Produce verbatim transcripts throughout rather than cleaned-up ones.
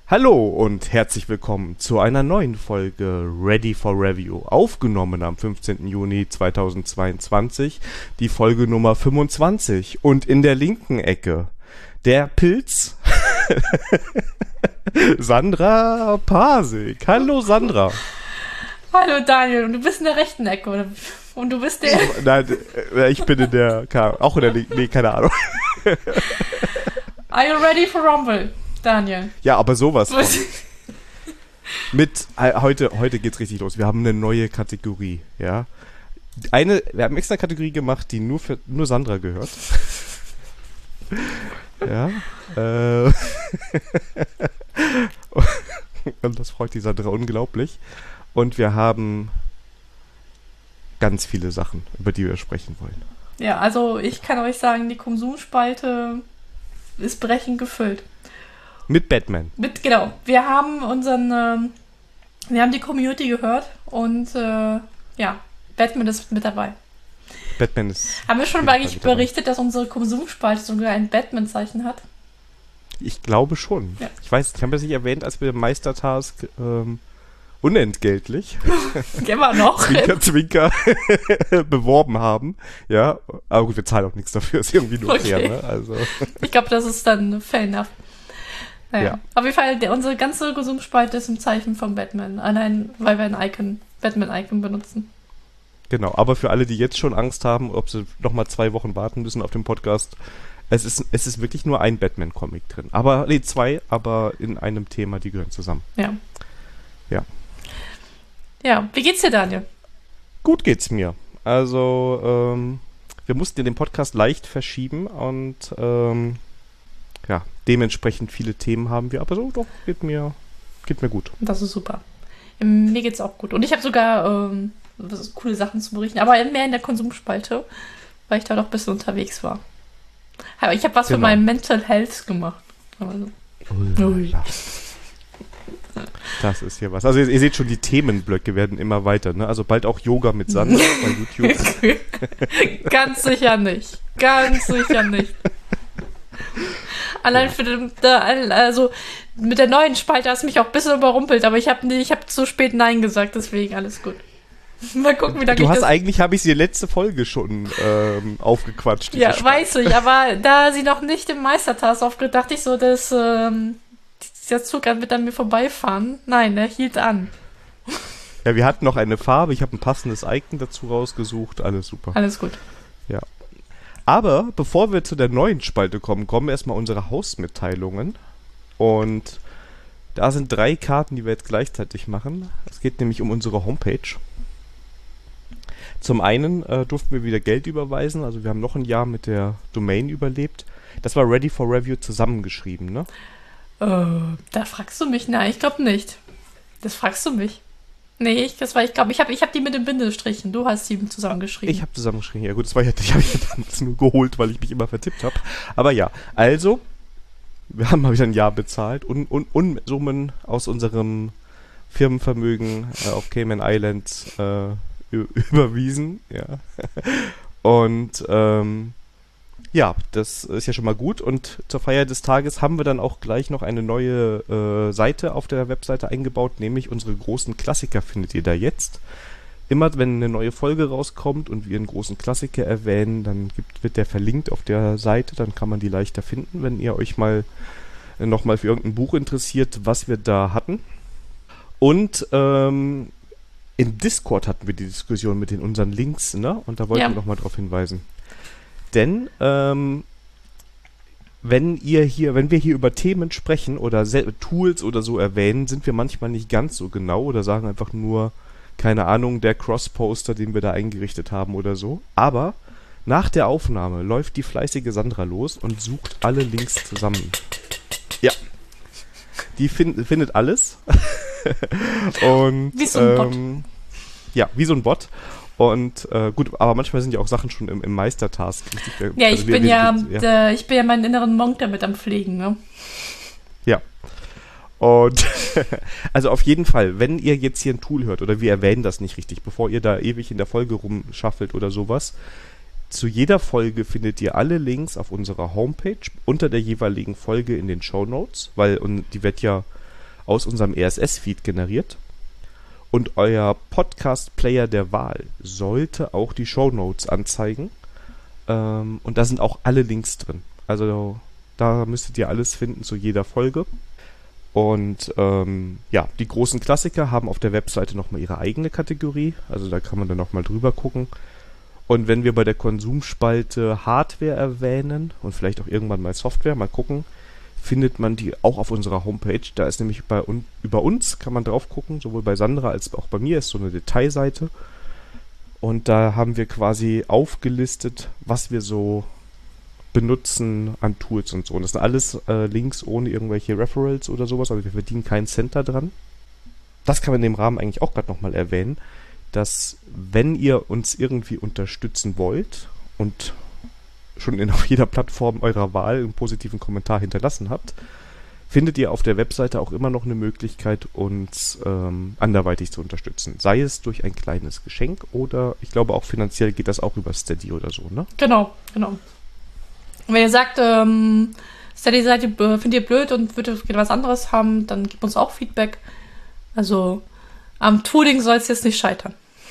Hallo und herzlich willkommen zu einer neuen Folge Ready for Review, aufgenommen am fünfzehnten Juni zweitausendzweiundzwanzig, die Folge Nummer fünfundzwanzig. Und in der linken Ecke der Pilz Sandra Pasik. Hallo Sandra. Hallo Daniel, und du bist in der rechten Ecke, oder? Und du bist der... Nein, ich bin in der... Auch in der linken... Nee, keine Ahnung. Are you ready for Rumble, Daniel? Ja, aber sowas von. Mit... Heute, heute geht's richtig los. Wir haben eine neue Kategorie, ja. Eine... Wir haben extra Kategorie gemacht, die nur für nur Sandra gehört. Ja. Äh... Und das freut die Sandra unglaublich. Und wir haben ganz viele Sachen, über die wir sprechen wollen. Ja, also ich kann euch sagen, die Konsumspalte ist brechend gefüllt. Mit Batman. Mit, genau. Wir haben unseren, ähm, wir haben die Community gehört und äh, ja, Batman ist mit dabei. Batman ist... Haben wir schon eigentlich berichtet, dass unsere Konsumspalte sogar ein Batman-Zeichen hat? Ich glaube schon. Ja. Ich weiß, ich habe es nicht erwähnt, als wir Meistertask ähm, unentgeltlich immer noch Zwinker, Zwinker beworben haben. Ja, aber gut, wir zahlen auch nichts dafür, ist irgendwie nur okay. fair, ne? Also. Ich glaube, das ist dann fair enough. Naja. Ja. Auf jeden Fall, der, unsere ganze Konsumspalte ist im Zeichen von Batman. Allein, weil wir ein Icon, Batman-Icon benutzen. Genau, aber für alle, die jetzt schon Angst haben, ob sie nochmal zwei Wochen warten müssen auf den Podcast, es ist, es ist wirklich nur ein Batman-Comic drin. Aber, nee, zwei, aber in einem Thema, die gehören zusammen. Ja. Ja. Ja, wie geht's dir, Daniel? Gut geht's mir. Also, ähm, wir mussten den Podcast leicht verschieben und, ähm, ja, dementsprechend viele Themen haben wir. Aber so, doch, geht mir, geht mir gut. Das ist super. Mir geht's auch gut. Und ich habe sogar, ähm, coole Sachen zu berichten, aber mehr in der Konsumspalte, weil ich da noch ein bisschen unterwegs war. Ich habe was genau. für mein Mental Health gemacht. Also. Ui. Das ist hier was. Also ihr, ihr seht schon, die Themenblöcke werden immer weiter. Ne? Also bald auch Yoga mit Sandra bei YouTube. Ganz sicher nicht. Ganz sicher nicht. Allein ja. für den, also mit der neuen Spalte hast du mich auch ein bisschen überrumpelt, aber ich habe ich hab zu spät Nein gesagt, deswegen alles gut. Mal gucken, wie lange Du hast das eigentlich, habe ich sie letzte Folge schon ähm, aufgequatscht. Ja, weiß ich, aber da sie noch nicht im Meistertask aufgeht, dachte ich so, dass ähm, dieser Zug wird an mir vorbeifahren. Nein, er hielt an. Ja, wir hatten noch eine Farbe, ich habe ein passendes Icon dazu rausgesucht, alles super. Alles gut. Ja. Aber bevor wir zu der neuen Spalte kommen, kommen erstmal unsere Hausmitteilungen. Und da sind drei Karten, die wir jetzt gleichzeitig machen. Es geht nämlich um unsere Homepage. Zum einen äh, durften wir wieder Geld überweisen, also wir haben noch ein Jahr mit der Domain überlebt. Das war Ready for Review zusammengeschrieben, ne? Äh, da fragst du mich? Nein, ich glaube nicht. Das fragst du mich. Nee, ich, das war, ich glaube, ich habe ich hab die mit den Bindestrichen. Du hast die zusammengeschrieben. Ich habe zusammengeschrieben, ja gut, das war ja, die habe ich ja damals nur geholt, weil ich mich immer vertippt habe. Aber ja, also, wir haben mal wieder ein Jahr bezahlt und, und, und Summen aus unserem Firmenvermögen äh, auf Cayman Islands äh, überwiesen, ja. Und ähm, ja, das ist ja schon mal gut. Und zur Feier des Tages haben wir dann auch gleich noch eine neue äh, Seite auf der Webseite eingebaut, nämlich unsere großen Klassiker findet ihr da jetzt. Immer wenn eine neue Folge rauskommt und wir einen großen Klassiker erwähnen, dann gibt, wird der verlinkt auf der Seite, dann kann man die leichter finden, wenn ihr euch mal äh, nochmal für irgendein Buch interessiert, was wir da hatten. Und ähm, in Discord hatten wir die Diskussion mit den unseren Links, ne? Und da wollten ja. wir nochmal drauf hinweisen. Denn, ähm, wenn ihr hier, wenn wir hier über Themen sprechen oder Se- Tools oder so erwähnen, sind wir manchmal nicht ganz so genau oder sagen einfach nur, keine Ahnung, der Cross-Poster, den wir da eingerichtet haben oder so. Aber nach der Aufnahme läuft die fleißige Sandra los und sucht alle Links zusammen. Ja. Die find, findet alles. Und, wie so ein ähm, Bot. Ja, wie so ein Bot. Und äh, gut, aber manchmal sind ja auch Sachen schon im, im Meistertask. Richtig, ja, also ich wir, bin wir, ja, ja der, ich bin ja meinen inneren Monk damit am Pflegen, ne? Ja. Und also auf jeden Fall, wenn ihr jetzt hier ein Tool hört oder wir erwähnen das nicht richtig, bevor ihr da ewig in der Folge rumschaffelt oder sowas, zu jeder Folge findet ihr alle Links auf unserer Homepage unter der jeweiligen Folge in den Shownotes, weil und die wird ja aus unserem R S S-Feed generiert. Und euer Podcast-Player der Wahl sollte auch die Shownotes anzeigen. Ähm, und da sind auch alle Links drin. Also da müsstet ihr alles finden zu jeder Folge. Und ähm, ja, die großen Klassiker haben auf der Webseite nochmal ihre eigene Kategorie. Also da kann man dann nochmal drüber gucken. Und wenn wir bei der Konsumspalte Hardware erwähnen und vielleicht auch irgendwann mal Software, mal gucken, findet man die auch auf unserer Homepage. Da ist nämlich bei un- über uns, kann man drauf gucken, sowohl bei Sandra als auch bei mir ist so eine Detailseite. Und da haben wir quasi aufgelistet, was wir so benutzen an Tools und so. Und das sind alles äh, Links ohne irgendwelche Referrals oder sowas, also wir verdienen keinen Cent da dran. Das kann man in dem Rahmen eigentlich auch gerade nochmal erwähnen, dass wenn ihr uns irgendwie unterstützen wollt und schon in auf jeder Plattform eurer Wahl einen positiven Kommentar hinterlassen habt, findet ihr auf der Webseite auch immer noch eine Möglichkeit, uns ähm, anderweitig zu unterstützen. Sei es durch ein kleines Geschenk oder ich glaube auch finanziell geht das auch über Steady oder so, ne? Genau, genau. Und wenn ihr sagt, ähm, Steady-Seite äh, findet ihr blöd und würdet gerne was anderes haben, dann gebt uns auch Feedback. Also am Tooling soll es jetzt nicht scheitern.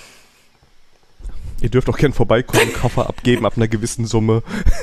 Ihr dürft auch gern vorbeikommen, Koffer abgeben ab einer gewissen Summe.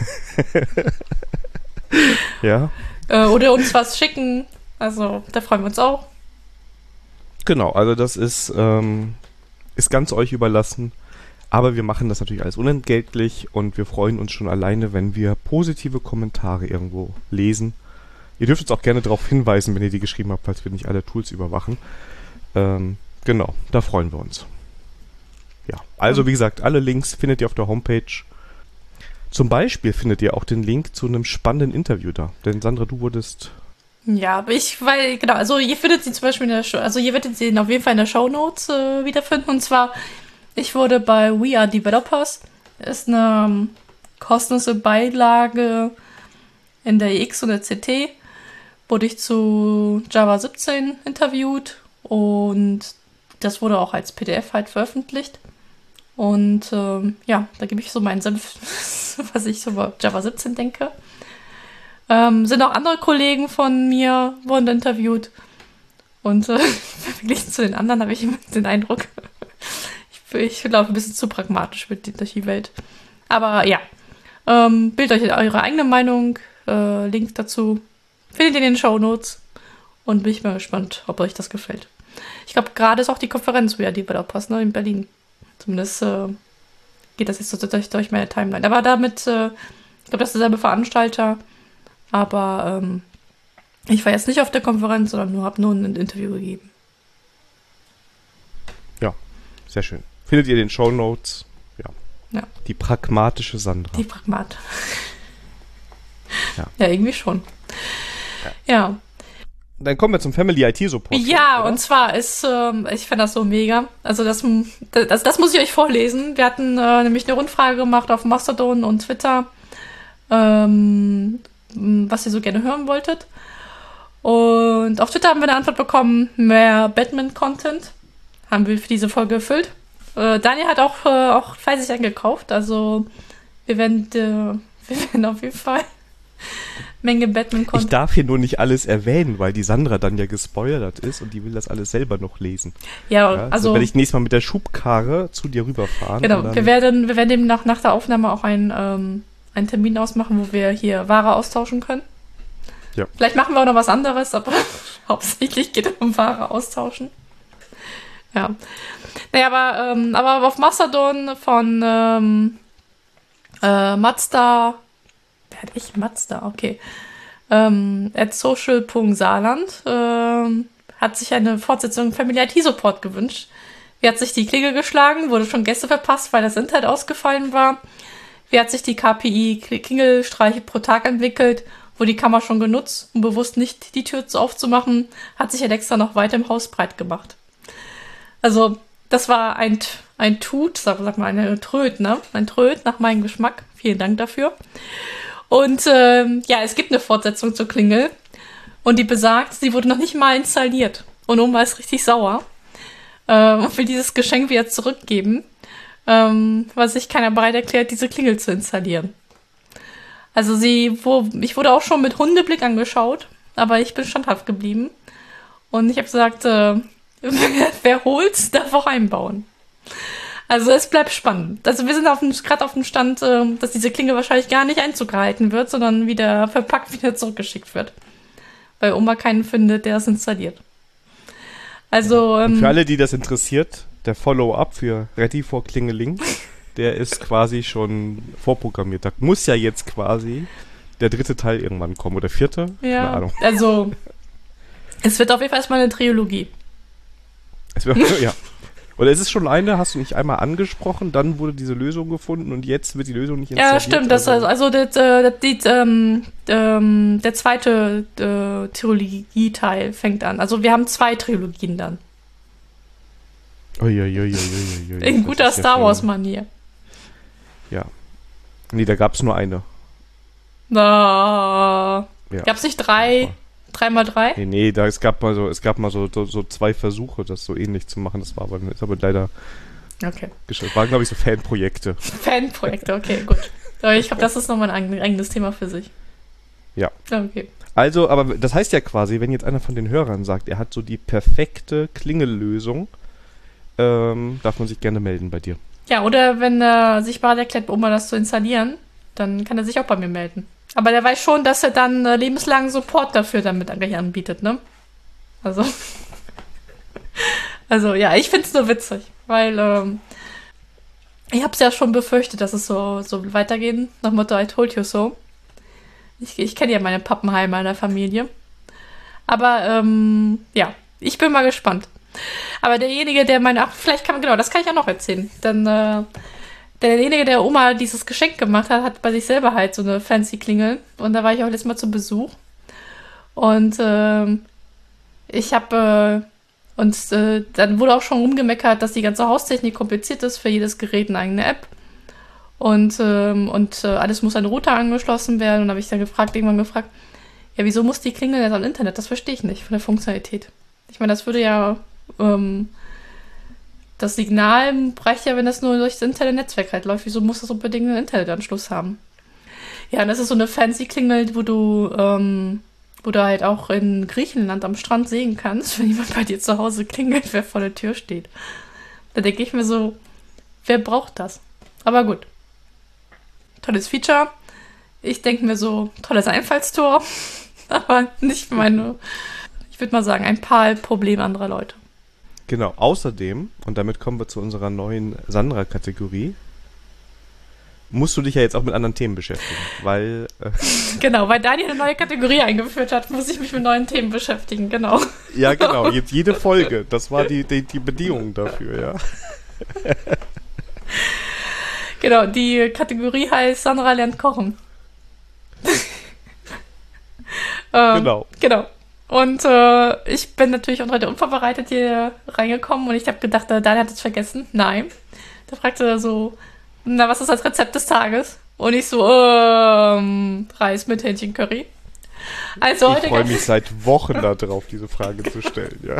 Ja. Äh, oder uns was schicken. Also da freuen wir uns auch. Genau, also das ist, ähm, ist ganz euch überlassen. Aber wir machen das natürlich alles unentgeltlich und wir freuen uns schon alleine, wenn wir positive Kommentare irgendwo lesen. Ihr dürft uns auch gerne darauf hinweisen, wenn ihr die geschrieben habt, falls wir nicht alle Tools überwachen. Ähm, genau, da freuen wir uns. Ja, also wie gesagt, alle Links findet ihr auf der Homepage. Zum Beispiel findet ihr auch den Link zu einem spannenden Interview da. Denn Sandra, du wurdest... Ja, aber ich, weil, genau, also ihr findet sie zum Beispiel in der Show, also ihr werdet sie auf jeden Fall in der Shownotes äh, wiederfinden. Und zwar, ich wurde bei We Are Developers, ist eine um, kostenlose Beilage in der E X und der C T, wurde ich zu Java siebzehn interviewt und das wurde auch als P D F halt veröffentlicht. Und ähm, ja, da gebe ich so meinen Senf, was ich so über Java siebzehn denke. Ähm, sind auch andere Kollegen von mir, wurden interviewt. Und äh, verglichen zu den anderen habe ich immer den Eindruck, ich, ich laufe ein bisschen zu pragmatisch mit durch die Welt. Aber ja, ähm, bildet euch eure eigene Meinung, äh, Link dazu findet ihr in den Shownotes. Und bin ich mal gespannt, ob euch das gefällt. Ich glaube, gerade ist auch die Konferenz We Are Developers, ne, in Berlin. Zumindest äh, geht das jetzt so durch, durch meine Timeline. Aber damit, äh, ich glaube, das ist derselbe Veranstalter. Aber ähm, ich war jetzt nicht auf der Konferenz, sondern nur habe nur ein Interview gegeben. Ja, sehr schön. Findet ihr in den Shownotes? Ja. Ja. Die pragmatische Sandra. Die Pragmat. Ja. Ja, irgendwie schon. Ja. ja. Dann kommen wir zum Family I T Support. Ja, oder? Und zwar ist, ähm, ich fand das so mega. Also das, das, das muss ich euch vorlesen. Wir hatten äh, nämlich eine Rundfrage gemacht auf Mastodon und Twitter, ähm, was ihr so gerne hören wolltet. Und auf Twitter haben wir eine Antwort bekommen, mehr Batman-Content. Haben wir für diese Folge erfüllt. Äh, Daniel hat auch, äh, auch fleißig eingekauft. Also wir werden, äh, wir werden auf jeden Fall Menge Batman-Content. Ich darf hier nur nicht alles erwähnen, weil die Sandra dann ja gespoilert ist und die will das alles selber noch lesen. Ja, ja also... So werde ich nächstes Mal mit der Schubkarre zu dir rüberfahren. Genau, wir werden, wir werden dem nach, nach der Aufnahme auch einen, ähm, einen Termin ausmachen, wo wir hier Ware austauschen können. Ja. Vielleicht machen wir auch noch was anderes, aber hauptsächlich geht es um Ware austauschen. Ja. Naja, aber, ähm, aber auf Mastodon von ähm, äh, Mazda... Wer hat ich? Mazda, okay. Ähm, at social punkt saarland ähm, hat sich eine Fortsetzung Family I T Support gewünscht. Wie hat sich die Klingel geschlagen? Wurde schon Gäste verpasst, weil das Internet ausgefallen war? Wie hat sich die K P I Klingelstreiche pro Tag entwickelt? Wurde die Kammer schon genutzt, um bewusst nicht die Tür aufzumachen? Hat sich Alexa noch weiter im Haus breit gemacht? Also, das war ein, ein Tut, sag, sag mal, eine Tröd, ne? Ein Tröd nach meinem Geschmack. Vielen Dank dafür. Und ähm, ja, es gibt eine Fortsetzung zur Klingel. Und die besagt, sie wurde noch nicht mal installiert. Und Oma ist richtig sauer. Äh, und will dieses Geschenk wieder zurückgeben. Ähm, weil sich keiner bereit erklärt, diese Klingel zu installieren. Also sie, wo, ich wurde auch schon mit Hundeblick angeschaut. Aber ich bin standhaft geblieben. Und ich habe gesagt, äh, wer, wer holt's, darf auch einbauen. Also es bleibt spannend. Also wir sind gerade auf dem Stand, äh, dass diese Klinge wahrscheinlich gar nicht Einzug gehalten wird, sondern wieder verpackt wieder zurückgeschickt wird. Weil Oma keinen findet, der es installiert. Also ähm, und für alle, die das interessiert, der Follow-up für Ready for Klingeling, der ist quasi schon vorprogrammiert. Da muss ja jetzt quasi der dritte Teil irgendwann kommen. Oder vierte? Ja, keine Ahnung. Also es wird auf jeden Fall erstmal eine Trilogie. Es wird, ja. Oder ist es schon eine, hast du nicht einmal angesprochen, dann wurde diese Lösung gefunden und jetzt wird die Lösung nicht installiert? Ja, stimmt. Das, also also das, äh, die, ähm, ähm, der zweite äh, Trilogie-Teil fängt an. Also wir haben zwei Trilogien dann. Uiuiuiuiui. In guter Star Wars-Manier. Ja. Nee, da gab es nur eine. Na, Ja. gab es nicht drei? Drei mal drei? Nee, nee, da, es gab mal so, es gab mal so, so, so zwei Versuche, das so ähnlich zu machen. Das war aber, ist aber leider Okay. gescheitert. Waren, glaube ich, so Fanprojekte. Fanprojekte, okay, gut. Aber ich glaube, das ist nochmal ein eigenes Thema für sich. Ja. Okay. Also, aber das heißt ja quasi, wenn jetzt einer von den Hörern sagt, er hat so die perfekte Klingellösung, ähm, darf man sich gerne melden bei dir. Ja, oder wenn er sich bereit erklärt, um mal das zu installieren, dann kann er sich auch bei mir melden. Aber der weiß schon, dass er dann äh, lebenslangen Support dafür damit gleich anbietet, ne? Also, also ja, ich find's nur witzig, weil ähm, ich hab's ja schon befürchtet, dass es so, so weitergehen, nach Motto I told you so. Ich, ich kenne ja meine Pappenheimer in der Familie. Aber ähm, ja, ich bin mal gespannt. Aber derjenige, der meine, ach, vielleicht kann man, genau, das kann ich ja noch erzählen. Dann, äh, derjenige, der Oma dieses Geschenk gemacht hat, hat bei sich selber halt so eine fancy Klingel. Und da war ich auch letztes Mal zu Besuch. Und ähm, ich habe, äh, und äh, dann wurde auch schon rumgemeckert, dass die ganze Haustechnik kompliziert ist, für jedes Gerät eine eigene App. Und, ähm, und äh, alles muss an den Router angeschlossen werden. Und da habe ich dann gefragt, irgendwann gefragt, ja, wieso muss die Klingel jetzt am Internet? Das verstehe ich nicht, von der Funktionalität. Ich meine, das würde ja ähm, das Signal reicht ja, wenn das nur durch das Internetnetzwerk halt läuft. Wieso muss das unbedingt einen Internetanschluss haben? Ja, und das ist so eine fancy Klingel, wo du, ähm, wo du halt auch in Griechenland am Strand sehen kannst, wenn jemand bei dir zu Hause klingelt, wer vor der Tür steht. Da denke ich mir so, wer braucht das? Aber gut. Tolles Feature. Ich denke mir so, tolles Einfallstor. Aber nicht meine, ich würde mal sagen, ein paar Probleme anderer Leute. Genau, außerdem, und damit kommen wir zu unserer neuen Sandra-Kategorie, musst du dich ja jetzt auch mit anderen Themen beschäftigen, weil... Äh genau, weil Daniel eine neue Kategorie eingeführt hat, muss ich mich mit neuen Themen beschäftigen, genau. Ja, genau, jetzt jede Folge, das war die, die, die Bedingung dafür, ja. Genau, die Kategorie heißt Sandra lernt kochen. ähm, genau. Genau. Und äh, ich bin natürlich auch heute unvorbereitet hier reingekommen und ich habe gedacht, äh, Daniel hat es vergessen. Nein. Da fragte er so, na, was ist das Rezept des Tages? Und ich so, ähm, Reis mit Hähnchencurry. Also ich heute freue mich seit Wochen darauf, diese Frage zu stellen, ja.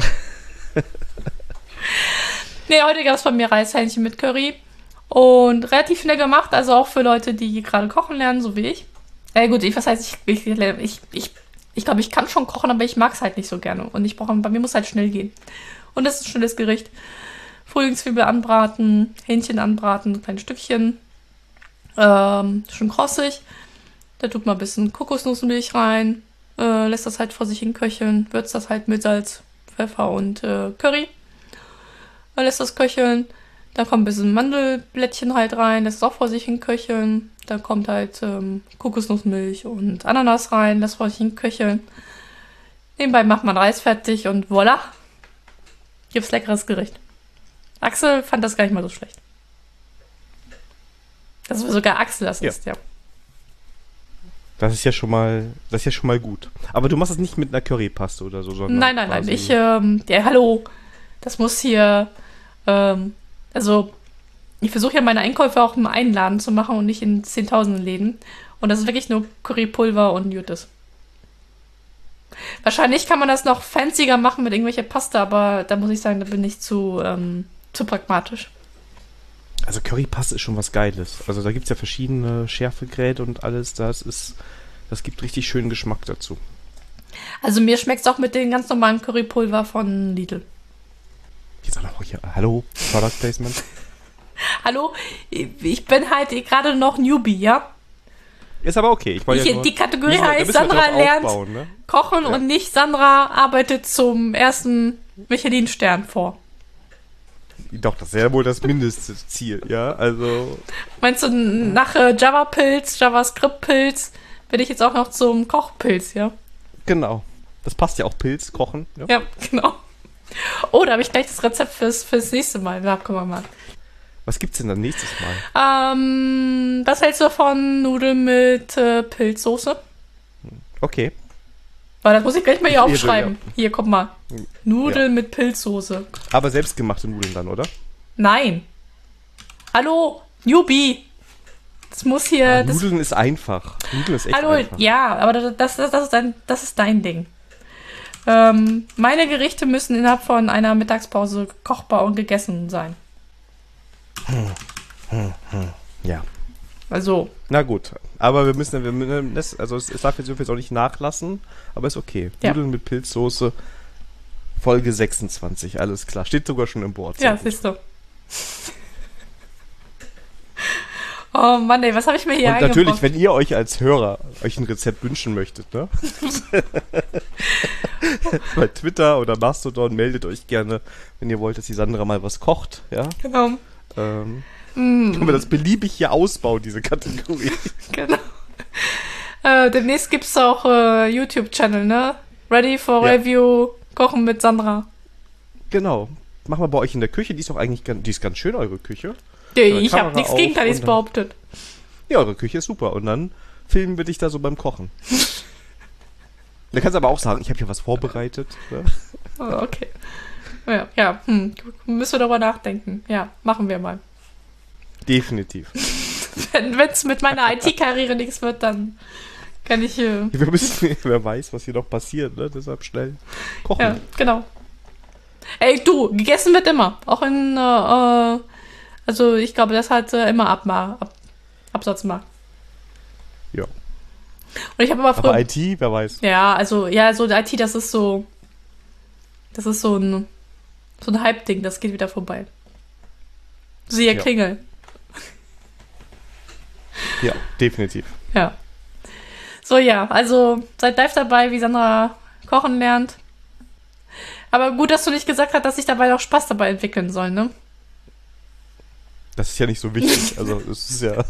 Nee, heute gab es bei mir Reishähnchen mit Curry. Und relativ schnell gemacht, also auch für Leute, die gerade kochen lernen, so wie ich. Äh, gut, ich, was heißt, ich, ich, ich, ich, ich glaube, ich kann schon kochen, aber ich mag es halt nicht so gerne. Und ich brauche, bei mir muss halt schnell gehen. Und das ist ein schnelles Gericht. Frühlingszwiebel anbraten, Hähnchen anbraten, kleine Stückchen. Ähm, schön krossig. Da tut man ein bisschen Kokosnussmilch rein. Äh, lässt das halt vor sich hin köcheln. Würzt das halt mit Salz, Pfeffer und äh, Curry. Dann lässt das köcheln. Da kommt ein bisschen Mandelblättchen halt rein, lässt es auch vor sich hin köcheln. Da kommt halt ähm, Kokosnussmilch und Ananas rein, lässt vor sich hin köcheln. Nebenbei macht man Reis fertig und voilà, gibt's leckeres Gericht. Axel fand das gar nicht mal so schlecht. Das war sogar Axel, das Ja. ist, ja. Das ist ja schon mal, das ist ja schon mal gut. Aber du machst es nicht mit einer Currypaste oder so, sondern Nein, nein, nein, quasi- ich, ähm, ja, hallo, das muss hier, ähm, also, ich versuche ja meine Einkäufe auch im einen Laden zu machen und nicht in zehntausenden Läden. Und das ist wirklich nur Currypulver und Jutes. Wahrscheinlich kann man das noch fancier machen mit irgendwelcher Pasta, aber da muss ich sagen, da bin ich zu, ähm, zu pragmatisch. Also Currypaste ist schon was Geiles. Also da gibt es ja verschiedene Schärfegräte und alles. Das ist, das gibt richtig schönen Geschmack dazu. Also mir schmeckt es auch mit dem ganz normalen Currypulver von Lidl. Jetzt auch noch hier. Hallo, Product Placement. Hallo, ich bin halt gerade noch Newbie, ja? Ist aber okay. Ich ich, ja nur, die Kategorie wir, heißt, Sandra lernt aufbauen, ne? Kochen ja. und nicht Sandra arbeitet zum ersten Michelin-Stern vor. Doch, das ist ja wohl das Mindestziel, ja, also... Meinst du, nach äh, Java-Pilz, JavaScript-Pilz, bin ich jetzt auch noch zum Kochpilz, ja? Genau. Das passt ja auch, Pilz, Kochen. Ja, ja genau. Oh, da habe ich gleich das Rezept fürs, fürs nächste Mal. Na, guck mal mal. Was gibt's denn dann nächstes Mal? Ähm, was hältst du von Nudeln mit äh, Pilzsoße? Okay. Weil das muss ich gleich mal hier Ich aufschreiben. ja. Hier, guck mal. Nudeln ja. mit Pilzsoße. Aber selbstgemachte Nudeln dann, oder? Nein. Hallo, Newbie. Das muss hier... Ah, das, Nudeln ist einfach. Nudeln ist echt Hallo, einfach. ja, aber das, das, das, ist dein, das ist dein Ding. Ähm, meine Gerichte müssen innerhalb von einer Mittagspause kochbar und gegessen sein. Hm, hm, hm. Ja. Also. Na gut, aber wir müssen, wir müssen das, also es, es darf jetzt jetzt auch nicht nachlassen, aber ist okay. Ja. Nudeln mit Pilzsoße, Folge sechsundzwanzig, alles klar. Steht sogar schon im Board. Ja, siehst du. Oh Mann, ey, was habe ich mir hier Und eingebaut? natürlich, wenn ihr euch als Hörer euch ein Rezept wünschen möchtet, ne? Bei Twitter oder Mastodon meldet euch gerne, wenn ihr wollt, dass die Sandra mal was kocht, ja? Genau. Ähm, mm. können wir das beliebig hier ausbauen, diese Kategorie. Genau. Äh, demnächst gibt es auch äh, YouTube-Channel, ne? Ready for Ja. Review, Kochen mit Sandra. Genau. Machen wir bei euch in der Küche, die ist doch eigentlich ganz, die ist ganz schön, eure Küche. Nee, Ja, ich habe Kamera nichts auf Gegenteiliges und dann- behauptet. Ja, eure Küche ist super. Und dann filmen wir dich da so beim Kochen. Da kannst du aber auch sagen, ich habe hier was vorbereitet. Ne? Oh, okay. Ja, ja hm. müssen wir darüber nachdenken. Ja, machen wir mal. Definitiv. Wenn es mit meiner I T-Karriere nichts wird, dann kann ich... Äh, Wir müssen, wer weiß, was hier noch passiert, ne? Deshalb schnell kochen. ja, genau. Ey, du, gegessen wird immer. Auch in... Äh, also ich glaube, das hat äh, immer Abma Ab Absatzmarkt. Ja. Und ich habe aber früher... Aber I T, wer weiß. Ja, also, ja, so I T, das ist so... Das ist so ein... So ein Hype-Ding, das geht wieder vorbei. Siehe Ja. Klingel. Ja, definitiv. Ja. So, ja, also seid live dabei, wie Sandra kochen lernt. Aber gut, dass du nicht gesagt hast, dass ich dabei auch Spaß dabei entwickeln soll, ne? Das ist ja nicht so wichtig. Also, es ist ja.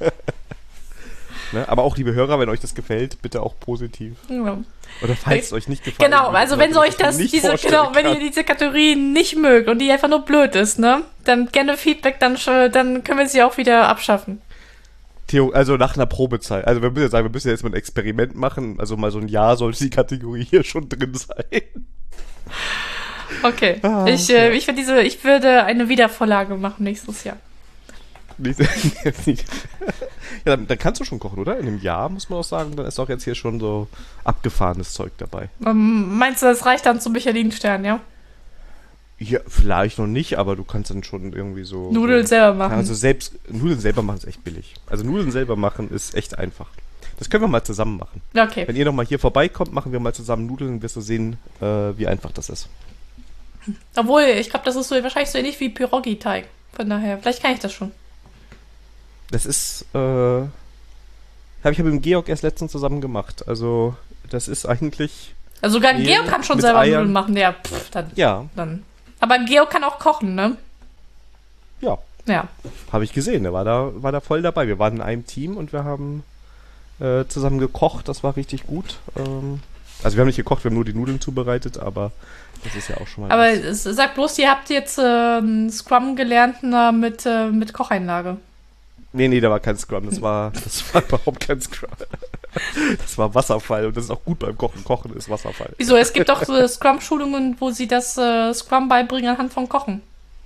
Ne? Aber auch, liebe Hörer, wenn euch das gefällt, bitte auch positiv. Ja. Oder falls es euch nicht gefällt. Genau, also wenn euch das, diese, genau, wenn ihr diese Kategorie nicht mögt und die einfach nur blöd ist, ne? Dann gerne Feedback, dann, sch- dann können wir sie auch wieder abschaffen. Theo, also nach einer Probezeit. Also wir müssen jetzt sagen, wir müssen jetzt mal ein Experiment machen. Also mal so ein Jahr sollte die Kategorie hier schon drin sein. Okay. Ah, ich, äh, ich, würde diese, ich würde eine Wiedervorlage machen nächstes Jahr. Nicht, nicht. Ja, dann, dann kannst du schon kochen, oder? In einem Jahr, muss man auch sagen, dann ist auch jetzt hier schon so abgefahrenes Zeug dabei. Ähm, meinst du, das reicht dann zum Michelin-Stern, ja? Ja, vielleicht noch nicht, aber du kannst dann schon irgendwie so... Nudeln so, selber machen. Also selbst, Nudeln selber machen ist echt billig. Also Nudeln selber machen ist echt einfach. Das können wir mal zusammen machen. Okay. Wenn ihr nochmal hier vorbeikommt, machen wir mal zusammen Nudeln, wirst du sehen, äh, wie einfach das ist. Obwohl, ich glaube, das ist so wahrscheinlich so ähnlich wie Pierogi-Teig. Von daher, vielleicht kann ich das schon. Das ist, äh, habe ich mit dem Georg erst letztens zusammen gemacht. Also, das ist eigentlich... Also sogar ein Mehl Georg kann schon mit selber Eiern. Nudeln machen. Ja, pff, dann, Ja, dann. Aber ein Georg kann auch kochen, ne? ja, Ja. habe ich gesehen. Der war da, war da voll dabei. Wir waren in einem Team und wir haben äh, zusammen gekocht. Das war richtig gut. Ähm, also wir haben nicht gekocht, wir haben nur die Nudeln zubereitet, aber das ist ja auch schon mal Aber was. es- sag bloß, ihr habt jetzt ähm, Scrum gelernt na, mit, äh, mit Kocheinlage. Nee, nee, da war kein Scrum. Das war, das war überhaupt kein Scrum. Das war Wasserfall und das ist auch gut beim Kochen. Kochen ist Wasserfall. Wieso? Es gibt doch so Scrum-Schulungen, wo sie das äh, Scrum beibringen anhand von Kochen.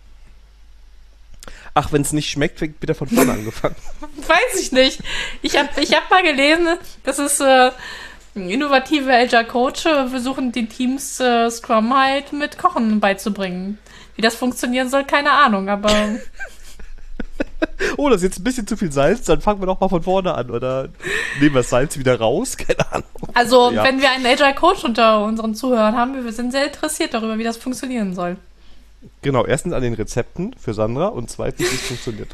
Ach, wenn es nicht schmeckt, wird wieder von vorne angefangen. Weiß ich nicht. Ich habe ich hab mal gelesen, dass es äh, innovative Agile Coach äh, versuchen, den Teams äh, Scrum halt mit Kochen beizubringen. Wie das funktionieren soll, keine Ahnung, aber Oh, das ist jetzt ein bisschen zu viel Salz, dann fangen wir doch mal von vorne an. Oder nehmen wir das Salz wieder raus? Keine Ahnung. Also, ja. wenn wir einen Agile Coach unter unseren Zuhörern haben, wir sind sehr interessiert darüber, wie das funktionieren soll. Genau, erstens an den Rezepten für Sandra und zweitens, wie es funktioniert.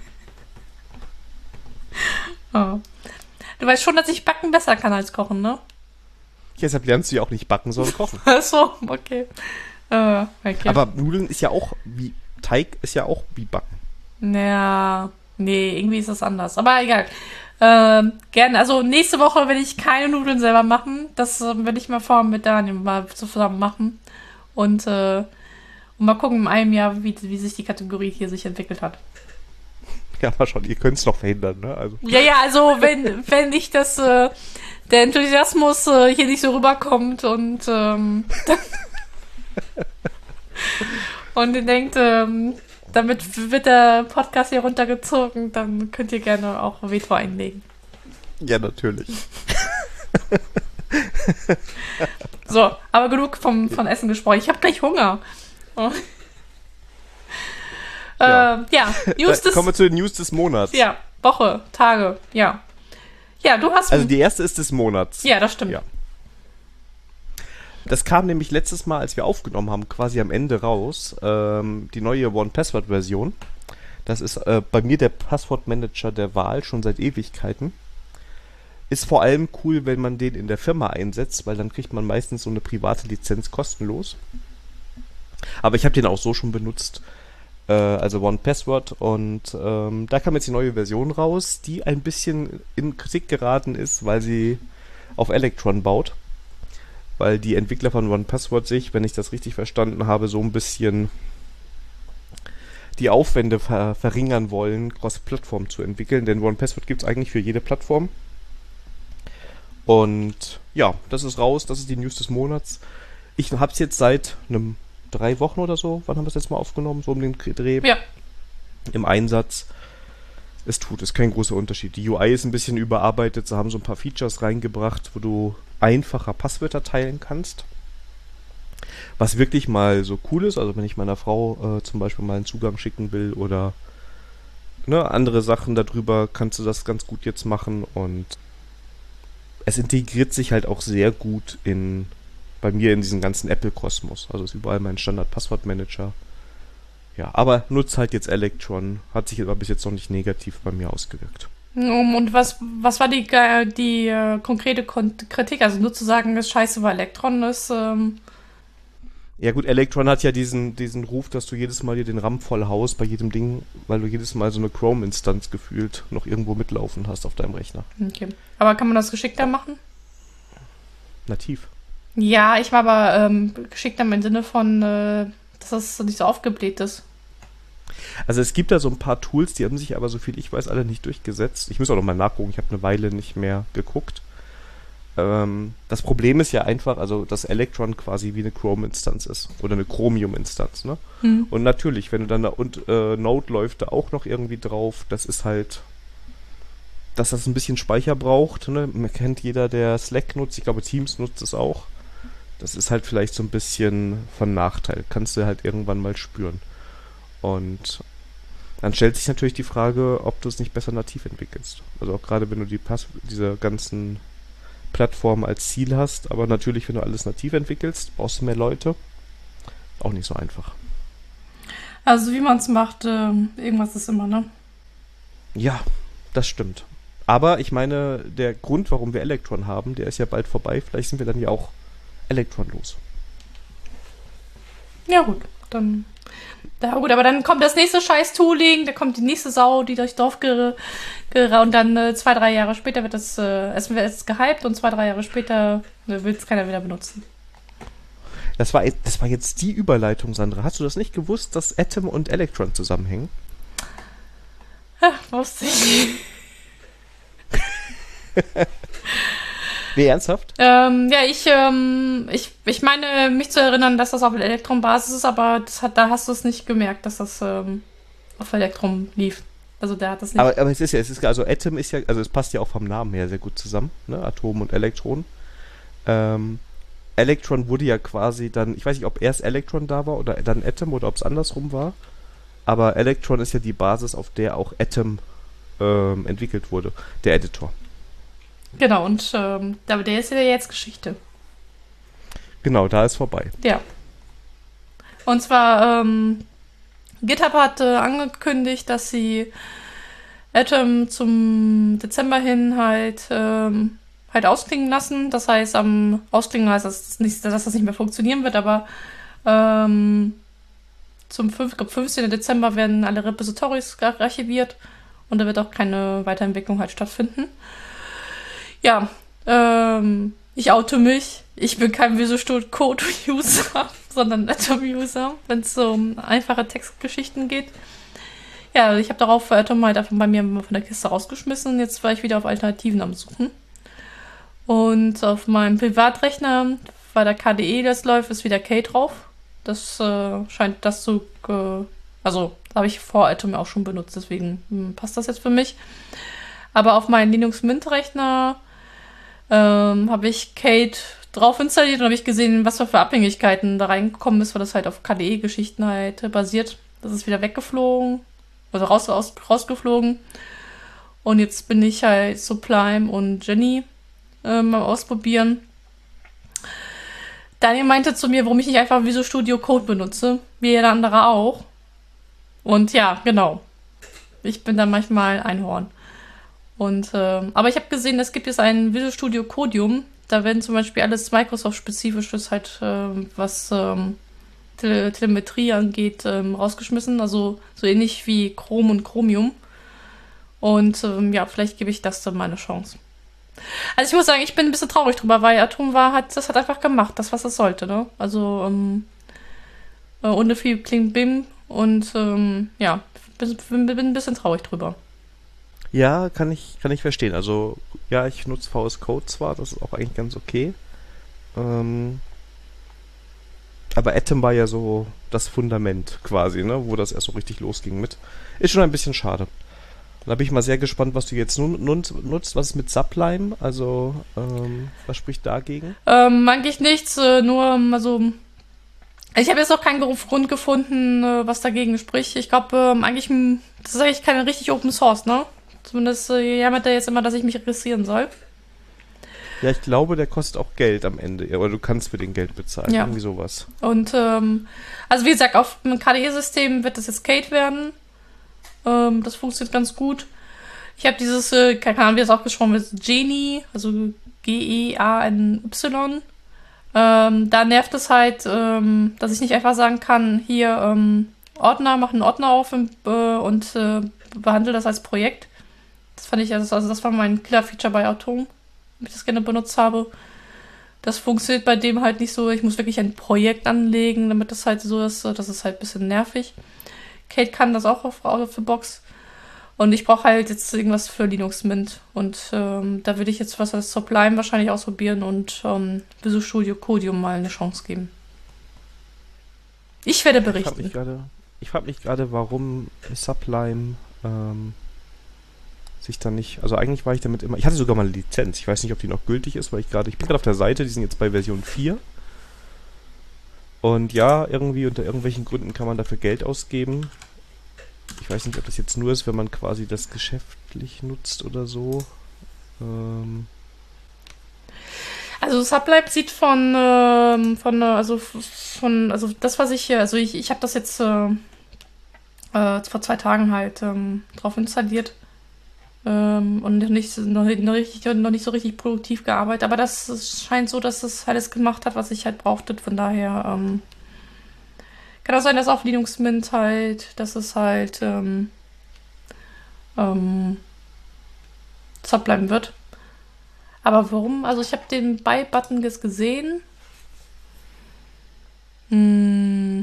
Oh. Du weißt schon, dass ich Backen besser kann als Kochen, ne? Deshalb lernst du ja auch nicht backen, sondern kochen. Ach so, okay. Uh, okay. Aber Nudeln ist ja auch wie, Teig ist ja auch wie Backen. Ja, nee, irgendwie ist das anders. Aber egal. Ähm, gerne. Also nächste Woche will ich keine Nudeln selber machen. Das äh, will ich mal vor mit Daniel mal zusammen machen. Und, äh, und mal gucken in einem Jahr, wie, wie sich die Kategorie hier sich entwickelt hat. Ja, mal schon, ihr könnt es noch verhindern, ne? Also. Ja, ja, also wenn, wenn nicht das, äh, der Enthusiasmus äh, hier nicht so rüberkommt und ähm, und ihr denkt, ähm, damit wird der Podcast hier runtergezogen, dann könnt ihr gerne auch Veto einlegen. Ja, natürlich. So, aber genug vom, von Essen gesprochen. Ich habe gleich Hunger. Oh. Ja, äh, ja News des, kommen wir zu den News des Monats. Ja, Woche, Tage, ja. Ja, du hast... Also die erste ist des Monats. Ja, das stimmt. Ja. Das kam nämlich letztes Mal, als wir aufgenommen haben, quasi am Ende raus, ähm, die neue One-Password-Version. Das ist äh, bei mir der Passwortmanager der Wahl, schon seit Ewigkeiten. Ist vor allem cool, wenn man den in der Firma einsetzt, weil dann kriegt man meistens so eine private Lizenz kostenlos. Aber ich habe den auch so schon benutzt, äh, also One-Password. Und ähm, da kam jetzt die neue Version raus, die ein bisschen in Kritik geraten ist, weil sie auf Electron baut. Weil die Entwickler von One-Password sich, wenn ich das richtig verstanden habe, so ein bisschen die Aufwände ver- verringern wollen, Cross-Plattform zu entwickeln. Denn One-Password gibt es eigentlich für jede Plattform. Und ja, das ist raus, das ist die News des Monats. Ich habe es jetzt seit einem drei Wochen oder so, wann haben wir es jetzt mal aufgenommen, so um den Dreh, Ja. im Einsatz. Es tut, ist kein großer Unterschied. Die U I ist ein bisschen überarbeitet, sie haben so ein paar Features reingebracht, wo du einfacher Passwörter teilen kannst. Was wirklich mal so cool ist, also wenn ich meiner Frau äh, zum Beispiel mal einen Zugang schicken will oder ne, andere Sachen darüber, kannst du das ganz gut jetzt machen und es integriert sich halt auch sehr gut in bei mir in diesen ganzen Apple-Kosmos. Also ist überall mein Standard-Passwortmanager. Ja, aber nutzt halt jetzt Electron. Hat sich aber bis jetzt noch nicht negativ bei mir ausgewirkt. Und was, was war die, äh, die äh, konkrete Kon- Kritik? Also nur zu sagen, das ist scheiße, weil Electron ist... Ähm Ja gut, Electron hat ja diesen, diesen Ruf, dass du jedes Mal dir den RAM voll haust bei jedem Ding, weil du jedes Mal so eine Chrome-Instanz gefühlt noch irgendwo mitlaufen hast auf deinem Rechner. Okay. Aber kann man das geschickter machen? Nativ. Ja, ich war aber ähm, geschickter im Sinne von, äh, dass das nicht so aufgebläht ist. Also es gibt da so ein paar Tools, die haben sich aber, so viel ich weiß, alle nicht durchgesetzt. Ich muss auch noch mal nachgucken, ich habe eine Weile nicht mehr geguckt. Ähm, das Problem ist ja einfach, also dass Electron quasi wie eine Chrome-Instanz ist. Oder eine Chromium-Instanz, ne? Hm. Und natürlich, wenn du dann da, und äh, Node läuft da auch noch irgendwie drauf, das ist halt, dass das ein bisschen Speicher braucht, ne? Man kennt jeder, der Slack nutzt, ich glaube Teams nutzt es auch. Das ist halt vielleicht so ein bisschen von Nachteil. Kannst du halt irgendwann mal spüren. Und dann stellt sich natürlich die Frage, ob du es nicht besser nativ entwickelst. Also auch gerade, wenn du die Pass- diese ganzen Plattformen als Ziel hast. Aber natürlich, wenn du alles nativ entwickelst, brauchst du mehr Leute. Auch nicht so einfach. Also wie man es macht, äh, irgendwas ist immer, ne? Ja, das stimmt. Aber ich meine, der Grund, warum wir Electron haben, der ist ja bald vorbei. Vielleicht sind wir dann ja auch Electron los. Ja gut, dann... Ja gut, aber dann kommt das nächste Scheiß-Tooling, da kommt die nächste Sau, die durchs Dorf geraunt ger- und dann äh, zwei, drei Jahre später wird das, äh, es wird es gehypt und zwei, drei Jahre später äh, will es keiner wieder benutzen. Das war, das war jetzt die Überleitung, Sandra. Hast du das nicht gewusst, dass Atom und Electron zusammenhängen? Ja, wusste ich. Nee, ernsthaft? Ähm, ja, ich, ähm, ich, ich meine, mich zu erinnern, dass das auf Elektron-Basis ist, aber das hat, da hast du es nicht gemerkt, dass das ähm, auf Elektron lief. Also der hat das nicht. Aber, aber es ist ja, es ist also Atom ist ja, also es passt ja auch vom Namen her sehr gut zusammen, ne? Atom und Elektron. Ähm, Electron wurde ja quasi dann, ich weiß nicht, ob erst Electron da war oder dann Atom oder ob es andersrum war, aber Electron ist ja die Basis, auf der auch Atom ähm, entwickelt wurde, der Editor. Genau, und ähm, der ist ja jetzt Geschichte. Genau, da ist vorbei. Ja. Und zwar, ähm, GitHub hat äh, angekündigt, dass sie Atom zum Dezember hin halt, ähm, halt ausklingen lassen. Das heißt, am Ausklingen heißt das nicht, dass das nicht mehr funktionieren wird, aber ähm, zum fünf, glaub, fünfzehnten Dezember werden alle Repositories archiviert und da wird auch keine Weiterentwicklung halt stattfinden. Ja, ähm, ich oute mich. Ich bin kein Visual Studio Code User, sondern Atom User, wenn es so um einfache Textgeschichten geht. Ja, ich habe darauf Atom halt einfach bei mir von der Kiste rausgeschmissen und jetzt war ich wieder auf Alternativen am Suchen. Und auf meinem Privatrechner, weil der K D E das läuft, ist wieder Kate drauf. Das äh, scheint das zu, äh, also habe ich vor Atom auch schon benutzt, deswegen hm, passt das jetzt für mich. Aber auf meinem Linux Mint Rechner ähm, habe ich Kate drauf installiert und habe ich gesehen, was für Abhängigkeiten da reingekommen ist, weil das halt auf K D E-Geschichten halt basiert. Das ist wieder weggeflogen, also raus, raus, rausgeflogen. Und jetzt bin ich halt Sublime und Jenny ähm, am Ausprobieren. Daniel meinte zu mir, warum ich nicht einfach Visual Studio Code benutze, wie jeder andere auch. Und ja, genau. Ich bin da manchmal Einhorn. Und, ähm, aber ich habe gesehen, es gibt jetzt ein Visual Studio Codium. Da werden zum Beispiel alles Microsoft-spezifisches halt, ähm, was ähm, Tele Telemetrie angeht, ähm, rausgeschmissen. Also so ähnlich wie Chrome und Chromium. Und ähm, ja, vielleicht gebe ich das dann mal eine Chance. Also ich muss sagen, ich bin ein bisschen traurig drüber, weil Atom war, hat, das hat einfach gemacht, das, was es sollte, ne? Also ähm, äh, ohne viel Kling-Bim und ähm, ja, bin, bin, bin ein bisschen traurig drüber. Ja, kann ich, kann ich verstehen. Also, ja, ich nutze V S Code zwar, das ist auch eigentlich ganz okay. Ähm, aber Atom war ja so das Fundament quasi, ne? Wo das erst so richtig losging mit. Ist schon ein bisschen schade. Da bin ich mal sehr gespannt, was du jetzt nun nutzt. Was ist mit Sublime? Also, ähm, was spricht dagegen? Ähm, eigentlich nichts, äh, nur, also, ich habe jetzt auch keinen Grund gefunden, äh, was dagegen spricht. Ich glaube, ähm, eigentlich, das ist eigentlich keine richtig Open Source, ne? Zumindest äh, jammert er jetzt immer, dass ich mich registrieren soll. Ja, ich glaube, der kostet auch Geld am Ende. Oder du kannst für den Geld bezahlen. Ja. Irgendwie sowas. Und, ähm, also wie gesagt, auf dem K D E-System wird das jetzt Kate werden. Ähm, das funktioniert ganz gut. Ich habe dieses, äh, keine Ahnung, wie das auch gesprochen wird, Genie, also G E A N Y. Ähm, da nervt es halt, ähm, dass ich nicht einfach sagen kann, hier, ähm, Ordner, mach einen Ordner auf und, äh, und äh, behandle das als Projekt. Das fand ich, also, also das war mein Killer-Feature bei Atom, wenn ich das gerne benutzt habe. Das funktioniert bei dem halt nicht so. Ich muss wirklich ein Projekt anlegen, damit das halt so ist. Das ist halt ein bisschen nervig. Kate kann das auch auf Out of the Box. Und ich brauche halt jetzt irgendwas für Linux Mint. Und ähm, da würde ich jetzt was als Sublime wahrscheinlich ausprobieren und ähm, Visual Studio Codium mal eine Chance geben. Ich werde berichten. Ich frage mich gerade, warum Sublime ähm, sich dann nicht... Also eigentlich war ich damit immer... Ich hatte sogar mal eine Lizenz. Ich weiß nicht, ob die noch gültig ist, weil ich gerade... Ich bin gerade auf der Seite, die sind jetzt bei Version vier. Und ja, irgendwie unter irgendwelchen Gründen kann man dafür Geld ausgeben. Ich weiß nicht, ob das jetzt nur ist, wenn man quasi das geschäftlich nutzt oder so. Ähm also Sublime sieht von, ähm, von, also von, also das, was ich hier, also ich, ich habe das jetzt äh, äh, vor zwei Tagen halt ähm, drauf installiert. Ähm, und nicht, noch, noch, richtig, noch nicht so richtig produktiv gearbeitet. Aber das scheint so, dass es alles gemacht hat, was ich halt brauchte. Von daher ähm, kann auch sein, dass auf Linux Mint halt, dass es halt ähm, ähm, Sublime wird. Aber warum? Also ich habe den Buy-Button jetzt gesehen. Hm.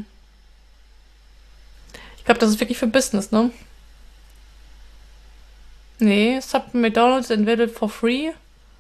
Ich glaube, das ist wirklich für Business, ne? Nee, Sub McDonald's available for free.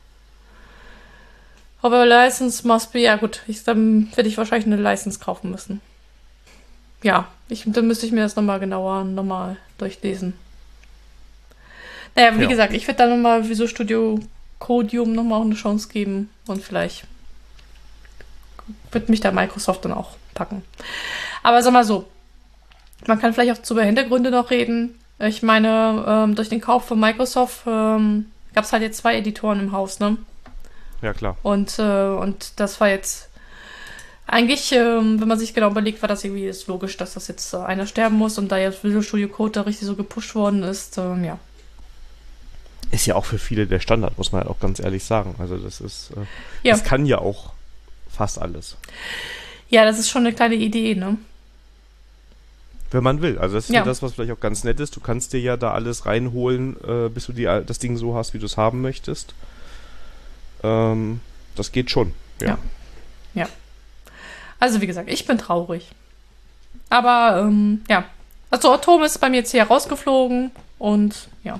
However, license must be... Ja gut, ich, dann werde ich wahrscheinlich eine License kaufen müssen. Ja, ich, dann müsste ich mir das nochmal genauer nochmal durchlesen. Naja, wie ja. gesagt, ich werde dann nochmal Visual Studio Codium nochmal eine Chance geben und vielleicht wird mich da Microsoft dann auch packen. Aber sag mal so, man kann vielleicht auch zu Hintergründe noch reden. Ich meine, ähm, durch den Kauf von Microsoft ähm, gab es halt jetzt zwei Editoren im Haus, ne? Ja, klar. Und, äh, und das war jetzt eigentlich, ähm, wenn man sich genau überlegt, war das irgendwie ist logisch, dass das jetzt äh, einer sterben muss und da jetzt Visual Studio Code da richtig so gepusht worden ist, ähm, ja. Ist ja auch für viele der Standard, muss man halt auch ganz ehrlich sagen. Also das ist, äh, Ja. das kann ja auch fast alles. Ja, das ist schon eine kleine Idee, ne? Wenn man will. Also das ist ja Ja. das, was vielleicht auch ganz nett ist. Du kannst dir ja da alles reinholen, äh, bis du die, das Ding so hast, wie du es haben möchtest. Ähm, das geht schon. Ja. Ja. Ja. Also wie gesagt, ich bin traurig. Aber, ähm, ja. Also Atom ist bei mir jetzt hier rausgeflogen und ja.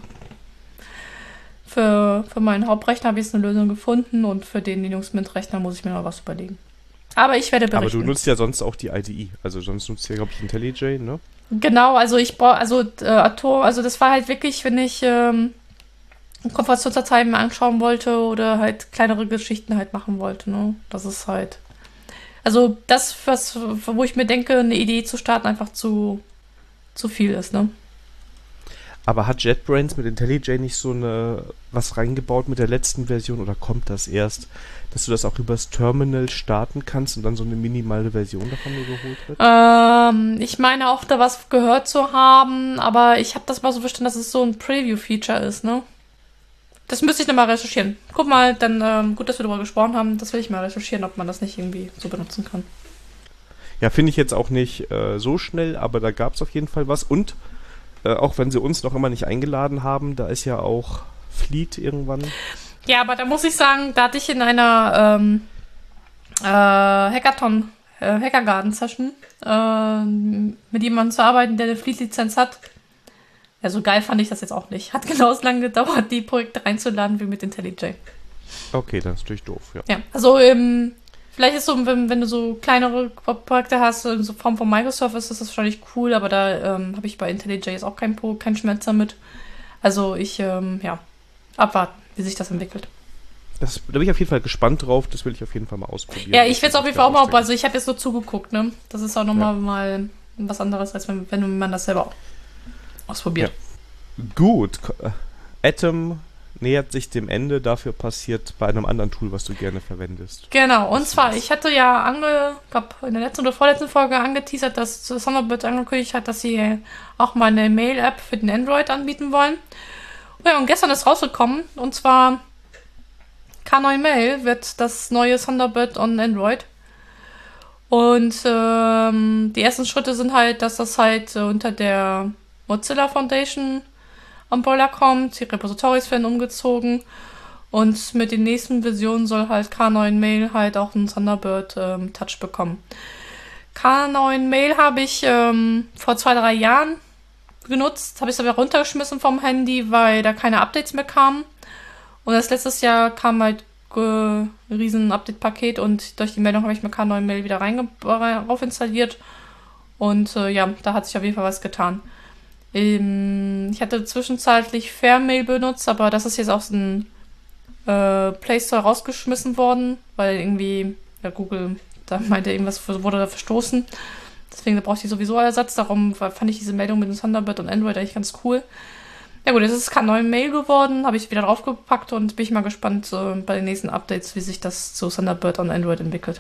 Für, für meinen Hauptrechner habe ich jetzt eine Lösung gefunden und für den Linux Mint Rechner muss ich mir noch was überlegen. Aber ich werde berichten. Aber du nutzt ja sonst auch die I D E. Also sonst nutzt du ja, glaube ich, IntelliJ, ne? Genau, also ich brauche, also äh, Atom, also das war halt wirklich, wenn ich ähm, Konfigurationsdateien mir anschauen wollte oder halt kleinere Geschichten halt machen wollte, ne? Das ist halt. Also das, was, wo ich mir denke, eine Idee zu starten, einfach zu, zu viel ist, ne? Aber hat JetBrains mit IntelliJ nicht so eine was reingebaut mit der letzten Version oder kommt das erst, dass du das auch übers Terminal starten kannst und dann so eine minimale Version davon nur geholt wird? Ähm, ich meine auch, da was gehört zu haben, aber ich habe das mal so verstanden, dass es so ein Preview-Feature ist, ne? Das müsste ich nochmal recherchieren. Guck mal, dann ähm, gut, dass wir darüber gesprochen haben. Das will ich mal recherchieren, ob man das nicht irgendwie so benutzen kann. Ja, finde ich jetzt auch nicht äh, so schnell, aber da gab es auf jeden Fall was. Und äh, auch wenn sie uns noch immer nicht eingeladen haben, da ist ja auch Fleet irgendwann. Ja, aber da muss ich sagen, da hatte ich in einer ähm, äh, Hackathon, äh, Hackergarden-Session äh, mit jemandem zu arbeiten, der eine Fleet-Lizenz hat. Ja, so geil fand ich das jetzt auch nicht. Hat genauso lange gedauert, die Projekte reinzuladen wie mit IntelliJ. Okay, das ist natürlich doof, ja. Ja, also ähm, vielleicht ist so, wenn, wenn du so kleinere Projekte hast, in so Form von Microsoft, ist das wahrscheinlich cool, aber da ähm, habe ich bei IntelliJ jetzt auch keinen kein Schmerz damit. Also ich, ähm, ja, abwarten, wie sich das entwickelt. Das, da bin ich auf jeden Fall gespannt drauf, das will ich auf jeden Fall mal ausprobieren. Ja, ich will es auf jeden Fall auch mal, ausdenken. also ich habe jetzt nur zugeguckt, ne? Das ist auch nochmal Ja. mal was anderes, als wenn, wenn man das selber ausprobiert. Ja. Gut, Ko- äh, Atom nähert sich dem Ende, dafür passiert bei einem anderen Tool, was du gerne verwendest. Genau, und Was zwar, ist? ich hatte ja ange, glaub, in der letzten oder vorletzten Folge angeteasert, dass Thunderbird angekündigt hat, dass sie auch mal eine Mail-App für den Android anbieten wollen. Ja, und gestern ist rausgekommen, und zwar K neun Mail wird das neue Thunderbird on Android. Und ähm, die ersten Schritte sind halt, dass das halt äh, unter der Mozilla Foundation Umbrella kommt, die Repositories werden umgezogen und mit den nächsten Versionen soll halt K neun Mail halt auch einen Thunderbird ähm, Touch bekommen. K neun Mail habe ich ähm, vor zwei, drei Jahren genutzt, habe ich es aber runtergeschmissen vom Handy, weil da keine Updates mehr kamen. Und das letztes Jahr kam halt äh, ein riesen Update-Paket und durch die Meldung habe ich mir K neun Mail wieder reinge- rauf installiert. Und äh, ja, da hat sich auf jeden Fall was getan. Ähm, ich hatte zwischenzeitlich Fairmail benutzt, aber das ist jetzt aus dem äh, Play Store rausgeschmissen worden, weil irgendwie ja, Google da meinte, irgendwas wurde da verstoßen. Deswegen da brauchte ich sowieso Ersatz. Darum fand ich diese Meldung mit dem Thunderbird und Android eigentlich ganz cool. Ja gut, jetzt ist es K neun Mail geworden, habe ich wieder draufgepackt und bin ich mal gespannt äh, bei den nächsten Updates, wie sich das zu Thunderbird und Android entwickelt.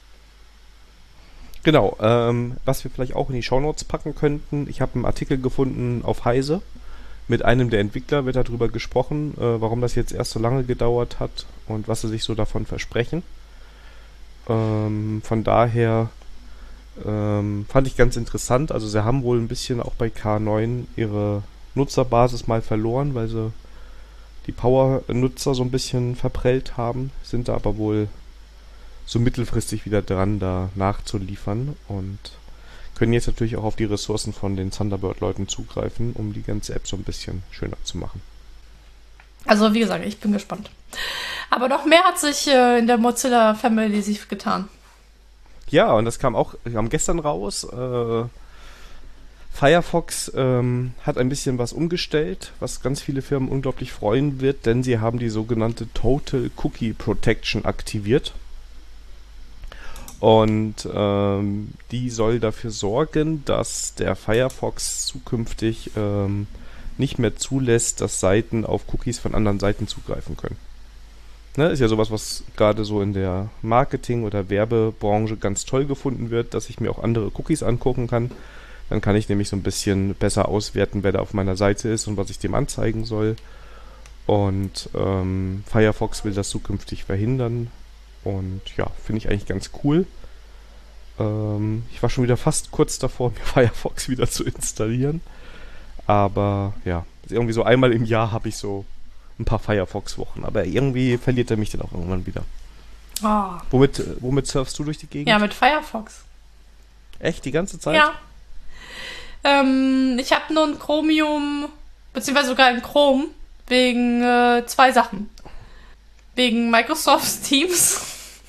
Genau, ähm, was wir vielleicht auch in die Shownotes packen könnten, ich habe einen Artikel gefunden auf Heise, mit einem der Entwickler wird darüber gesprochen, äh, warum das jetzt erst so lange gedauert hat und was sie sich so davon versprechen. Ähm, von daher ähm, fand ich ganz interessant, also sie haben wohl ein bisschen auch bei K neun ihre Nutzerbasis mal verloren, weil sie die Power-Nutzer so ein bisschen verprellt haben, sind da aber wohl so mittelfristig wieder dran, da nachzuliefern und können jetzt natürlich auch auf die Ressourcen von den Thunderbird-Leuten zugreifen, um die ganze App so ein bisschen schöner zu machen. Also wie gesagt, ich bin gespannt. Aber noch mehr hat sich äh, in der Mozilla Family sich getan. Ja, und das kam auch kam gestern raus. Äh, Firefox ähm, hat ein bisschen was umgestellt, was ganz viele Firmen unglaublich freuen wird, denn sie haben die sogenannte Total Cookie Protection aktiviert. Und ähm, die soll dafür sorgen, dass der Firefox zukünftig ähm, nicht mehr zulässt, dass Seiten auf Cookies von anderen Seiten zugreifen können. Ne, ist ja sowas, was gerade so in der Marketing- oder Werbebranche ganz toll gefunden wird, dass ich mir auch andere Cookies angucken kann. Dann kann ich nämlich so ein bisschen besser auswerten, wer da auf meiner Seite ist und was ich dem anzeigen soll. Und ähm, Firefox will das zukünftig verhindern. Und ja, finde ich eigentlich ganz cool. Ähm, ich war schon wieder fast kurz davor, mir Firefox wieder zu installieren. Aber ja, irgendwie so einmal im Jahr habe ich so ein paar Firefox-Wochen. Aber irgendwie verliert er mich dann auch irgendwann wieder. Oh. Womit, womit surfst du durch die Gegend? Ja, mit Firefox. Echt, die ganze Zeit? Ja. Ähm, ich habe nur ein Chromium, beziehungsweise sogar ein Chrome, wegen äh, zwei Sachen. Wegen Microsoft Teams.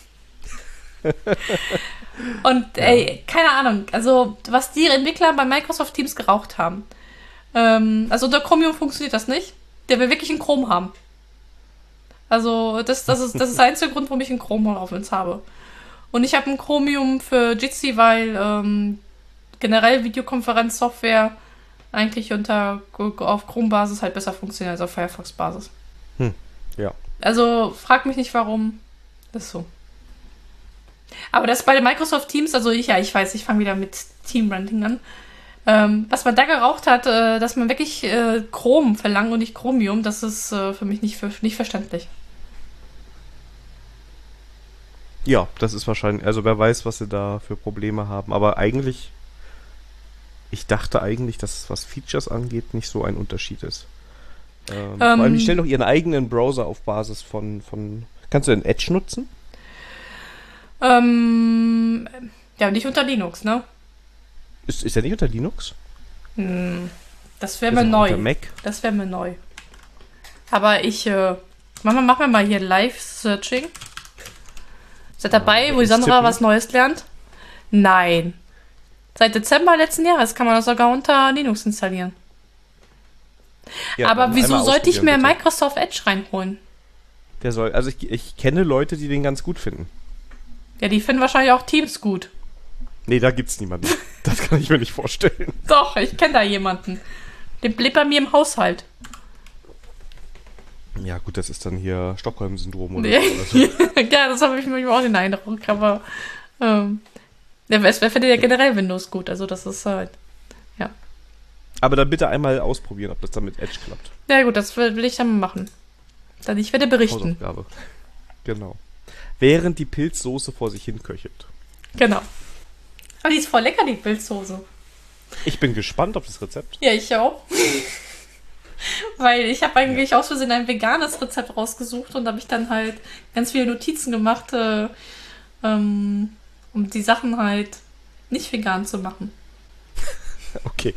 Und ja. ey, keine Ahnung, also was die Entwickler bei Microsoft Teams geraucht haben. Ähm, also unter Chromium funktioniert das nicht. Der will wirklich einen Chrome haben. Also das, das, ist, das ist der einzige Grund, warum ich einen Chrome auf uns habe. Und ich habe ein Chromium für Jitsi, weil ähm, generell Videokonferenzsoftware eigentlich unter auf Chrome-Basis halt besser funktioniert als auf Firefox-Basis. Hm, ja. Also frag mich nicht, warum. Das ist so. Aber das bei den Microsoft Teams, also ich, ja, ich weiß, ich fange wieder mit Team-Branding an. Ähm, was man da geraucht hat, äh, dass man wirklich äh, Chrome verlangt und nicht Chromium, das ist äh, für mich nicht, für, nicht verständlich. Ja, das ist wahrscheinlich, also wer weiß, was sie da für Probleme haben. Aber eigentlich, ich dachte eigentlich, dass was Features angeht, nicht so ein Unterschied ist. Ähm, ähm, vor allem, die stellen doch ihren eigenen Browser auf Basis von, von kannst du denn Edge nutzen? Ähm, ja, nicht unter Linux, ne? Ist, ist er nicht unter Linux? Hm, das wäre mir neu. Unter Mac? Das wäre mir neu. Aber ich, äh, machen wir, machen wir mal hier Live-Searching. Seid dabei, wo die Sandra was Neues lernt? Nein. Seit Dezember letzten Jahres kann man das sogar unter Linux installieren. Ja, aber wieso sollte ich mir bitte. Microsoft Edge reinholen? Der soll, also ich, ich kenne Leute, die den ganz gut finden. Ja, die finden wahrscheinlich auch Teams gut. Nee, da gibt's niemanden. Das kann ich mir nicht vorstellen. Doch, ich kenne da jemanden. Der lebt bei mir im Haushalt. Ja, gut, das ist dann hier Stockholm-Syndrom oder, oder so. Ja, das habe ich mir auch den Eindruck, aber ähm, der findet ja generell Windows gut, also das ist halt, ja. Aber dann bitte einmal ausprobieren, ob das dann mit Edge klappt. Ja gut, das will, will ich dann machen. Dann ich werde berichten. Hausaufgabe. Genau. Während die Pilzsoße vor sich hin köchelt. Genau. Aber die ist voll lecker, die Pilzsoße. Ich bin gespannt auf das Rezept. Ja, ich auch. Weil ich habe eigentlich ja. aus Versehen ein veganes Rezept rausgesucht und habe ich dann halt ganz viele Notizen gemacht, äh, ähm, um die Sachen halt nicht vegan zu machen. Okay.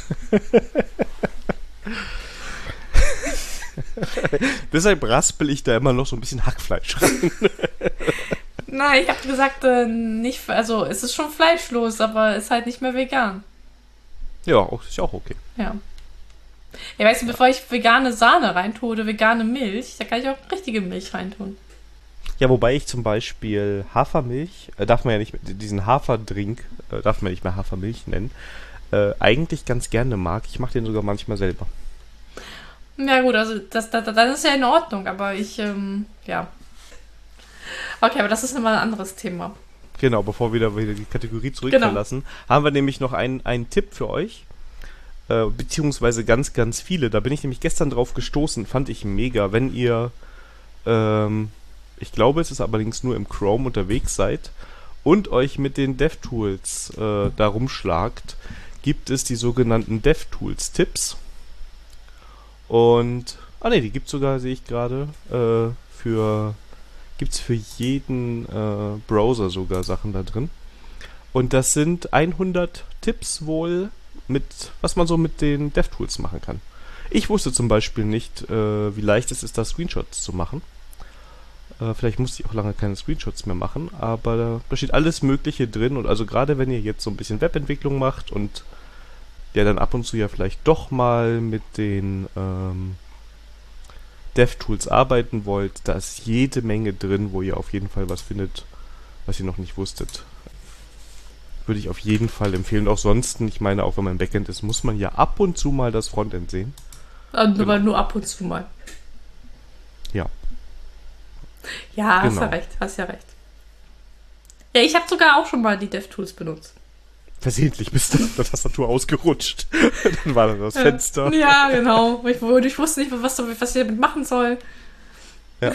Deshalb raspel ich da immer noch so ein bisschen Hackfleisch rein. Nein, ich habe gesagt, äh, nicht, also es ist schon fleischlos, aber ist halt nicht mehr vegan. Ja, auch, ist ja auch okay. Ja. Ja, weißt du, bevor ich vegane Sahne reintue oder vegane Milch, da kann ich auch richtige Milch reintun. Ja, wobei ich zum Beispiel Hafermilch, äh, darf man ja nicht, diesen Haferdrink, äh, darf man nicht mehr Hafermilch nennen, äh, eigentlich ganz gerne mag. Ich mache den sogar manchmal selber. Ja gut, also das, das, das ist ja in Ordnung, aber ich, ähm, ja. Okay, aber das ist nochmal ein anderes Thema. Genau, bevor wir wieder die Kategorie zurückverlassen, genau. haben wir nämlich noch einen, einen Tipp für euch. Äh, beziehungsweise ganz, ganz viele. Da bin ich nämlich gestern drauf gestoßen, fand ich mega. Wenn ihr, ähm, ich glaube, es ist allerdings nur im Chrome unterwegs seid und euch mit den DevTools äh, da rumschlagt, gibt es die sogenannten DevTools-Tipps. Und, ah ne, die gibt es sogar, sehe ich gerade, äh, für, gibt es für jeden äh, Browser sogar Sachen da drin. Und das sind hundert Tipps wohl, mit was man so mit den DevTools machen kann. Ich wusste zum Beispiel nicht, äh, wie leicht es ist, da Screenshots zu machen. Äh, vielleicht musste ich auch lange keine Screenshots mehr machen, aber da, da steht alles Mögliche drin. Und also gerade wenn ihr jetzt so ein bisschen Webentwicklung macht und ja dann ab und zu ja vielleicht doch mal mit den ähm, DevTools arbeiten wollt, da ist jede Menge drin, wo ihr auf jeden Fall was findet, was ihr noch nicht wusstet. Würde ich auf jeden Fall empfehlen. Und auch sonst, ich meine, auch wenn man im Backend ist, muss man ja ab und zu mal das Frontend sehen. Aber genau. nur ab und zu mal. Ja. Ja, hast genau. ja recht, hast ja recht. Ja, ich habe sogar auch schon mal die DevTools benutzt. Versehentlich bist du auf der Tastatur ausgerutscht. Dann war da das ja. Fenster. Ja, genau. Ich, ich wusste nicht, was, was ich damit machen soll. Ja.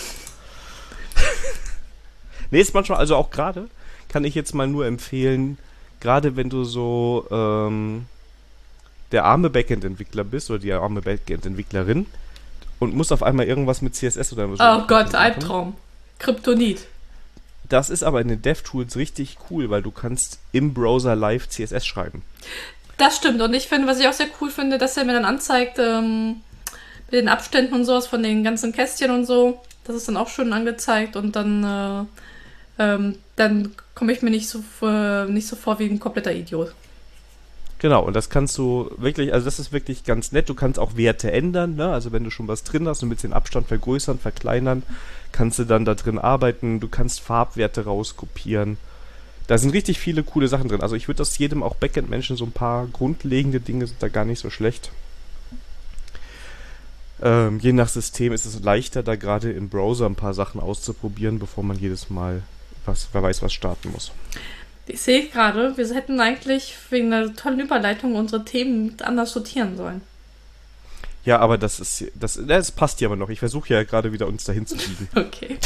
Nee, ist manchmal, also auch gerade, kann ich jetzt mal nur empfehlen, gerade wenn du so ähm, der arme Backend-Entwickler bist oder die arme Backend-Entwicklerin und musst auf einmal irgendwas mit C S S oder so. Oh Gott, Albtraum. Kryptonit. Das ist aber in den DevTools richtig cool, weil du kannst im Browser live C S S schreiben. Das stimmt. Und ich finde, was ich auch sehr cool finde, dass er mir dann anzeigt, ähm, mit den Abständen und sowas von den ganzen Kästchen und so. Das ist dann auch schön angezeigt und dann, äh, ähm, dann komme ich mir nicht so, äh, nicht so vor wie ein kompletter Idiot. Genau, und das kannst du wirklich, also das ist wirklich ganz nett. Du kannst auch Werte ändern, ne? Also wenn du schon was drin hast und willst den Abstand vergrößern, verkleinern, kannst du dann da drin arbeiten. Du kannst Farbwerte rauskopieren. Da sind richtig viele coole Sachen drin. Also ich würde das jedem, auch Backend-Menschen, so ein paar grundlegende Dinge sind da gar nicht so schlecht. Ähm, je nach System ist es leichter, da gerade im Browser ein paar Sachen auszuprobieren, bevor man jedes Mal, was, wer weiß, was starten muss. Ich sehe gerade, wir hätten eigentlich wegen einer tollen Überleitung unsere Themen anders sortieren sollen. Ja, aber das ist, das, das passt ja aber noch. Ich versuche ja gerade wieder uns dahin zu biegen. Okay.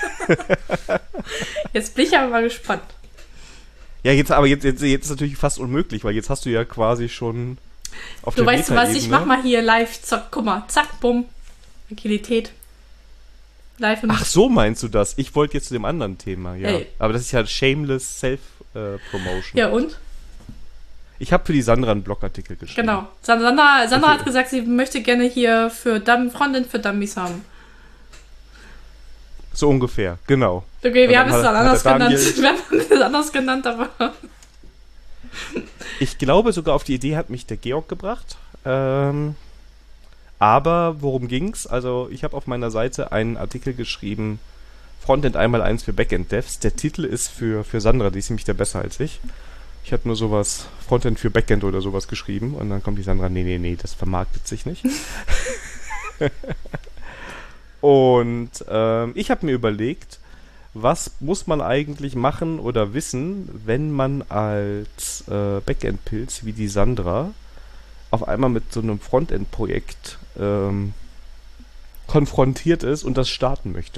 Jetzt bin ich aber mal gespannt. Ja, jetzt, aber jetzt, jetzt, jetzt ist es natürlich fast unmöglich, weil jetzt hast du ja quasi schon auf du der weißt du was, ich mach mal hier live, zack, guck mal, zack, bumm, Agilität. Live im Ach, so meinst du das? Ich wollte jetzt zu dem anderen Thema, ja. Ey. Aber das ist ja shameless Self-Promotion. Ja, und? Ich habe für die Sandra einen Blogartikel geschrieben. Genau. Sandra, Sandra okay. hat gesagt, sie möchte gerne hier für Dumb, Frontend für Dummies haben. So ungefähr, genau. Okay, wir haben es dann anders genannt. Daniel, Wir haben es anders genannt, aber... Ich glaube, sogar auf die Idee hat mich der Georg gebracht. Ähm, aber worum ging's? Also ich habe auf meiner Seite einen Artikel geschrieben, Frontend einmal eins für Backend-Devs. Der Titel ist für, für Sandra, die ist nämlich der besser als ich. Ich habe nur sowas, Frontend für Backend oder sowas geschrieben und dann kommt die Sandra, nee, nee, nee, das vermarktet sich nicht. Und ähm, ich habe mir überlegt, was muss man eigentlich machen oder wissen, wenn man als äh, Backend-Pilz wie die Sandra auf einmal mit so einem Frontend-Projekt ähm, konfrontiert ist und das starten möchte.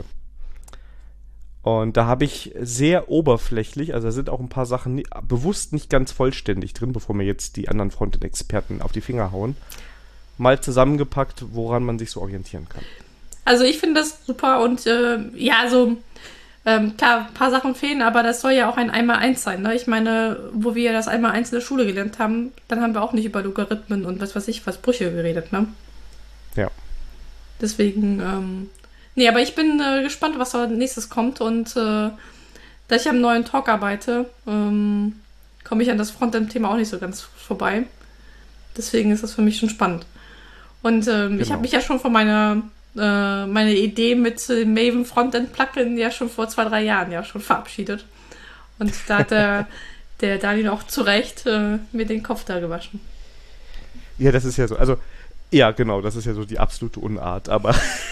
Und da habe ich sehr oberflächlich, also da sind auch ein paar Sachen nie, bewusst nicht ganz vollständig drin, bevor mir jetzt die anderen Frontend-Experten auf die Finger hauen, mal zusammengepackt, woran man sich so orientieren kann. Also ich finde das super und äh, ja, also ähm, klar, ein paar Sachen fehlen, aber das soll ja auch ein Einmal-Eins sein. Ne? Ich meine, wo wir das Einmal-Eins in der Schule gelernt haben, dann haben wir auch nicht über Logarithmen und was weiß ich, was Brüche geredet, ne? Ja. Deswegen, ähm, nee, aber ich bin äh, gespannt, was da nächstes kommt und äh, da ich am neuen Talk arbeite, ähm, komme ich an das Frontend-Thema auch nicht so ganz vorbei. Deswegen ist das für mich schon spannend. Und ähm, genau. Ich habe mich ja schon von meiner äh, meine Idee mit dem Maven Frontend Plugin ja schon vor zwei, drei Jahren ja schon verabschiedet. Und da hat der, der Daniel auch zu Recht äh, mir den Kopf da gewaschen. Ja, das ist ja so, also ja, genau, das ist ja so die absolute Unart, aber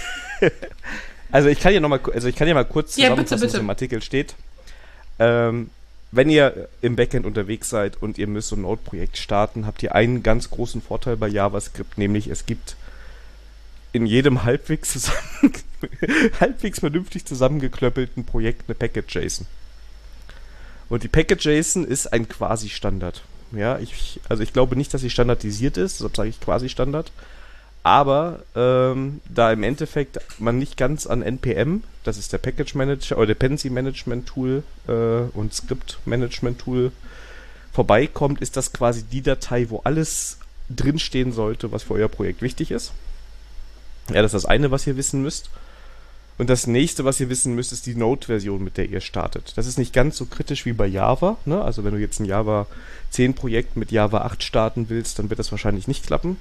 also ich kann ja noch mal, also ich kann ja mal kurz zusammenfassen, ja, bitte, bitte. was im Artikel steht. Ähm, wenn ihr im Backend unterwegs seid und ihr müsst so ein Node-Projekt starten, habt ihr einen ganz großen Vorteil bei JavaScript, nämlich es gibt in jedem halbwegs zusammen, halbwegs vernünftig zusammengeklöppelten Projekt eine Package-JSON. Und die Package-JSON ist ein Quasi-Standard. Ja, ich, also ich glaube nicht, dass sie standardisiert ist, deshalb sage ich Quasi-Standard. Aber ähm, da im Endeffekt man nicht ganz an N P M, das ist der Package Manager oder Dependency Management Tool äh, und Script Management Tool vorbeikommt, ist das quasi die Datei, wo alles drinstehen sollte, was für euer Projekt wichtig ist. Ja, das ist das eine, was ihr wissen müsst. Und das nächste, was ihr wissen müsst, ist die Node-Version, mit der ihr startet. Das ist nicht ganz so kritisch wie bei Java, ne? Also wenn du jetzt ein Java zehn Projekt mit Java acht starten willst, dann wird das wahrscheinlich nicht klappen.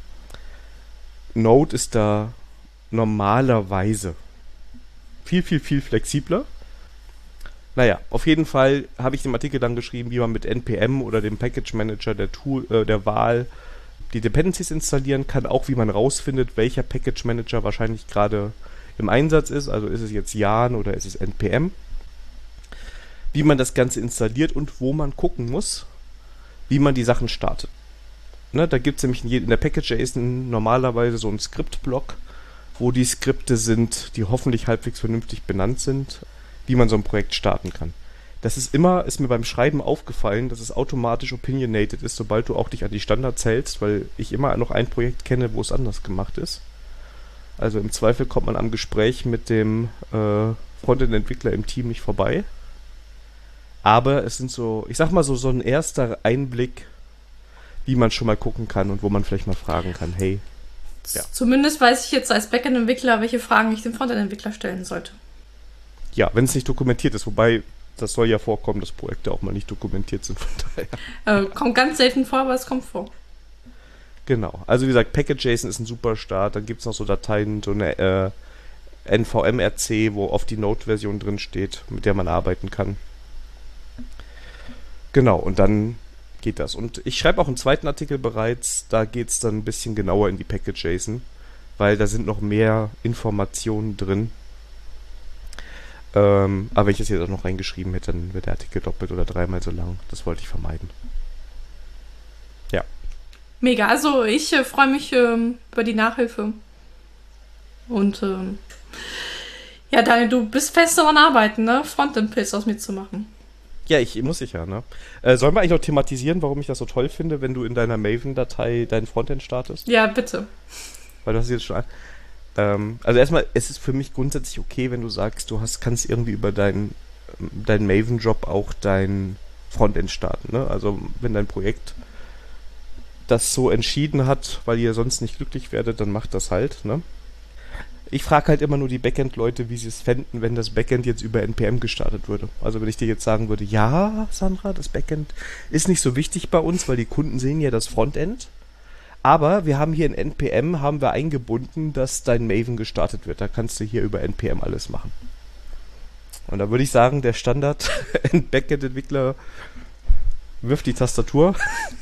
Node ist da normalerweise viel, viel, viel flexibler. Naja, auf jeden Fall habe ich den Artikel dann geschrieben, wie man mit N P M oder dem Package Manager der Tool, äh, der Wahl die Dependencies installieren kann, auch wie man rausfindet, welcher Package Manager wahrscheinlich gerade im Einsatz ist, also ist es jetzt Yarn oder ist es N P M, wie man das Ganze installiert und wo man gucken muss, wie man die Sachen startet. Ne, da gibt es nämlich in, je, in der Package.json normalerweise so einen Skriptblock, wo die Skripte sind, die hoffentlich halbwegs vernünftig benannt sind, wie man so ein Projekt starten kann. Das ist immer, ist mir beim Schreiben aufgefallen, dass es automatisch opinionated ist, sobald du auch dich an die Standards hältst, weil ich immer noch ein Projekt kenne, wo es anders gemacht ist. Also im Zweifel kommt man am Gespräch mit dem äh, Frontend-Entwickler im Team nicht vorbei. Aber es sind so, ich sag mal so, so ein erster Einblick, wie man schon mal gucken kann und wo man vielleicht mal fragen kann, hey. Ja. Zumindest weiß ich jetzt als Backend-Entwickler, welche Fragen ich dem Frontend-Entwickler stellen sollte. Ja, wenn es nicht dokumentiert ist, wobei das soll ja vorkommen, dass Projekte auch mal nicht dokumentiert sind, von daher. Äh, kommt ganz selten vor, aber es kommt vor. Genau, also wie gesagt, Package.json ist ein super Start, dann gibt es noch so Dateien, so eine äh, N V M R C, wo oft die Node-Version drin steht, mit der man arbeiten kann. Genau, und dann geht das. Und ich schreibe auch einen zweiten Artikel bereits, da geht es dann ein bisschen genauer in die Package.json, weil da sind noch mehr Informationen drin. Ähm, aber wenn ich es jetzt auch noch reingeschrieben hätte, dann wird der Artikel doppelt oder dreimal so lang. Das wollte ich vermeiden. Ja. Mega, also ich äh, freue mich ähm, über die Nachhilfe. Und ähm, ja, Daniel, du bist fest daran arbeiten, ne? Frontend-Pilz aus mir zu machen. Ja, ich muss ich ja, ne? Äh, sollen wir eigentlich noch thematisieren, warum ich das so toll finde, wenn du in deiner Maven-Datei dein Frontend startest? Ja, bitte. Weil du hast jetzt schon... Ähm, also erstmal, es ist für mich grundsätzlich okay, wenn du sagst, du hast, kannst irgendwie über deinen dein Maven-Job auch dein Frontend starten, ne? Also wenn dein Projekt das so entschieden hat, weil ihr sonst nicht glücklich werdet, dann macht das halt, ne? Ich frage halt immer nur die Backend-Leute, wie sie es fänden, wenn das Backend jetzt über N P M gestartet würde. Also wenn ich dir jetzt sagen würde, ja, Sandra, das Backend ist nicht so wichtig bei uns, weil die Kunden sehen ja das Frontend. Aber wir haben hier in N P M haben wir eingebunden, dass dein Maven gestartet wird. Da kannst du hier über N P M alles machen. Und da würde ich sagen, der Standard-Backend-Entwickler wirft die Tastatur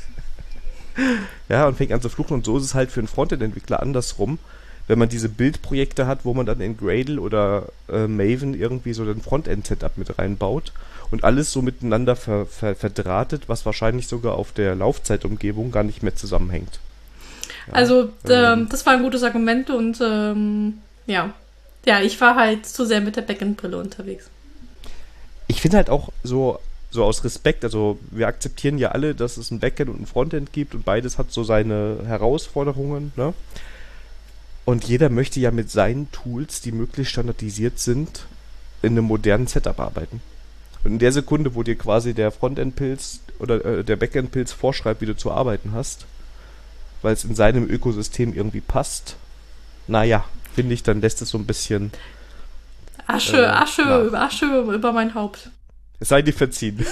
ja, und fängt an zu fluchen. Und so ist es halt für einen Frontend-Entwickler andersrum. Wenn man diese Bildprojekte hat, wo man dann in Gradle oder äh, Maven irgendwie so ein Frontend-Setup mit reinbaut und alles so miteinander ver- ver- verdrahtet, was wahrscheinlich sogar auf der Laufzeitumgebung gar nicht mehr zusammenhängt. Ja, also ähm, das war ein gutes Argument und ähm, ja. Ja, ich war halt zu sehr mit der Backend-Brille unterwegs. Ich finde halt auch so, so aus Respekt, also wir akzeptieren ja alle, dass es ein Backend und ein Frontend gibt und beides hat so seine Herausforderungen, ne? Und jeder möchte ja mit seinen Tools, die möglichst standardisiert sind, in einem modernen Setup arbeiten. Und in der Sekunde, wo dir quasi der Frontend-Pilz oder äh, der Backend-Pilz vorschreibt, wie du zu arbeiten hast, weil es in seinem Ökosystem irgendwie passt, naja, finde ich, dann lässt es so ein bisschen Asche, äh, Asche, nach. Asche über mein Haupt. Es sei dir verziehen.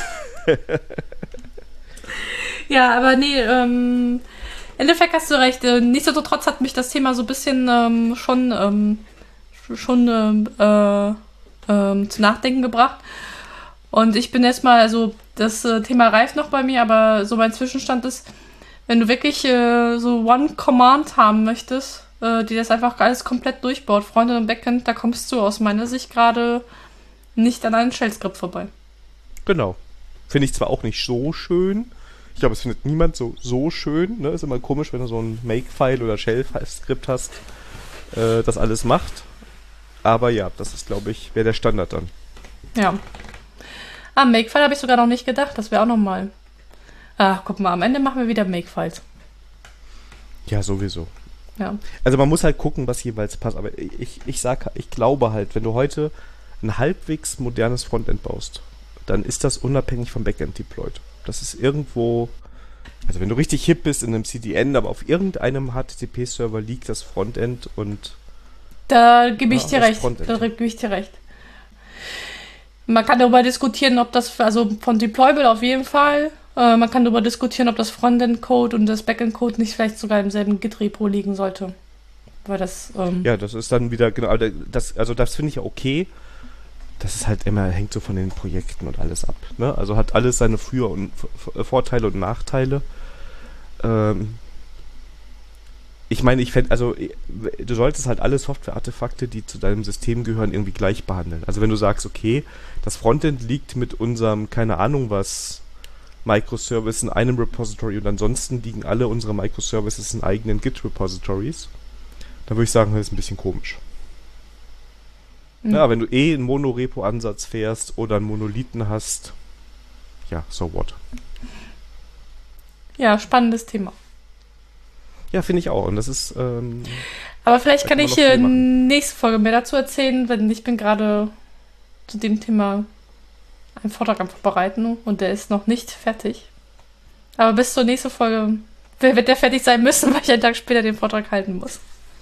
Ja, aber nee, ähm, im Endeffekt hast du recht. Nichtsdestotrotz hat mich das Thema so ein bisschen ähm, schon, ähm, schon ähm, äh, ähm, zu nachdenken gebracht. Und ich bin erstmal, also das äh, Thema reift noch bei mir, aber so mein Zwischenstand ist, wenn du wirklich äh, so One-Command haben möchtest, äh, die das einfach alles komplett durchbaut, Frontend und Backend, da kommst du aus meiner Sicht gerade nicht an einen Shell-Skript vorbei. Genau. Finde ich zwar auch nicht so schön. Ich glaube, es findet niemand so, so schön. Ne? Ist immer komisch, wenn du so ein Make-File oder Shell-Skript hast, äh, das alles macht. Aber ja, das ist, glaube ich, wäre der Standard dann. Ja. Am Make-File habe ich sogar noch nicht gedacht. Das wäre auch nochmal. Ach, guck mal, am Ende machen wir wieder Make-Files. Ja, sowieso. Ja. Also man muss halt gucken, was jeweils passt. Aber ich, ich sag, ich glaube halt, wenn du heute ein halbwegs modernes Frontend baust, dann ist das unabhängig vom Backend deployed. Das ist irgendwo, also wenn du richtig hip bist in einem C D N, aber auf irgendeinem H T T P-Server liegt das Frontend und da gebe ich ja, dir recht. Frontend. Da gebe ich dir recht. Man kann darüber diskutieren, ob das, also von Deployable auf jeden Fall, äh, man kann darüber diskutieren, ob das Frontend-Code und das Backend-Code nicht vielleicht sogar im selben Git-Repo liegen sollte. Weil das, ähm ja, das ist dann wieder, genau, das, also das finde ich ja okay. das ist halt immer, hängt so von den Projekten und alles ab. Ne? Also hat alles seine Für- und F- Vorteile und Nachteile. Ähm, ich meine, ich fände, also du solltest halt alle Software-Artefakte, die zu deinem System gehören, irgendwie gleich behandeln. Also wenn du sagst, okay, das Frontend liegt mit unserem, keine Ahnung was, Microservice in einem Repository und ansonsten liegen alle unsere Microservices in eigenen Git-Repositories, dann würde ich sagen, das ist ein bisschen komisch. Mhm. Ja, wenn du eh einen Monorepo-Ansatz fährst oder einen Monolithen hast, ja, so what. Ja, spannendes Thema. Ja, finde ich auch. Und das ist. Ähm, Aber vielleicht kann, kann ich hier nächste Folge mehr dazu erzählen, denn ich bin gerade zu dem Thema einen Vortrag am Vorbereiten und der ist noch nicht fertig. Aber bis zur nächsten Folge wird der fertig sein müssen, weil ich einen Tag später den Vortrag halten muss.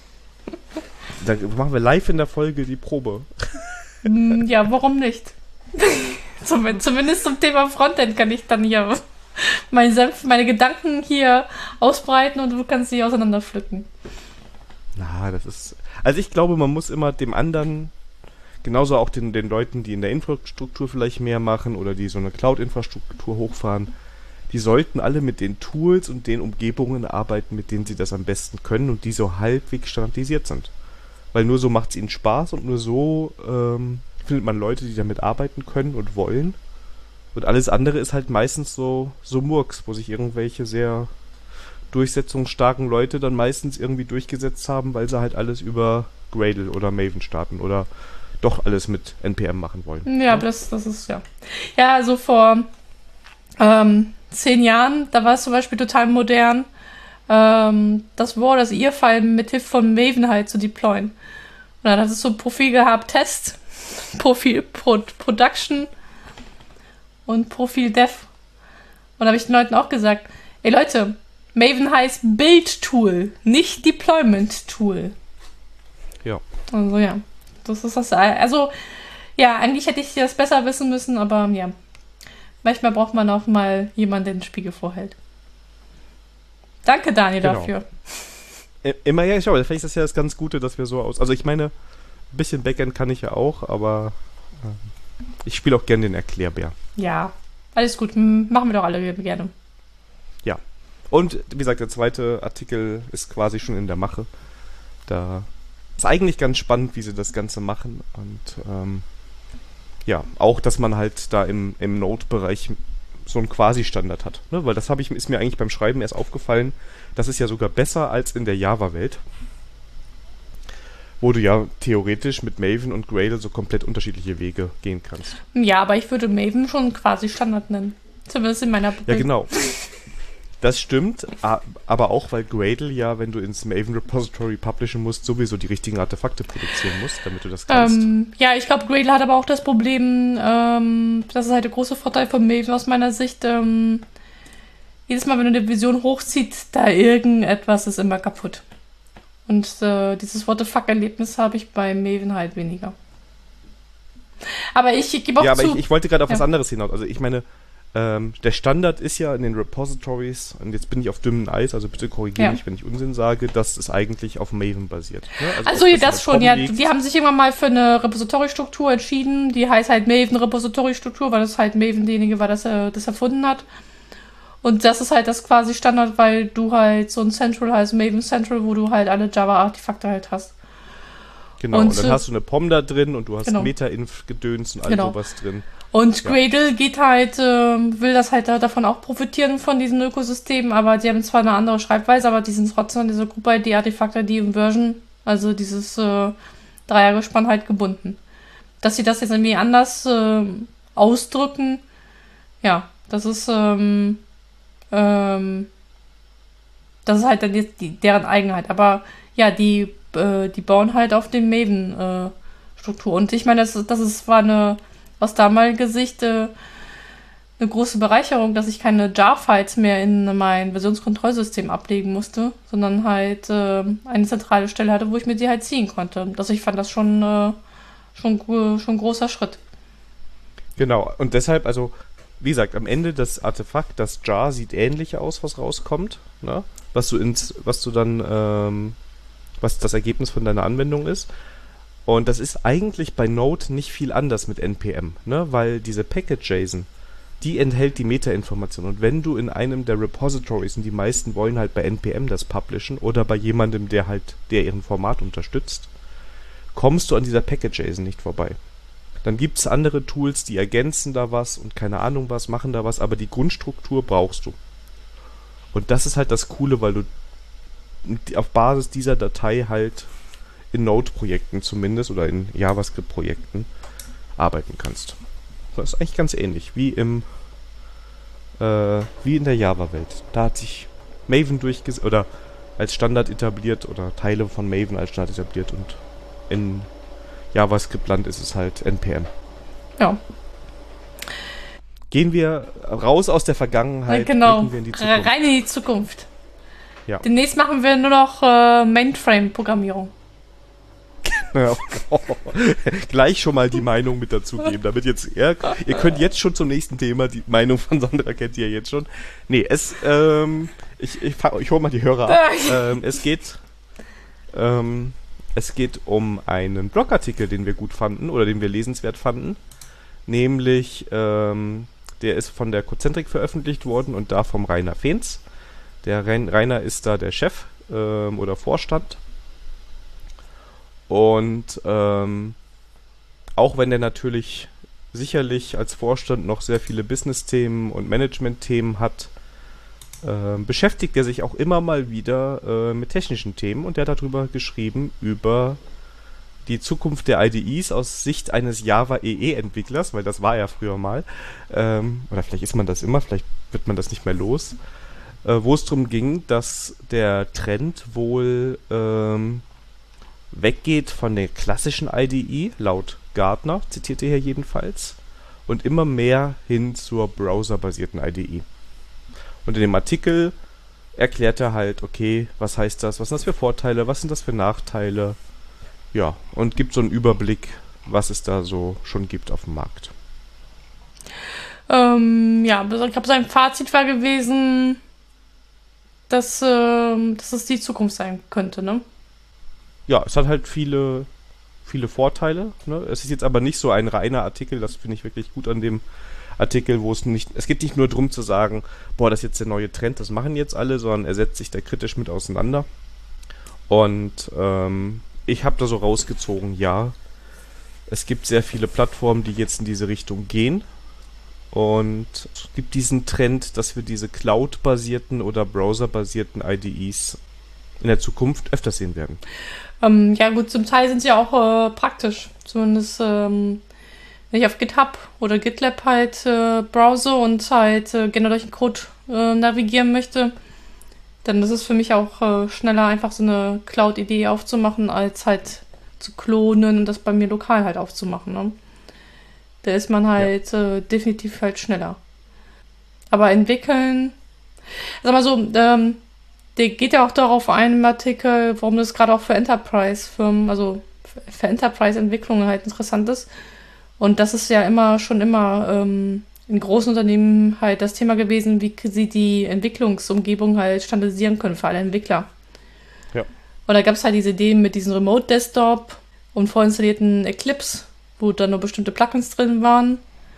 Dann machen wir live in der Folge die Probe. Ja, warum nicht? Zumindest zum Thema Frontend kann ich dann hier meine, Senf, meine Gedanken hier ausbreiten und du kannst sie auseinander pflücken. Na, das ist... Also ich glaube, man muss immer dem anderen, genauso auch den, den Leuten, die in der Infrastruktur vielleicht mehr machen oder die so eine Cloud-Infrastruktur hochfahren, die sollten alle mit den Tools und den Umgebungen arbeiten, mit denen sie das am besten können und die so halbwegs standardisiert sind. Weil nur so macht es ihnen Spaß und nur so ähm, findet man Leute, die damit arbeiten können und wollen. Und alles andere ist halt meistens so, so Murks, wo sich irgendwelche sehr durchsetzungsstarken Leute dann meistens irgendwie durchgesetzt haben, weil sie halt alles über Gradle oder Maven starten oder doch alles mit N P M machen wollen. Ja, ja? Das, das ist ja. Ja, also vor ähm, zehn Jahren, da war es zum Beispiel total modern, ähm, das War, das Ihr-File mit Hilfe von Maven halt zu deployen. Und dann hat es so ein Profil gehabt, Test, Profil Pro, Production und Profil Dev. Und da habe ich den Leuten auch gesagt, ey Leute, Maven heißt Build-Tool, nicht Deployment-Tool. Ja. Also ja, das ist das. Also, ja, eigentlich hätte ich das besser wissen müssen, aber ja. Manchmal braucht man auch mal jemanden, der den Spiegel vorhält. Danke, Daniel, genau. dafür. Immer, ja, schau, vielleicht ist das ja das ganz Gute, dass wir so aus... Also ich meine, ein bisschen Backend kann ich ja auch, aber äh, ich spiele auch gerne den Erklärbär. Ja, alles gut. Machen wir doch alle gerne. Ja. Und wie gesagt, der zweite Artikel ist quasi schon in der Mache. Da ist eigentlich ganz spannend, wie sie das Ganze machen. Und ähm, ja, auch, dass man halt da im, im Node-Bereich so einen Quasi-Standard hat. Ne? Weil das hab ich, ist mir eigentlich beim Schreiben erst aufgefallen. Das ist ja sogar besser als in der Java-Welt. Wo du ja theoretisch mit Maven und Gradle so komplett unterschiedliche Wege gehen kannst. Ja, aber ich würde Maven schon quasi Standard nennen. Zumindest in meiner Bubble. Ja, genau. Das stimmt, aber auch, weil Gradle ja, wenn du ins Maven Repository publishen musst, sowieso die richtigen Artefakte produzieren musst, damit du das kannst. Ähm, ja, ich glaube, Gradle hat aber auch das Problem, ähm, das ist halt der große Vorteil von Maven aus meiner Sicht, ähm, jedes Mal, wenn du eine Version hochzieht, da irgendetwas ist immer kaputt. Und äh, dieses What-the-fuck-Erlebnis habe ich bei Maven halt weniger. Aber ich, ich gebe auch ja, zu... Ja, aber ich, ich wollte gerade auf ja. was anderes hinaus. Also ich meine, ähm, der Standard ist ja in den Repositories, und jetzt bin ich auf dünnem Eis, also bitte korrigiere ja. mich, wenn ich Unsinn sage, dass es eigentlich auf Maven basiert. Ne? Also, also das, das schon, ja. Liegt. Die haben sich irgendwann mal für eine Repository-Struktur entschieden, die heißt halt Maven-Repository-Struktur, weil das halt Maven derjenige war, das er das erfunden hat. Und das ist halt das quasi Standard, weil du halt so ein Central heißt, Maven Central, wo du halt alle Java-Artefakte halt hast. Genau, und, und dann hast du eine P O M da drin und du hast genau. Meta-Inf-Gedöns und all genau. sowas drin. Und Gradle ja. geht halt, äh, will das halt davon auch profitieren von diesen Ökosystemen, aber die haben zwar eine andere Schreibweise, aber die sind trotzdem an diese Group-I D, Artefakt-I D und Version, also dieses äh, Dreiergespann halt gebunden. Dass sie das jetzt irgendwie anders äh, ausdrücken, ja, das ist, ähm, ähm, das ist halt dann jetzt die, deren Eigenheit. Aber ja, die, äh, die bauen halt auf den Maven-Struktur. Äh, und ich meine, das, das ist, war eine aus damaliger Sicht äh, eine große Bereicherung, dass ich keine Jar-Files mehr in mein Versionskontrollsystem ablegen musste, sondern halt äh, eine zentrale Stelle hatte, wo ich mir die halt ziehen konnte. Also ich fand das schon, äh, schon, schon ein großer Schritt. Genau, und deshalb, also wie gesagt, am Ende das Artefakt, das Jar, sieht ähnlich aus, was rauskommt, ne? Was du ins, was du dann, ähm, was das Ergebnis von deiner Anwendung ist. Und das ist eigentlich bei Node nicht viel anders mit N P M, ne? Weil diese Package-JSON, die enthält die Metainformation. Und wenn du in einem der Repositories, und die meisten wollen halt bei N P M das publishen oder bei jemandem, der halt, der ihren Format unterstützt, kommst du an dieser Package-JSON nicht vorbei. Dann gibt es andere Tools, die ergänzen da was und keine Ahnung was, machen da was, aber die Grundstruktur brauchst du. Und das ist halt das Coole, weil du auf Basis dieser Datei halt in Node-Projekten zumindest oder in JavaScript-Projekten arbeiten kannst. Das ist eigentlich ganz ähnlich wie im äh, wie in der Java-Welt. Da hat sich Maven durchgesetzt oder als Standard etabliert oder Teile von Maven als Standard etabliert und in JavaScript-Land ist es halt N P M. Ja. Gehen wir raus aus der Vergangenheit, genau. blicken wir in die Zukunft. Rein in die Zukunft. Ja. Demnächst machen wir nur noch äh, Mainframe-Programmierung. Ja, oh, gleich schon mal die Meinung mit dazugeben, damit jetzt, ja, ihr könnt jetzt schon zum nächsten Thema, die Meinung von Sandra kennt ihr jetzt schon. Nee, es, ähm, ich, ich, ich hole mal die Hörer ab. ähm, es geht, ähm, es geht um einen Blogartikel, den wir gut fanden oder den wir lesenswert fanden. Nämlich, ähm, der ist von der Cozentric veröffentlicht worden und da vom Rainer Fehns. Der Rainer ist da der Chef ähm, oder Vorstand. Und ähm, auch wenn der natürlich sicherlich als Vorstand noch sehr viele Business-Themen und Management-Themen hat, äh, beschäftigt er sich auch immer mal wieder äh, mit technischen Themen und der hat darüber geschrieben, über die Zukunft der I D Es aus Sicht eines Java-E E-Entwicklers, weil das war er früher mal, ähm, oder vielleicht ist man das immer, vielleicht wird man das nicht mehr los, äh, wo es darum ging, dass der Trend wohl ähm, weggeht von der klassischen I D E, laut Gartner, zitiert er hier jedenfalls, und immer mehr hin zur browserbasierten I D E. Und in dem Artikel erklärt er halt, okay, was heißt das, was sind das für Vorteile, was sind das für Nachteile, ja, und gibt so einen Überblick, was es da so schon gibt auf dem Markt. Ähm, ja, ich glaube, sein Fazit war gewesen, dass, ähm, dass es die Zukunft sein könnte, ne? Ja, es hat halt viele, viele Vorteile, ne? Es ist jetzt aber nicht so ein reiner Artikel, das finde ich wirklich gut an dem Artikel, wo es nicht, es geht nicht nur darum zu sagen, boah, das ist jetzt der neue Trend, das machen jetzt alle, sondern er setzt sich da kritisch mit auseinander. Und ähm, ich habe da so rausgezogen, ja, es gibt sehr viele Plattformen, die jetzt in diese Richtung gehen. Und es gibt diesen Trend, dass wir diese Cloud-basierten oder Browser-basierten I D Es in der Zukunft öfter sehen werden. Ähm, ja gut, zum Teil sind sie auch äh, praktisch. Zumindest ähm, wenn ich auf GitHub oder GitLab halt äh, browse und halt äh, gerne durch den Code äh, navigieren möchte, dann ist es für mich auch äh, schneller, einfach so eine Cloud-Idee aufzumachen, als halt zu klonen und das bei mir lokal halt aufzumachen. Ne? Da ist man halt ja. äh, definitiv halt schneller. Aber entwickeln, sag mal so, ähm, der geht ja auch darauf ein im Artikel, warum das gerade auch für Enterprise-Firmen, also für Enterprise-Entwicklungen halt interessant ist. Und das ist ja immer schon immer ähm, in großen Unternehmen halt das Thema gewesen, wie sie die Entwicklungsumgebung halt standardisieren können für alle Entwickler. Ja. Und da gab es halt diese Idee mit diesem Remote-Desktop und vorinstallierten Eclipse, wo dann nur bestimmte Plugins drin waren.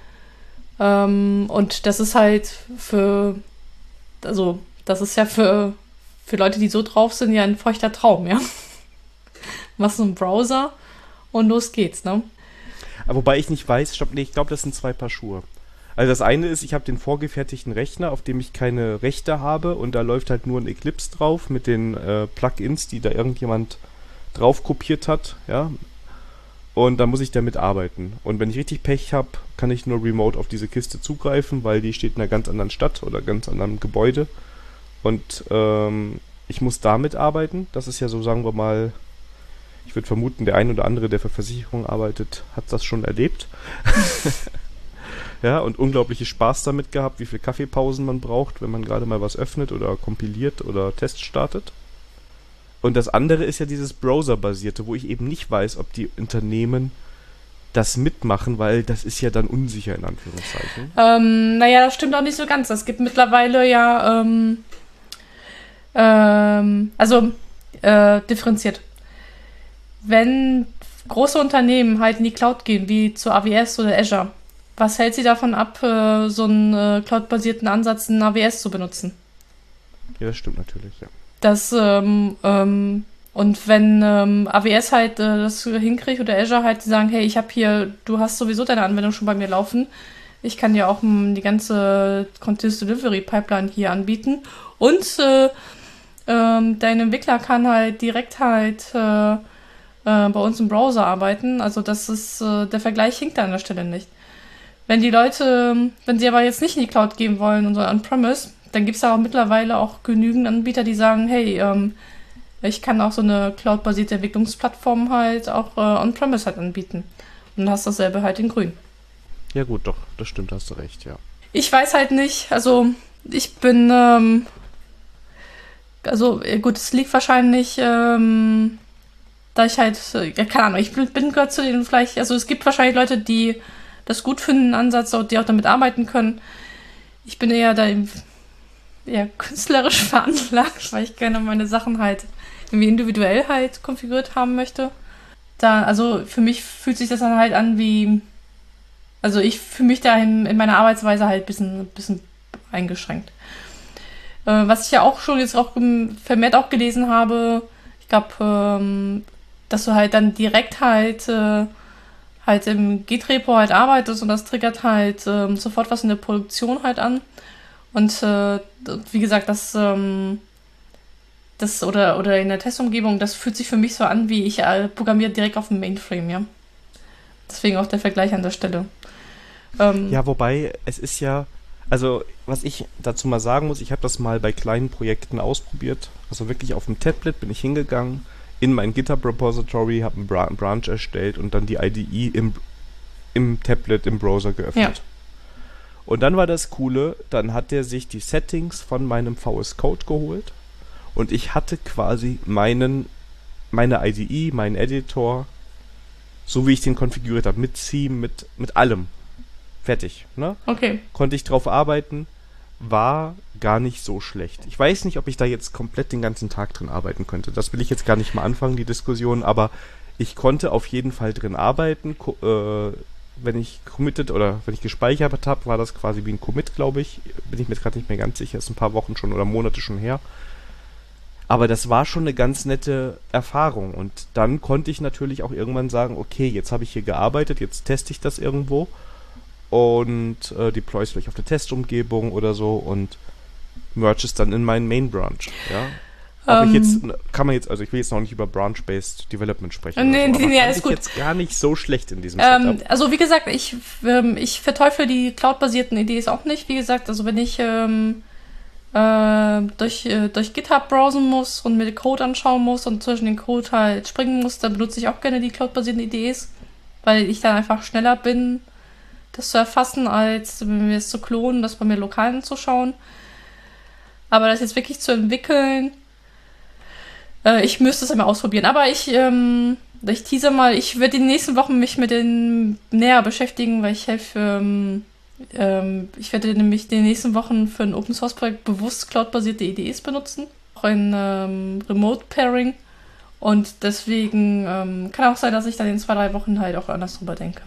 Ähm, und das ist halt für, also das ist ja für, für Leute, die so drauf sind, ja ein feuchter Traum, ja. Machst du einen Browser und los geht's, ne? Aber wobei ich nicht weiß, stopp, nee, ich glaube, das sind zwei Paar Schuhe. Also das eine ist, ich habe den vorgefertigten Rechner, auf dem ich keine Rechte habe und da läuft halt nur ein Eclipse drauf mit den äh, Plugins, die da irgendjemand drauf kopiert hat, ja. Und dann muss ich damit arbeiten. Und wenn ich richtig Pech habe, kann ich nur remote auf diese Kiste zugreifen, weil die steht in einer ganz anderen Stadt oder ganz anderen Gebäude. Und ähm, ich muss damit arbeiten. Das ist ja so, sagen wir mal, ich würde vermuten, der ein oder andere, der für Versicherungen arbeitet, hat das schon erlebt. Ja, und unglaubliche Spaß damit gehabt, wie viele Kaffeepausen man braucht, wenn man gerade mal was öffnet oder kompiliert oder Tests startet. Und das andere ist ja dieses Browser-basierte, wo ich eben nicht weiß, ob die Unternehmen das mitmachen, weil das ist ja dann unsicher, in Anführungszeichen. Ähm, naja, das stimmt auch nicht so ganz. Es gibt mittlerweile ja, ähm, ähm, also äh, differenziert. Wenn große Unternehmen halt in die Cloud gehen, wie zu A W S oder Azure, was hält sie davon ab, äh, so einen äh, cloud-basierten Ansatz in A W S zu benutzen? Ja, das stimmt natürlich, ja. Das, ähm, ähm, und wenn ähm, A W S halt äh, das hinkriegt oder Azure halt, die sagen, hey, ich habe hier, du hast sowieso deine Anwendung schon bei mir laufen, ich kann dir auch m, die ganze Continuous Delivery Pipeline hier anbieten und äh, ähm, dein Entwickler kann halt direkt halt äh, äh, bei uns im Browser arbeiten, also das ist, äh, der Vergleich hinkt da an der Stelle nicht. Wenn die Leute, wenn sie aber jetzt nicht in die Cloud gehen wollen, sondern on-premise, dann gibt es da auch mittlerweile auch genügend Anbieter, die sagen, hey, ähm, ich kann auch so eine cloud-basierte Entwicklungsplattform halt auch äh, on-premise halt anbieten. Und dann hast du dasselbe halt in grün. Ja gut, doch, das stimmt, hast du recht, ja. Ich weiß halt nicht, also ich bin, ähm, also gut, es liegt wahrscheinlich, ähm, da ich halt, ja keine Ahnung, ich bin, bin gehört zu denen vielleicht, also es gibt wahrscheinlich Leute, die das gut finden, einen Ansatz, die auch damit arbeiten können. Ich bin eher da eher künstlerisch veranlagt, weil ich gerne meine Sachen halt irgendwie individuell halt konfiguriert haben möchte. Da, also für mich fühlt sich das dann halt an wie, also ich fühle mich da in, in meiner Arbeitsweise halt ein bisschen, bisschen eingeschränkt. Äh, was ich ja auch schon jetzt auch vermehrt auch gelesen habe, ich glaube, ähm, dass du halt dann direkt halt äh, halt im Git-Repo halt arbeitest und das triggert halt ähm, sofort was in der Produktion halt an. Und äh, wie gesagt, das, ähm, das oder, oder in der Testumgebung, das fühlt sich für mich so an, wie ich äh, programmiere direkt auf dem Mainframe, ja. Deswegen auch der Vergleich an der Stelle. Ähm, ja, wobei, es ist ja, also was ich dazu mal sagen muss, ich habe das mal bei kleinen Projekten ausprobiert. Also wirklich auf dem Tablet bin ich hingegangen, in mein GitHub-Repository, habe einen Bra- Branch erstellt und dann die I D E im, im Tablet, im Browser geöffnet. Ja. Und dann war das Coole, dann hat der sich die Settings von meinem V S Code geholt und ich hatte quasi meinen, meine I D E, meinen Editor, so wie ich den konfiguriert habe, mit Theme, mit, mit allem. Fertig, ne? Okay. Konnte ich drauf arbeiten, war gar nicht so schlecht. Ich weiß nicht, ob ich da jetzt komplett den ganzen Tag drin arbeiten könnte. Das will ich jetzt gar nicht mal anfangen, die Diskussion, aber ich konnte auf jeden Fall drin arbeiten. Ko- äh, wenn ich committed oder wenn ich gespeichert habe, war das quasi wie ein Commit, glaube ich. Bin ich mir gerade nicht mehr ganz sicher, ist ein paar Wochen schon oder Monate schon her. Aber das war schon eine ganz nette Erfahrung. Und dann konnte ich natürlich auch irgendwann sagen, okay, jetzt habe ich hier gearbeitet, jetzt teste ich das irgendwo und äh, deploy es vielleicht auf der Testumgebung oder so und merge es dann in meinen Main Branch. Ja. Aber Ähm, ich jetzt, kann man jetzt, also ich will jetzt noch nicht über Branch-Based Development sprechen. Nee, oder so, nee, aber nee, fand alles ich gut. jetzt gar nicht so schlecht in diesem Ähm, Setup. also wie gesagt, ich, ähm, ich verteufle die cloud-basierten I Ds auch nicht. Wie gesagt, also wenn ich ähm, äh, durch, äh, durch GitHub browsen muss und mir den Code anschauen muss und zwischen den Code halt springen muss, dann benutze ich auch gerne die cloud-basierten I Ds, weil ich dann einfach schneller bin, das zu erfassen, als wenn wir es zu klonen, das bei mir lokal anzuschauen. Aber das jetzt wirklich zu entwickeln, äh, ich müsste es einmal ausprobieren. Aber ich, ähm, ich tease mal, ich werde in den nächsten Wochen mich mit denen näher beschäftigen, weil ich helfe, ähm, ähm, ich werde nämlich in den nächsten Wochen für ein Open-Source-Projekt bewusst cloud-basierte I Ds benutzen, auch in ähm, Remote-Pairing. Und deswegen ähm, kann auch sein, dass ich dann in zwei, drei Wochen halt auch anders drüber denke.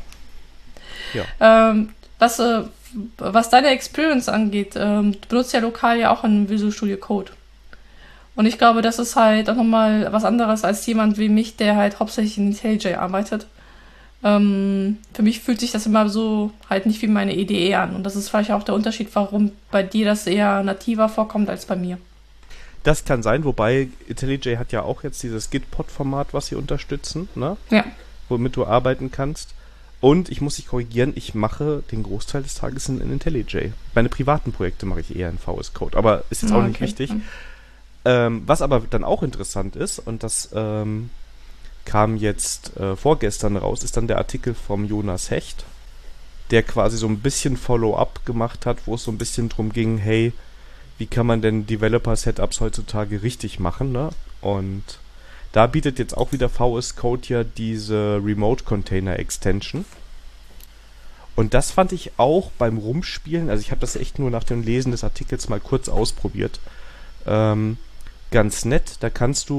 Ja. Ähm, was, äh, was deine Experience angeht, ähm, du benutzt ja lokal ja auch ein Visual Studio Code. Und ich glaube, das ist halt auch nochmal was anderes als jemand wie mich, der halt hauptsächlich in IntelliJ arbeitet. Ähm, für mich fühlt sich das immer so halt nicht wie meine E D E an. Und das ist vielleicht auch der Unterschied, warum bei dir das eher nativer vorkommt als bei mir. Das kann sein, wobei IntelliJ hat ja auch jetzt dieses Gitpod-Format, was sie unterstützen, ne? Ja. Womit du arbeiten kannst. Und ich muss dich korrigieren, ich mache den Großteil des Tages in, in IntelliJ. Meine privaten Projekte mache ich eher in V S Code, aber ist jetzt Ah, auch nicht okay. wichtig. Mhm. Ähm, was aber dann auch interessant ist, und das ähm, kam jetzt äh, vorgestern raus, ist dann der Artikel vom Jonas Hecht, der quasi so ein bisschen Follow-up gemacht hat, wo es so ein bisschen drum ging, hey, wie kann man denn Developer-Setups heutzutage richtig machen, ne? Und da bietet jetzt auch wieder V S Code ja diese Remote Container Extension. Und das fand ich auch beim Rumspielen, also ich habe das echt nur nach dem Lesen des Artikels mal kurz ausprobiert, ähm, ganz nett. Da kannst du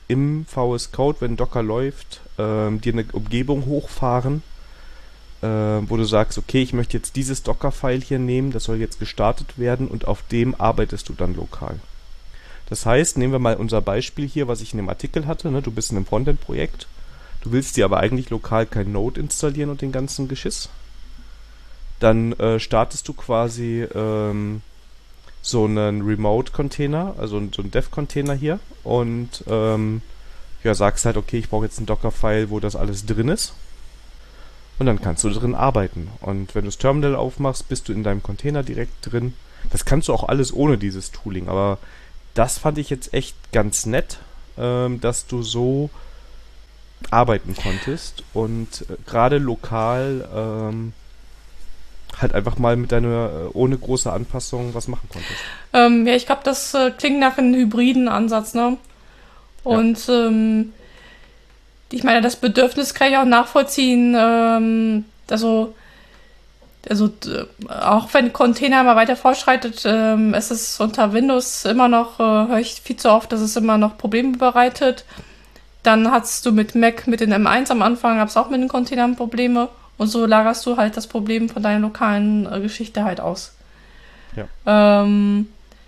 im V S Code, wenn Docker läuft, ähm, dir eine Umgebung hochfahren, äh, wo du sagst, okay, ich möchte jetzt dieses Docker-File hier nehmen, das soll jetzt gestartet werden und auf dem arbeitest du dann lokal. Das heißt, nehmen wir mal unser Beispiel hier, was ich in dem Artikel hatte, ne? Du bist in einem Frontend-Projekt, du willst dir aber eigentlich lokal kein Node installieren und den ganzen Geschiss. Dann äh, startest du quasi ähm, so einen Remote-Container, also so einen Dev-Container hier und ähm, ja, sagst halt, okay, ich brauche jetzt ein Docker-File, wo das alles drin ist. Und dann kannst du drin arbeiten. Und wenn du das Terminal aufmachst, bist du in deinem Container direkt drin. Das kannst du auch alles ohne dieses Tooling, aber das fand ich jetzt echt ganz nett, ähm, dass du so arbeiten konntest und äh, gerade lokal ähm, halt einfach mal mit deiner, äh, ohne große Anpassung was machen konntest. Ähm, ja, ich glaube, das äh, klingt nach einem hybriden Ansatz, ne? Und ja. ähm, ich meine, das Bedürfnis kann ich auch nachvollziehen. Ähm, also, also d- auch wenn Container mal weiter fortschreitet, ähm, es ist unter Windows immer noch, äh, höre ich viel zu oft, dass es immer noch Probleme bereitet. Dann hast du mit Mac, mit den M eins am Anfang, gab es auch mit den Containern Probleme. Und so lagerst du halt das Problem von deiner lokalen äh, Geschichte halt aus. Ja. Ähm,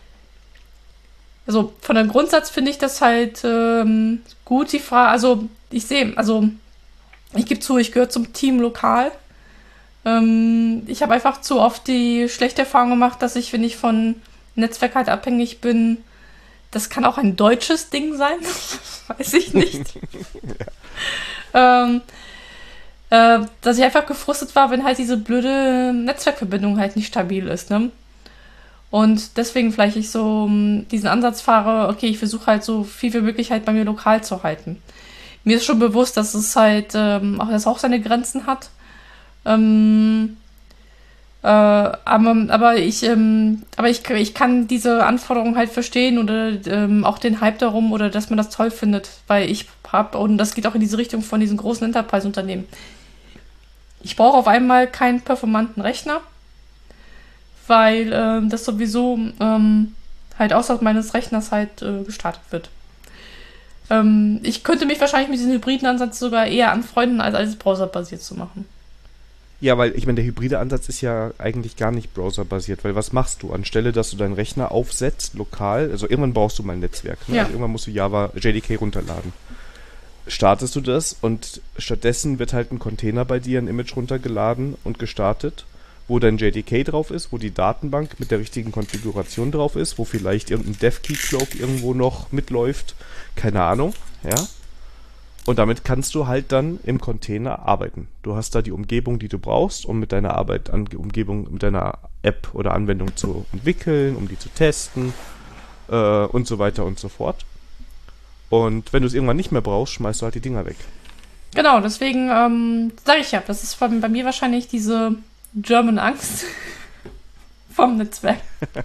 also von dem Grundsatz finde ich das halt ähm, gut, die Frage, also ich sehe, also ich gebe zu, ich gehöre zum Team lokal. Ähm, ich habe einfach zu oft die schlechte Erfahrung gemacht, dass ich, wenn ich von Netzwerk halt abhängig bin, das kann auch ein deutsches Ding sein, weiß ich nicht. ja. ähm, äh, dass ich einfach gefrustet war, wenn halt diese blöde Netzwerkverbindung halt nicht stabil ist, ne? Und deswegen vielleicht ich so um, diesen Ansatz fahre, okay, ich versuche halt so viel wie möglich halt bei mir lokal zu halten. Mir ist schon bewusst, dass es halt ähm, auch, das auch seine Grenzen hat. Ähm, äh, aber, aber ich, ähm, aber ich, ich kann diese Anforderungen halt verstehen oder ähm, auch den Hype darum oder dass man das toll findet, weil ich habe, und das geht auch in diese Richtung von diesen großen Enterprise-Unternehmen. Ich brauche auf einmal keinen performanten Rechner, weil ähm, das sowieso ähm, halt außerhalb meines Rechners halt äh, gestartet wird. Ähm, ich könnte mich wahrscheinlich mit diesem hybriden Ansatz sogar eher anfreunden, als alles browserbasiert zu machen. Ja, weil ich meine, der hybride Ansatz ist ja eigentlich gar nicht browserbasiert, weil was machst du? Anstelle, dass du deinen Rechner aufsetzt, lokal, also irgendwann brauchst du mal ein Netzwerk, ne? Ja. Also irgendwann musst du Java, J D K runterladen. Startest du das und stattdessen wird halt ein Container bei dir, ein Image runtergeladen und gestartet, wo dein J D K drauf ist, wo die Datenbank mit der richtigen Konfiguration drauf ist, wo vielleicht irgendein Dev-Keystroke irgendwo noch mitläuft, keine Ahnung, ja. Und damit kannst du halt dann im Container arbeiten. Du hast da die Umgebung, die du brauchst, um mit deiner Arbeit an Umgebung, mit deiner App oder Anwendung zu entwickeln, um die zu testen äh, und so weiter und so fort. Und wenn du es irgendwann nicht mehr brauchst, schmeißt du halt die Dinger weg. Genau, deswegen ähm, sage ich ja, das ist bei, bei mir wahrscheinlich diese German Angst vom Netzwerk.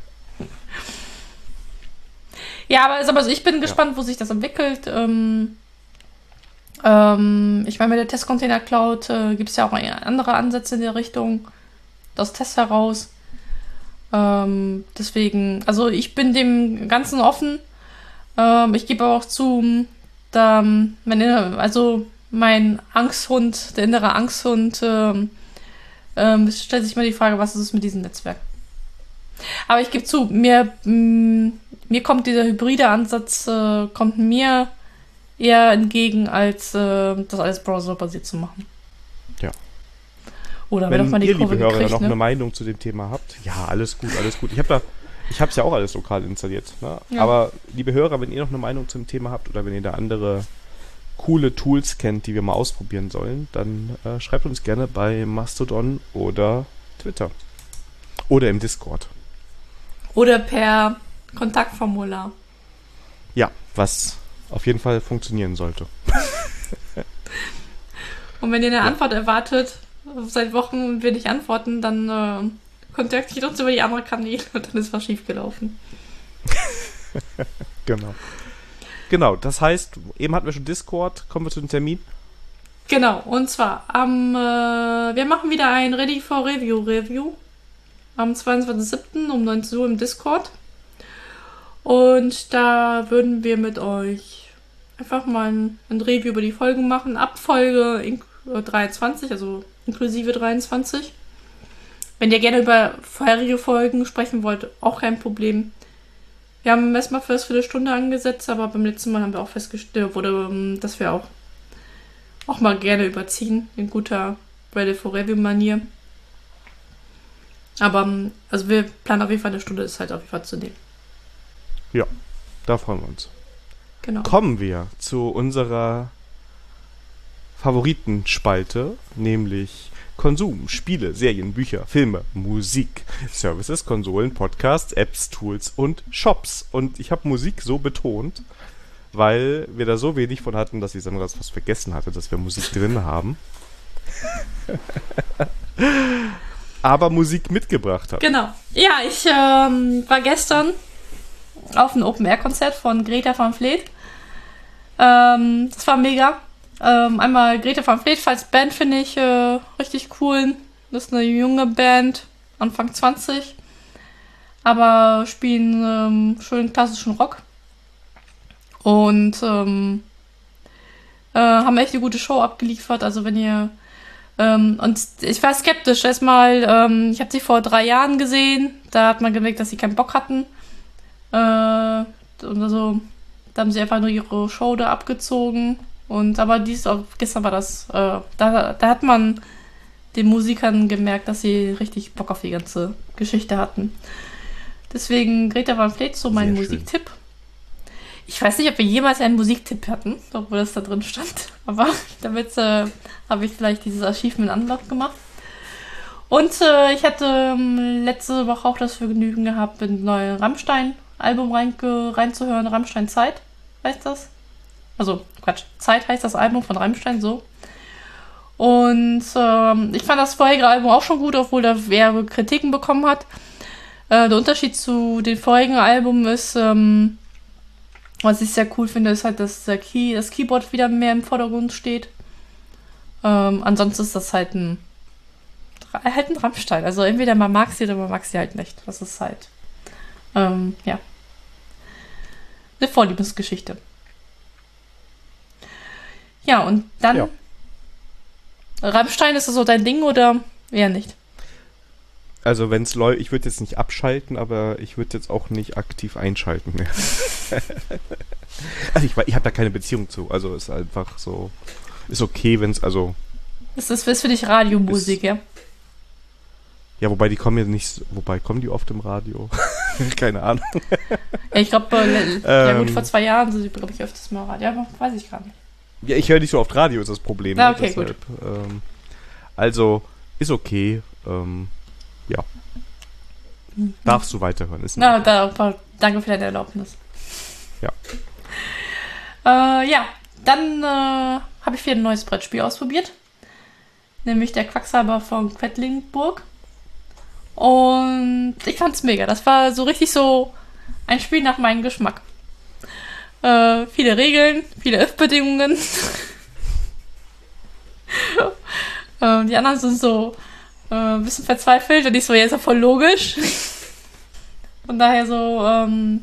ja, aber also ich bin gespannt, ja. wo sich das entwickelt. Ähm, ähm, ich meine, mit der Testcontainer Cloud äh, gibt es ja auch andere Ansätze in der Richtung, aus Tests heraus. Ähm, deswegen, also ich bin dem Ganzen offen. Ähm, ich gebe aber auch zu, da meine, also mein Angsthund, der innere Angsthund, ähm, ähm, stellt sich mal die Frage, was ist es mit diesem Netzwerk? Aber ich gebe zu, mir, mh, mir kommt dieser hybride Ansatz, äh, kommt mir eher entgegen, als äh, das alles browserbasiert zu machen. Ja. Oder wenn wenn mal die ihr, Kurve liebe Hörer, gekriegt, noch ne? eine Meinung zu dem Thema habt, ja, alles gut, alles gut. Ich habe da Ich habe es ja auch alles lokal installiert. Ne? Ja. Aber liebe Hörer, wenn ihr noch eine Meinung zum Thema habt oder wenn ihr da andere coole Tools kennt, die wir mal ausprobieren sollen, dann äh, schreibt uns gerne bei Mastodon oder Twitter. Oder im Discord. Oder per Kontaktformular. Ja, was auf jeden Fall funktionieren sollte. Und wenn ihr eine ja. Antwort erwartet, seit Wochen und wir nicht antworten, dann äh, kontaktiert uns über die anderen Kanäle und dann ist was schiefgelaufen. genau. Genau, das heißt, eben hatten wir schon Discord, kommen wir zu dem Termin. Genau, und zwar am, äh, wir machen wieder ein Ready for Review Review am zweiundzwanzigsten siebten um neunzehn Uhr im Discord. Und da würden wir mit euch einfach mal ein, ein Review über die Folgen machen. Ab Folge in, äh, dreiundzwanzig, also inklusive dreiundzwanzig. Wenn ihr gerne über vorherige Folgen sprechen wollt, auch kein Problem. Wir haben erstmal für eine Viertelstunde angesetzt, aber beim letzten Mal haben wir auch festgestellt, wurde, dass wir auch, auch mal gerne überziehen, in guter Ready for Review-Manier. Aber also wir planen auf jeden Fall eine Stunde, ist halt auf jeden Fall zu nehmen. Ja, da freuen wir uns. Genau. Kommen wir zu unserer Favoritenspalte, nämlich Konsum, Spiele, Serien, Bücher, Filme, Musik, Services, Konsolen, Podcasts, Apps, Tools und Shops. Und ich habe Musik so betont, weil wir da so wenig von hatten, dass ich Sandra das fast vergessen hatte, dass wir Musik drin haben. Aber Musik mitgebracht hat. Genau. Ja, ich ähm, war gestern auf ein Open-Air-Konzert von Greta Van Fleet. Ähm, das war mega. Ähm, einmal Greta Van Fleet als Band finde ich äh, richtig cool. Das ist eine junge Band, Anfang zwanzig. Aber spielen ähm, schön klassischen Rock. Und ähm, äh, haben echt eine gute Show abgeliefert. Also wenn ihr Ähm, und ich war skeptisch. Erstmal, ähm, ich habe sie vor drei Jahren gesehen. Da hat man gemerkt, dass sie keinen Bock hatten. Äh, und also, da haben sie einfach nur ihre Show da abgezogen. Und aber dies, auch gestern war das, äh, da, da hat man den Musikern gemerkt, dass sie richtig Bock auf die ganze Geschichte hatten. Deswegen Greta Van Fleet, so mein Sehr Musiktipp. Ich weiß nicht, ob wir jemals einen Musiktipp hatten, obwohl das da drin stand. Aber damit äh, habe ich vielleicht dieses Achievement Unlock gemacht. Und äh, ich hatte ähm, letzte Woche auch das Vergnügen gehabt, ein neues Rammstein-Album rein, reinzuhören. Rammstein Zeit heißt das. Also, Quatsch. Zeit heißt das Album von Rammstein, so. Und ähm, ich fand das vorherige Album auch schon gut, obwohl er mehrere Kritiken bekommen hat. Äh, der Unterschied zu den vorigen Alben ist, ähm, was ich sehr cool finde, ist halt, dass der Key, das Keyboard wieder mehr im Vordergrund steht. Ähm, ansonsten ist das halt ein, halt ein Rammstein. Also entweder man mag sie oder man mag sie halt nicht. Das ist halt, ähm, ja, eine Vorliebesgeschichte. Ja, und dann, ja. Rammstein, ist das so dein Ding oder eher nicht? Also wenn es läuft, ich würde jetzt nicht abschalten, aber ich würde jetzt auch nicht aktiv einschalten mehr. Also ich, ich habe da keine Beziehung zu. Also ist einfach so, ist okay, wenn es, also... Ist das ist für dich Radiomusik, ist, ja? Ja, wobei die kommen ja nicht, wobei kommen die oft im Radio? Keine Ahnung. Ja, ich glaube, äh, ja gut, vor zwei Jahren sind sie, glaube ich, öfters mal Radio, aber weiß ich gar nicht. Ja, ich höre nicht so oft Radio, ist das Problem. Ah, okay, deshalb, gut. Ähm, also, ist okay, ähm, ja. Mhm. Darfst du weiterhören. Ist Na, da, danke für deine Erlaubnis. Ja. Äh, ja, dann äh, habe ich wieder ein neues Brettspiel ausprobiert. Nämlich der Quacksalber von Quedlinburg. Und ich fand's mega. Das war so richtig so ein Spiel nach meinem Geschmack. Äh, viele Regeln, viele If-Bedingungen. äh, die anderen sind so äh, ein bisschen verzweifelt und ich so, ja, ist ja voll logisch. Von daher so, ähm,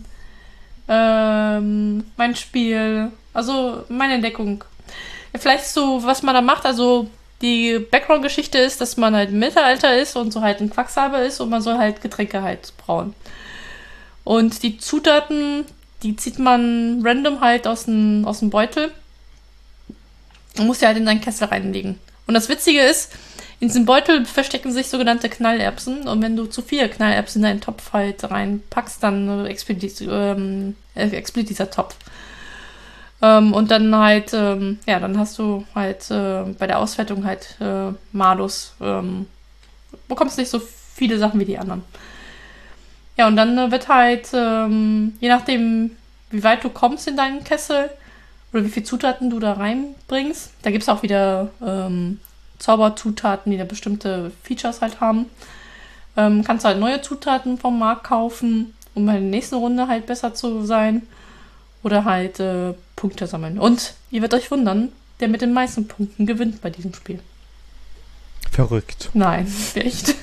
ähm, mein Spiel, also meine Entdeckung. Ja, vielleicht so, was man da macht, also die Background-Geschichte ist, dass man halt im Mittelalter ist und so halt ein Quacksalber ist und man soll halt Getränke halt brauen. Und die Zutaten, die zieht man random halt aus dem, aus dem Beutel und muss die halt in seinen Kessel reinlegen. Und das Witzige ist, in diesem Beutel verstecken sich sogenannte Knallerbsen und wenn du zu viele Knallerbsen in deinen Topf halt reinpackst, dann explodiert, ähm, explodiert dieser Topf. Ähm, und dann halt, ähm, ja, dann hast du halt äh, bei der Auswertung halt äh, Malus, ähm, bekommst nicht so viele Sachen wie die anderen. Ja, und dann äh, wird halt, ähm, je nachdem, wie weit du kommst in deinen Kessel oder wie viele Zutaten du da reinbringst, da gibt es auch wieder ähm, Zauberzutaten, die da bestimmte Features halt haben. Ähm, kannst halt neue Zutaten vom Markt kaufen, um bei der nächsten Runde halt besser zu sein. Oder halt äh, Punkte sammeln. Und ihr werdet euch wundern, der mit den meisten Punkten gewinnt bei diesem Spiel. Verrückt. Nein, echt.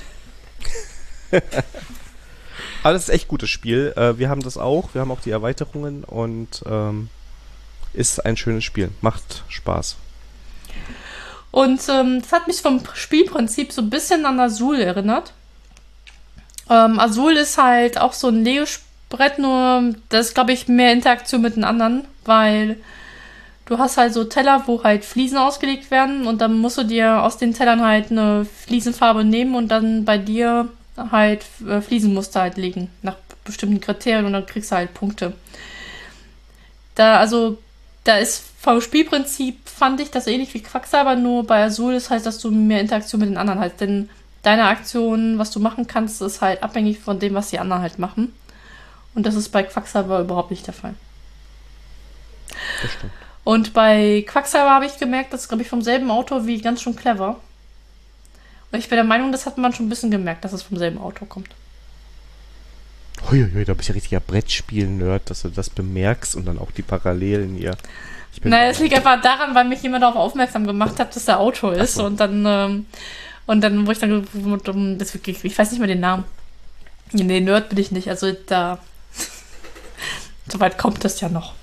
Aber das ist echt gutes Spiel. Äh, wir haben das auch. Wir haben auch die Erweiterungen und ähm, ist ein schönes Spiel. Macht Spaß. Und ähm, das hat mich vom Spielprinzip so ein bisschen an Azul erinnert. Ähm, Azul ist halt auch so ein Lego-Brett, nur das ist, glaube ich, mehr Interaktion mit den anderen, weil du hast halt so Teller, wo halt Fliesen ausgelegt werden und dann musst du dir aus den Tellern halt eine Fliesenfarbe nehmen und dann bei dir halt äh, Fliesenmuster halt legen, nach bestimmten Kriterien und dann kriegst du halt Punkte. Da, also, da ist vom Spielprinzip, fand ich das ähnlich wie Quacksalber, nur bei Azul ist halt, dass du mehr Interaktion mit den anderen hast, denn deine Aktion, was du machen kannst, ist halt abhängig von dem, was die anderen halt machen. Und das ist bei Quacksalber überhaupt nicht der Fall. Das stimmt. Und bei Quacksalber habe ich gemerkt, das ist, glaube ich, vom selben Autor wie Ganz schön clever. Und ich bin der Meinung, das hat man schon ein bisschen gemerkt, dass es vom selben Autor kommt. Huiuiui, da bist du ja richtiger Brettspiel-Nerd, dass du das bemerkst und dann auch die Parallelen hier. Naja, es liegt einfach daran, weil mich jemand darauf aufmerksam gemacht hat, dass der Autor ist. So. Und dann, ähm, und dann, wo ich dann, das wirklich, ich weiß nicht mehr den Namen. Nee, Nerd bin ich nicht. Also da, soweit kommt das ja noch.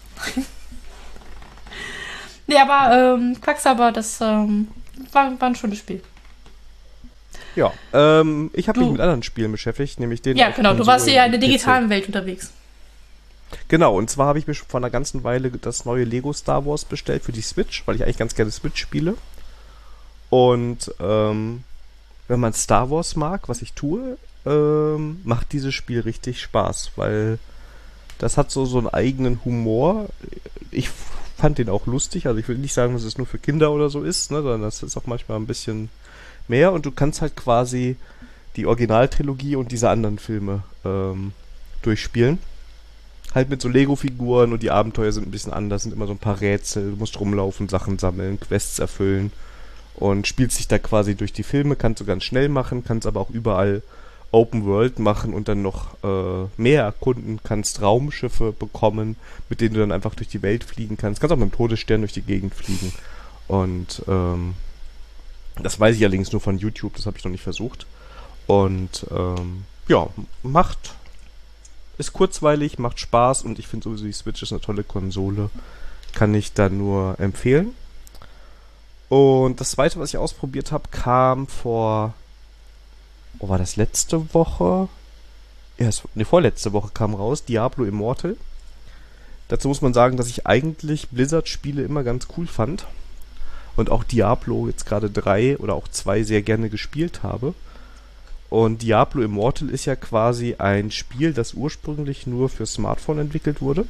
Nee, aber ähm, Quacksalber, das ähm, war, war ein schönes Spiel. Ja, ähm, ich habe Du- mich mit anderen Spielen beschäftigt, nämlich den. Ja, auf genau. Du Konsole warst ja in der und P C. digitalen Welt unterwegs. Genau, und zwar habe ich mir schon vor einer ganzen Weile das neue Lego Star Wars bestellt für die Switch, weil ich eigentlich ganz gerne Switch spiele. Und ähm, wenn man Star Wars mag, was ich tue, ähm, macht dieses Spiel richtig Spaß, weil das hat so, so einen eigenen Humor. Ich fand den auch lustig, also ich will nicht sagen, dass es nur für Kinder oder so ist, ne, sondern das ist auch manchmal ein bisschen mehr und du kannst halt quasi die Originaltrilogie und diese anderen Filme ähm, durchspielen. Halt mit so Lego-Figuren und die Abenteuer sind ein bisschen anders, sind immer so ein paar Rätsel, du musst rumlaufen, Sachen sammeln, Quests erfüllen und spielst dich da quasi durch die Filme, kannst du ganz schnell machen, kannst aber auch überall Open World machen und dann noch äh, mehr erkunden, kannst Raumschiffe bekommen, mit denen du dann einfach durch die Welt fliegen kannst, kannst auch mit dem Todesstern durch die Gegend fliegen und ähm, das weiß ich allerdings nur von YouTube, das habe ich noch nicht versucht und ähm, ja, macht ist kurzweilig, macht Spaß und ich finde sowieso, die Switch ist eine tolle Konsole. Kann ich da nur empfehlen. Und das zweite, was ich ausprobiert habe, kam vor... Oh, war das letzte Woche? Ja, es, ne, vorletzte Woche kam raus, Diablo Immortal. Dazu muss man sagen, dass ich eigentlich Blizzard-Spiele immer ganz cool fand. Und auch Diablo jetzt gerade drei oder auch zwei sehr gerne gespielt habe. Und Diablo Immortal ist ja quasi ein Spiel, das ursprünglich nur für Smartphone entwickelt wurde.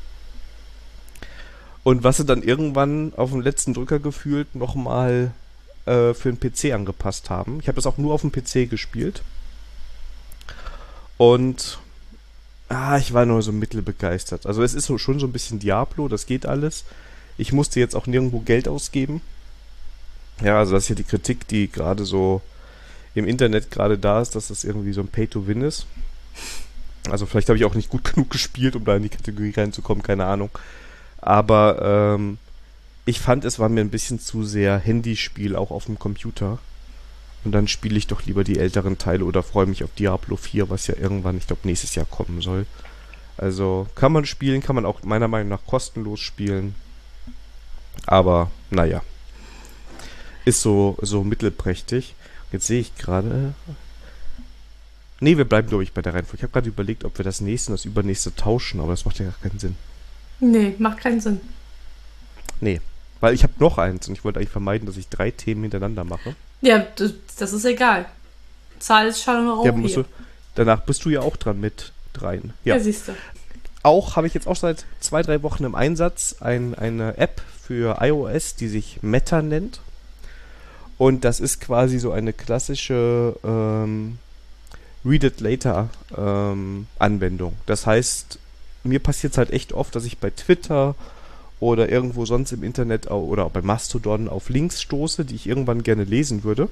Und was sie dann irgendwann auf dem letzten Drücker gefühlt nochmal äh, für den P C angepasst haben. Ich habe das auch nur auf dem P C gespielt. Und ah, ich war nur so mittelbegeistert. Also es ist so, schon so ein bisschen Diablo, das geht alles. Ich musste jetzt auch nirgendwo Geld ausgeben. Ja, also das ist ja die Kritik, die gerade so im Internet gerade da ist, dass das irgendwie so ein Pay-to-Win ist. Also vielleicht habe ich auch nicht gut genug gespielt, um da in die Kategorie reinzukommen, keine Ahnung. Aber ähm, ich fand, es war mir ein bisschen zu sehr Handyspiel, auch auf dem Computer. Und dann spiele ich doch lieber die älteren Teile oder freue mich auf Diablo vier, was ja irgendwann, ich glaube, nächstes Jahr kommen soll. Also kann man spielen, kann man auch meiner Meinung nach kostenlos spielen. Aber, naja. Ist so, so mittelprächtig. Jetzt sehe ich gerade... Nee, wir bleiben, glaube ich, bei der Reihenfolge. Ich habe gerade überlegt, ob wir das nächste und das übernächste tauschen, aber das macht ja gar keinen Sinn. Nee, macht keinen Sinn. Nee, weil ich habe noch eins und ich wollte eigentlich vermeiden, dass ich drei Themen hintereinander mache. Ja, das, das ist egal. Zahl ist schon auch Ja, hier. musst du, danach bist du ja auch dran mit dreien. Ja, Ja, siehst du. auch habe ich jetzt auch seit zwei, drei Wochen im Einsatz ein, eine App für iOS, die sich Meta nennt. Und das ist quasi so eine klassische ähm, Read It Later ähm, Anwendung. Das heißt, mir passiert es halt echt oft, dass ich bei Twitter oder irgendwo sonst im Internet au- oder auch bei Mastodon auf Links stoße, die ich irgendwann gerne lesen würde.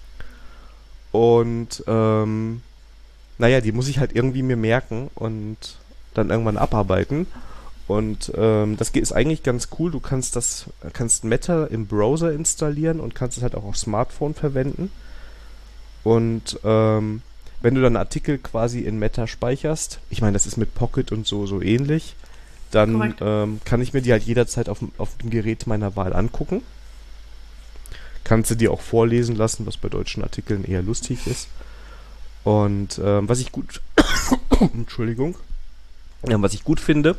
Und ähm, naja, die muss ich halt irgendwie mir merken und dann irgendwann abarbeiten. Und ähm, das geht- ist eigentlich ganz cool. Du kannst das, kannst Meta im Browser installieren und kannst es halt auch auf Smartphone verwenden. Und ähm, wenn du dann einen Artikel quasi in Meta speicherst, ich meine, das ist mit Pocket und so so ähnlich, dann ähm, kann ich mir die halt jederzeit auf, auf dem Gerät meiner Wahl angucken. Kannst du dir auch vorlesen lassen, was bei deutschen Artikeln eher lustig ist. Und ähm, was ich gut Entschuldigung. Ja, was ich gut finde,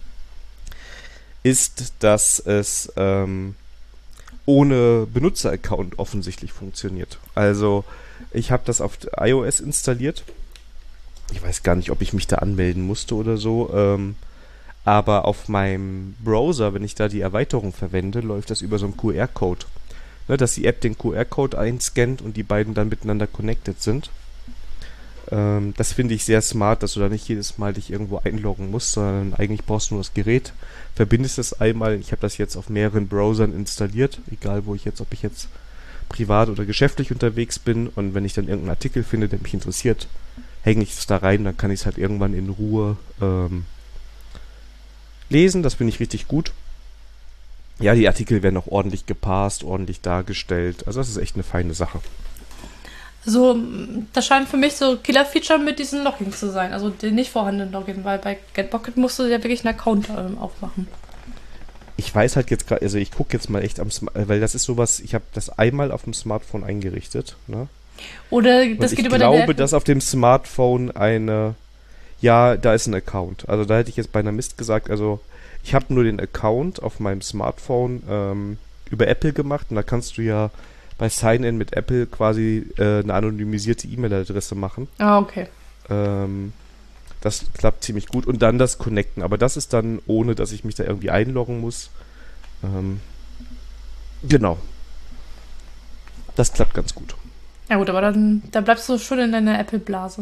ist, dass es ähm, ohne Benutzeraccount offensichtlich funktioniert. Also ich habe das auf iOS installiert. Ich weiß gar nicht, ob ich mich da anmelden musste oder so. Ähm, aber auf meinem Browser, wenn ich da die Erweiterung verwende, läuft das über so einen Q R-Code. Ne, dass die App den Q R-Code einscannt und die beiden dann miteinander connected sind. Ähm, das finde ich sehr smart, dass du da nicht jedes Mal dich irgendwo einloggen musst, sondern eigentlich brauchst du nur das Gerät, verbindest es einmal. Ich habe das jetzt auf mehreren Browsern installiert, egal wo ich jetzt, ob ich jetzt privat oder geschäftlich unterwegs bin, und wenn ich dann irgendeinen Artikel finde, der mich interessiert, hänge ich es da rein, dann kann ich es halt irgendwann in Ruhe ähm, lesen. Das finde ich richtig gut. Ja, die Artikel werden auch ordentlich gepasst, ordentlich dargestellt. Also das ist echt eine feine Sache. Also, das scheint für mich so Killer-Feature mit diesem Login zu sein. Also den nicht vorhandenen Login, weil bei Getpocket musst du ja wirklich einen Account ähm, aufmachen. Ich weiß halt jetzt gerade, also ich gucke jetzt mal echt am Smartphone, weil das ist sowas, ich habe das einmal auf dem Smartphone eingerichtet, ne? Oder das und geht ich über glaube, deine App. dass auf dem Smartphone eine, ja, da ist ein Account. Also da hätte ich jetzt beinahe Mist gesagt, also ich habe nur den Account auf meinem Smartphone ähm, über Apple gemacht, und da kannst du ja bei Sign-In mit Apple quasi äh, eine anonymisierte E-Mail-Adresse machen. Ah, okay. Ähm, das klappt ziemlich gut. Und dann das Connecten. Aber das ist dann, ohne dass ich mich da irgendwie einloggen muss. Ähm, genau. Das klappt ganz gut. Ja gut, aber dann, dann bleibst du schon in deiner Apple-Blase.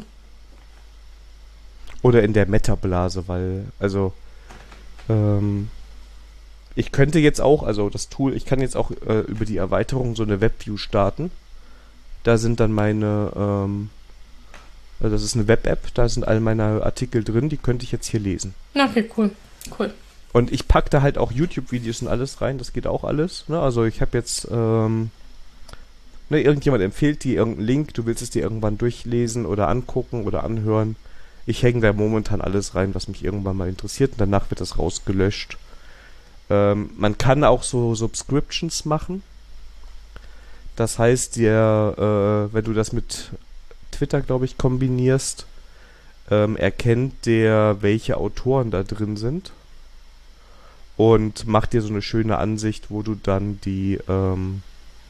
Oder in der Meta-Blase, weil, also, ähm, ich könnte jetzt auch, also das Tool, ich kann jetzt auch äh, über die Erweiterung so eine Webview starten. Da sind dann meine, ähm, also das ist eine Web-App, da sind all meine Artikel drin, die könnte ich jetzt hier lesen. Okay, cool. Cool. Und ich packe da halt auch YouTube-Videos und alles rein, das geht auch alles. Ne? Also ich habe jetzt, ähm, ne, irgendjemand empfiehlt dir irgendeinen Link, du willst es dir irgendwann durchlesen oder angucken oder anhören. Ich hänge da momentan alles rein, was mich irgendwann mal interessiert, und danach wird das rausgelöscht. Ähm, man kann auch so Subscriptions machen. Das heißt, der, äh, wenn du das mit Twitter, glaube ich, kombinierst, ähm, erkennt der, welche Autoren da drin sind, und macht dir so eine schöne Ansicht, wo du dann die ähm,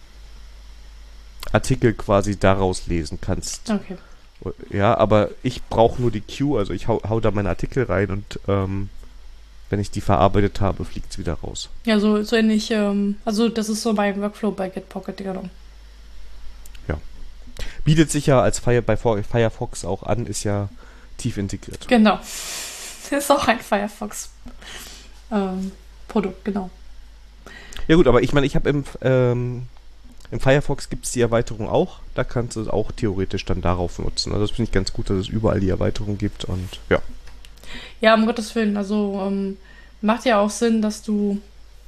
Artikel quasi daraus lesen kannst. Okay. Ja, aber ich brauche nur die Queue, also ich hau, hau da meine Artikel rein, und ähm, wenn ich die verarbeitet habe, fliegt es wieder raus. Ja, so, so ähnlich, ähm, also das ist so mein Workflow bei Getpocket, genau. Ja. Bietet sich ja als Fire, bei Firefox auch an, ist ja tief integriert. Genau. Ist auch ein Firefox ähm, Produkt, genau. Ja gut, aber ich meine, ich habe im, ähm, im Firefox gibt es die Erweiterung auch. Da kannst du es auch theoretisch dann darauf nutzen. Also das finde ich ganz gut, dass es überall die Erweiterung gibt, und ja. Ja, um Gottes Willen. Also ähm, macht ja auch Sinn, dass du,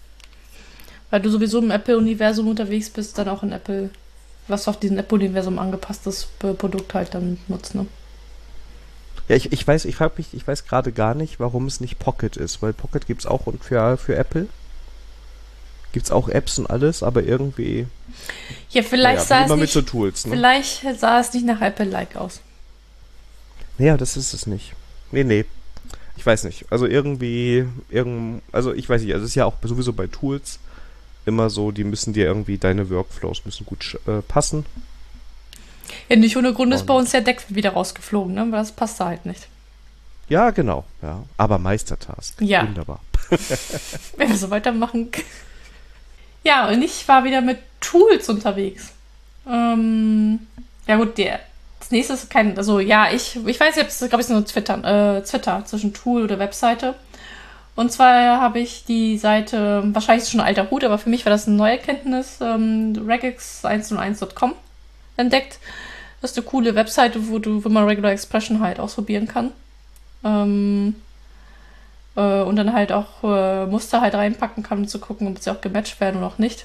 weil du sowieso im Apple-Universum unterwegs bist, dann auch in Apple, was auf diesem Apple-Universum angepasstes äh, Produkt halt dann nutzt, ne? Ja, ich, ich weiß, ich frage mich, ich weiß gerade gar nicht, warum es nicht Pocket ist, weil Pocket gibt es auch und für, für Apple. Gibt es auch Apps und alles, aber irgendwie. Ja, vielleicht naja, sah es immer nicht, mit so Tools, ne? Vielleicht sah es nicht nach Apple-like aus. Naja, das ist es nicht. Nee, nee. Ich weiß nicht. Also irgendwie, irgend, also ich weiß nicht, also es ist ja auch sowieso bei Tools immer so, die müssen dir irgendwie, deine Workflows müssen gut äh, passen. Ja, nicht ohne Grund ist Und bei uns der Deck wieder rausgeflogen, ne? Weil das passt da halt nicht. Ja, genau. Ja. Aber Meistertask. Ja. Wunderbar. Wenn wir so weitermachen. Ja, und ich war wieder mit Tools unterwegs. Ähm, ja gut, der, das nächste ist kein, also ja, ich, ich weiß jetzt, glaube ich, so Twitter, äh, Twitter zwischen Tool oder Webseite. Und zwar habe ich die Seite, wahrscheinlich ist es schon ein alter Hut, aber für mich war das eine neue Erkenntnis, ähm, regex hunderteins Punkt com entdeckt. Das ist eine coole Webseite, wo du, wo man Regular Expression halt ausprobieren kann. Ähm, äh, und dann halt auch äh, Muster halt reinpacken kann, um zu gucken, ob sie auch gematcht werden oder auch nicht.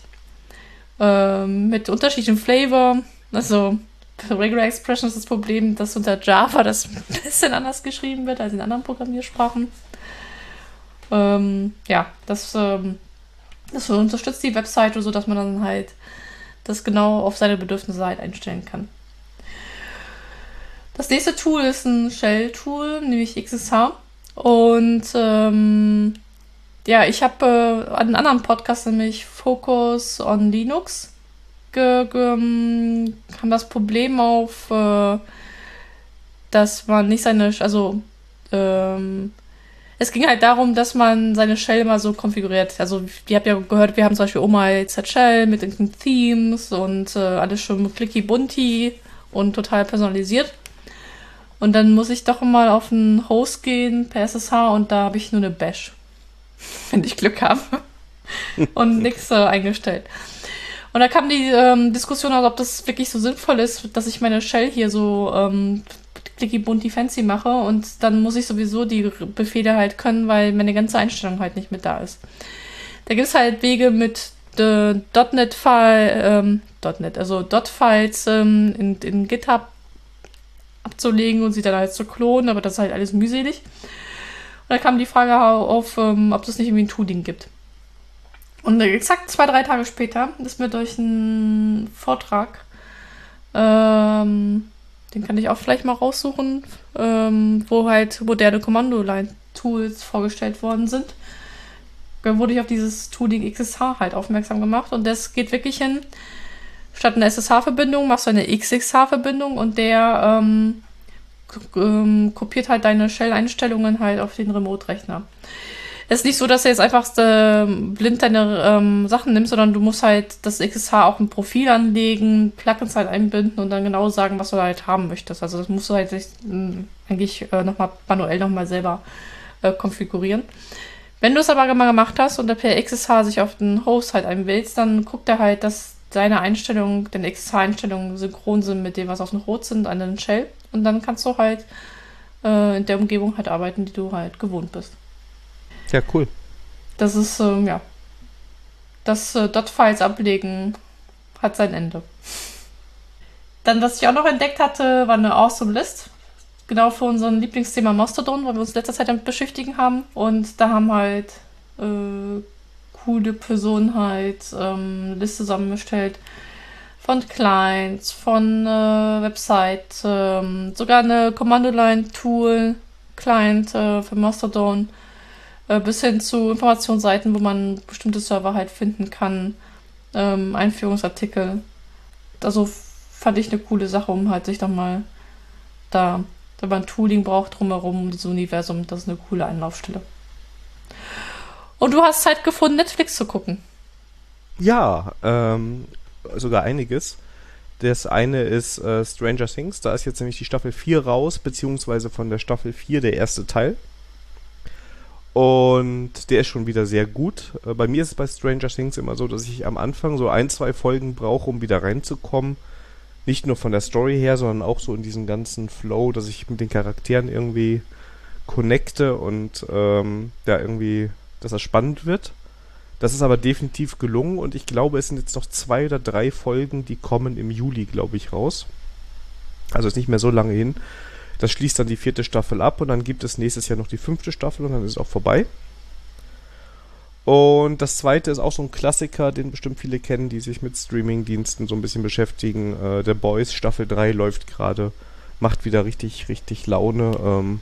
Ähm, mit unterschiedlichem Flavor. Also bei Regular Expression ist das Problem, dass unter Java das ein bisschen anders geschrieben wird als in anderen Programmiersprachen. Ähm, ja, das, ähm, das unterstützt die Webseite so, dass man dann halt das genau auf seine Bedürfnisse halt einstellen kann. Das nächste Tool ist ein Shell-Tool, nämlich X S H. Und ähm, ja, ich habe äh, einen anderen Podcast, nämlich Focus on Linux, ge- ge- kam das Problem auf, äh, dass man nicht seine, also ähm, es ging halt darum, dass man seine Shell mal so konfiguriert. Also ihr habt ja gehört, wir haben zum Beispiel Oma Z Shell mit den Themes und äh, alles schon clicky bunti und total personalisiert. Und dann muss ich doch mal auf einen Host gehen per S S H und da habe ich nur eine Bash. Wenn ich Glück habe. Und nichts äh, eingestellt. Und da kam die ähm, Diskussion auf, ob das wirklich so sinnvoll ist, dass ich meine Shell hier so ähm, clicky bunti fancy mache und dann muss ich sowieso die Befehle halt können, weil meine ganze Einstellung halt nicht mit da ist. Da gibt es halt Wege mit äh, .NET-File, ähm, .NET, also .files ähm, in, in GitHub abzulegen und sie dann halt zu klonen, aber das ist halt alles mühselig. Und da kam die Frage auf, ähm, ob es nicht irgendwie ein Tooling gibt. Und exakt zwei, drei Tage später ist mir durch einen Vortrag, ähm, den kann ich auch vielleicht mal raussuchen, ähm, wo halt moderne Kommando-Line-Tools vorgestellt worden sind, da wurde ich auf dieses Tooling X S H halt aufmerksam gemacht. Und das geht wirklich hin, statt einer S S H-Verbindung machst du eine X S H-Verbindung und der ähm, k- ähm, kopiert halt deine Shell-Einstellungen halt auf den Remote-Rechner. Es ist nicht so, dass du jetzt einfach äh, blind deine ähm, Sachen nimmst, sondern du musst halt das X S H auch ein Profil anlegen, Plugins halt einbinden und dann genau sagen, was du halt haben möchtest. Also das musst du halt sich, mh, eigentlich äh, nochmal manuell nochmal selber äh, konfigurieren. Wenn du es aber mal gemacht hast und per X S H sich auf den Host halt einwählst, dann guckt er halt, dass deine Einstellungen, deine X S H-Einstellungen synchron sind mit dem, was auf dem Rot sind, an den Shell. Und dann kannst du halt äh, in der Umgebung halt arbeiten, die du halt gewohnt bist. Ja, cool. Das ist, ähm, ja, das äh, .files ablegen hat sein Ende. Dann, was ich auch noch entdeckt hatte, war eine Awesome List. Genau für unser Lieblingsthema Mastodon, weil wir uns in letzter Zeit damit beschäftigen haben. Und da haben halt äh, coole Personen halt ähm, eine Liste zusammengestellt von Clients, von äh, Website, ähm, sogar eine Commando-Line-Tool, Client äh, für Mastodon, äh, bis hin zu Informationsseiten, wo man bestimmte Server halt finden kann, ähm, Einführungsartikel. Also fand ich eine coole Sache, um halt sich dann mal da, wenn man Tooling braucht drumherum, um dieses Universum, das ist eine coole Anlaufstelle. Und du hast Zeit gefunden, Netflix zu gucken. Ja, ähm, sogar einiges. Das eine ist äh, Stranger Things, da ist jetzt nämlich die Staffel vier raus, beziehungsweise von der Staffel vier der erste Teil. Und der ist schon wieder sehr gut. Äh, bei mir ist es bei Stranger Things immer so, dass ich am Anfang so ein, zwei Folgen brauche, um wieder reinzukommen. Nicht nur von der Story her, sondern auch so in diesen ganzen Flow, dass ich mit den Charakteren irgendwie connecte und ähm, ja, irgendwie, dass das spannend wird. Das ist aber definitiv gelungen und ich glaube, es sind jetzt noch zwei oder drei Folgen, die kommen im Juli, glaube ich, raus. Also ist nicht mehr so lange hin. Das schließt dann die vierte Staffel ab und dann gibt es nächstes Jahr noch die fünfte Staffel und dann ist es auch vorbei. Und das zweite ist auch so ein Klassiker, den bestimmt viele kennen, die sich mit Streaming-Diensten so ein bisschen beschäftigen. Äh, The Boys Staffel drei läuft gerade, macht wieder richtig, richtig Laune. Ähm,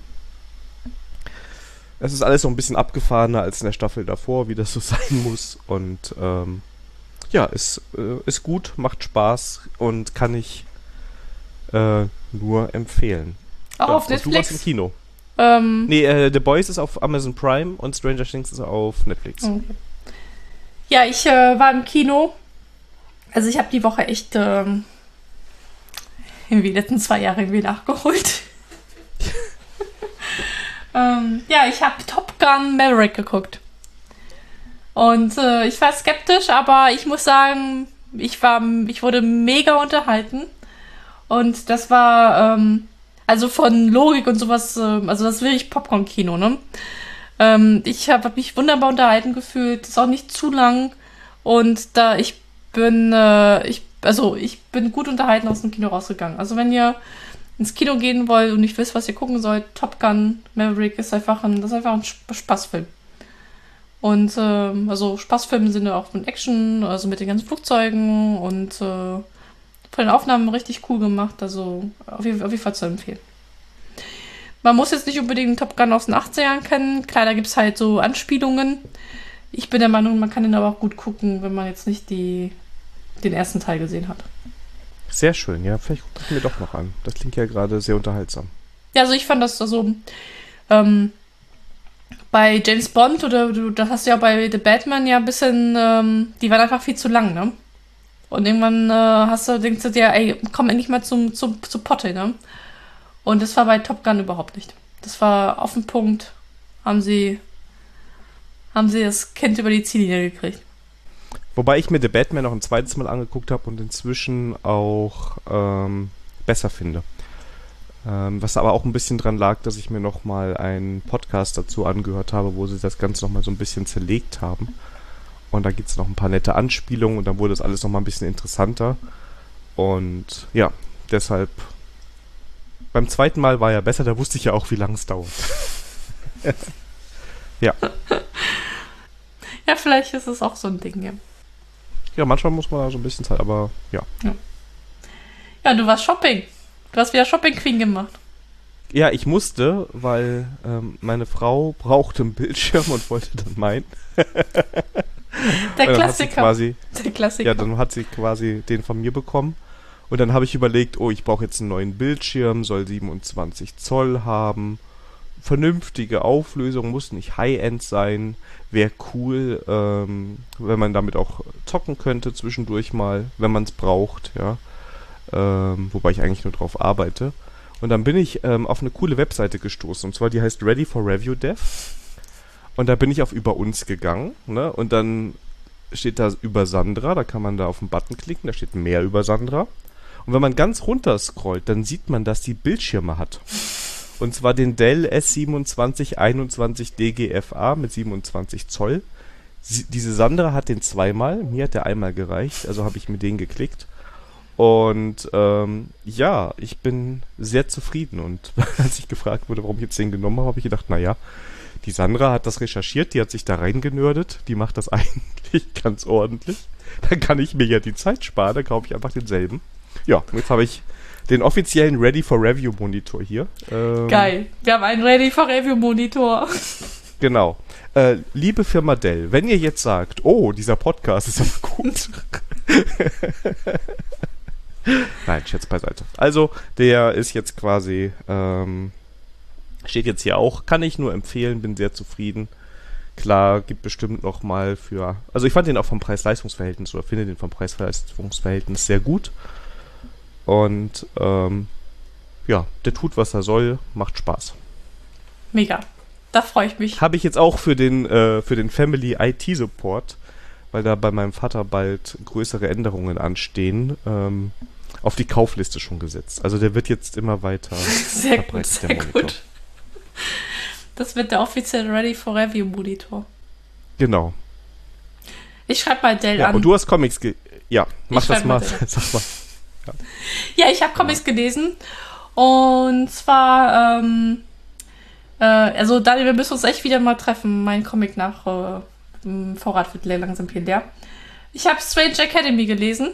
es ist alles so ein bisschen abgefahrener als in der Staffel davor, wie das so sein muss. Und ähm, ja, ist, äh, ist gut, macht Spaß und kann ich äh, nur empfehlen. Auch ja, auf Netflix? Du warst im Kino. Ähm, nee, äh, The Boys ist auf Amazon Prime und Stranger Things ist auf Netflix. Okay. Ja, ich äh, war im Kino. Also ich habe die Woche echt ähm, irgendwie die letzten zwei Jahre irgendwie nachgeholt. ähm, ja, ich habe Top Gun Maverick geguckt. Und äh, ich war skeptisch, aber ich muss sagen, ich war, ich wurde mega unterhalten. Und das war, ähm, also von Logik und sowas, äh, also das ist wirklich Popcorn-Kino, ne? Ähm, ich habe hab mich wunderbar unterhalten gefühlt, ist auch nicht zu lang. Und da ich bin, äh, ich, also ich bin gut unterhalten aus dem Kino rausgegangen. Also wenn ihr ins Kino gehen wollt und nicht wisst, was ihr gucken sollt, Top Gun Maverick ist einfach ein, das ist einfach ein Spaßfilm. Und äh, also Spaßfilm im Sinne auch von Action, also mit den ganzen Flugzeugen und äh, von den Aufnahmen richtig cool gemacht. Also auf jeden, auf jeden Fall zu empfehlen. Man muss jetzt nicht unbedingt Top Gun aus den achtzigern kennen. Klar, da gibt es halt so Anspielungen. Ich bin der Meinung, man kann den aber auch gut gucken, wenn man jetzt nicht die, den ersten Teil gesehen hat. Sehr schön, ja. Vielleicht gucke ich mir doch noch an. Das klingt ja gerade sehr unterhaltsam. Ja, also ich fand das also ähm, bei James Bond oder du, das hast du ja bei The Batman ja ein bisschen, ähm, die waren einfach viel zu lang, ne? Und irgendwann äh, hast du, denkst du dir, ey, komm endlich mal zum, zum, zu Potte, ne? Und das war bei Top Gun überhaupt nicht. Das war auf den Punkt, haben sie, haben sie das Kind über die Ziellinie gekriegt. Wobei ich mir The Batman noch ein zweites Mal angeguckt habe und inzwischen auch ähm, besser finde. Ähm, was aber auch ein bisschen dran lag, dass ich mir noch mal einen Podcast dazu angehört habe, wo sie das Ganze noch mal so ein bisschen zerlegt haben. Und da gibt es noch ein paar nette Anspielungen und dann wurde das alles noch mal ein bisschen interessanter. Und ja, deshalb beim zweiten Mal war ja besser, da wusste ich ja auch, wie lange es dauert. Ja. Ja, vielleicht ist es auch so ein Ding, ja. Ja, manchmal muss man da so ein bisschen Zeit, aber ja. Ja, ja, du warst Shopping. Du hast wieder Shopping Queen gemacht. Ja, ich musste, weil ähm, meine Frau brauchte einen Bildschirm und wollte dann meinen. Der Klassiker. Quasi, Der Klassiker. ja, dann hat sie quasi den von mir bekommen. Und dann habe ich überlegt, oh, ich brauche jetzt einen neuen Bildschirm, soll siebenundzwanzig Zoll haben. Vernünftige Auflösung, muss nicht High-End sein. Wäre cool, ähm, wenn man damit auch zocken könnte zwischendurch mal, wenn man es braucht, ja. Ähm, wobei ich eigentlich nur drauf arbeite. Und dann bin ich ähm, auf eine coole Webseite gestoßen. Und zwar, die heißt Ready for Review Dev. Und da bin ich auf Über uns gegangen, ne? Und dann steht da über Sandra, da kann man da auf den Button klicken, da steht mehr über Sandra. Und wenn man ganz runter scrollt, dann sieht man, dass die Bildschirme hat. Und zwar den Dell S siebenundzwanzig einundzwanzig D G F A mit siebenundzwanzig Zoll. Sie, diese Sandra hat den zweimal, mir hat der einmal gereicht, also habe ich mir den geklickt. Und ähm, ja, ich bin sehr zufrieden. Und als ich gefragt wurde, warum ich jetzt den genommen habe, habe ich gedacht, naja, die Sandra hat das recherchiert, die hat sich da reingenördet, die macht das eigentlich ganz ordentlich. Dann kann ich mir ja die Zeit sparen, dann kaufe ich einfach denselben. Ja, und jetzt habe ich den offiziellen Ready for Review Monitor hier. Ähm, Geil, wir haben einen Ready for Review Monitor. Genau. Äh, liebe Firma Dell, wenn ihr jetzt sagt, oh, dieser Podcast ist aber gut. Nein, Scherz beiseite. Also, der ist jetzt quasi, ähm, steht jetzt hier auch, kann ich nur empfehlen, bin sehr zufrieden. Klar, gibt bestimmt noch mal für, also ich fand den auch vom Preis-Leistungs-Verhältnis oder finde den vom Preis-Leistungs-Verhältnis sehr gut. Und, ähm, ja, der tut, was er soll, macht Spaß. Mega, da freue ich mich. Habe ich jetzt auch für den, äh, für den Family I T Support, weil da bei meinem Vater bald größere Änderungen anstehen, ähm, auf die Kaufliste schon gesetzt. Also der wird jetzt immer weiter sehr gut, sehr gut. Das wird der offizielle Ready for Review Monitor. Genau. Ich schreibe mal Dell ja, an. Und du hast Comics ge... Ja, mach das mal. Sag mal. Ja, ja ich habe Comics ja. gelesen. Und zwar, ähm, äh, also Daniel, wir müssen uns echt wieder mal treffen. Mein Comic nach äh, dem Vorrat wird langsam hier leer. Ich habe Strange Academy gelesen.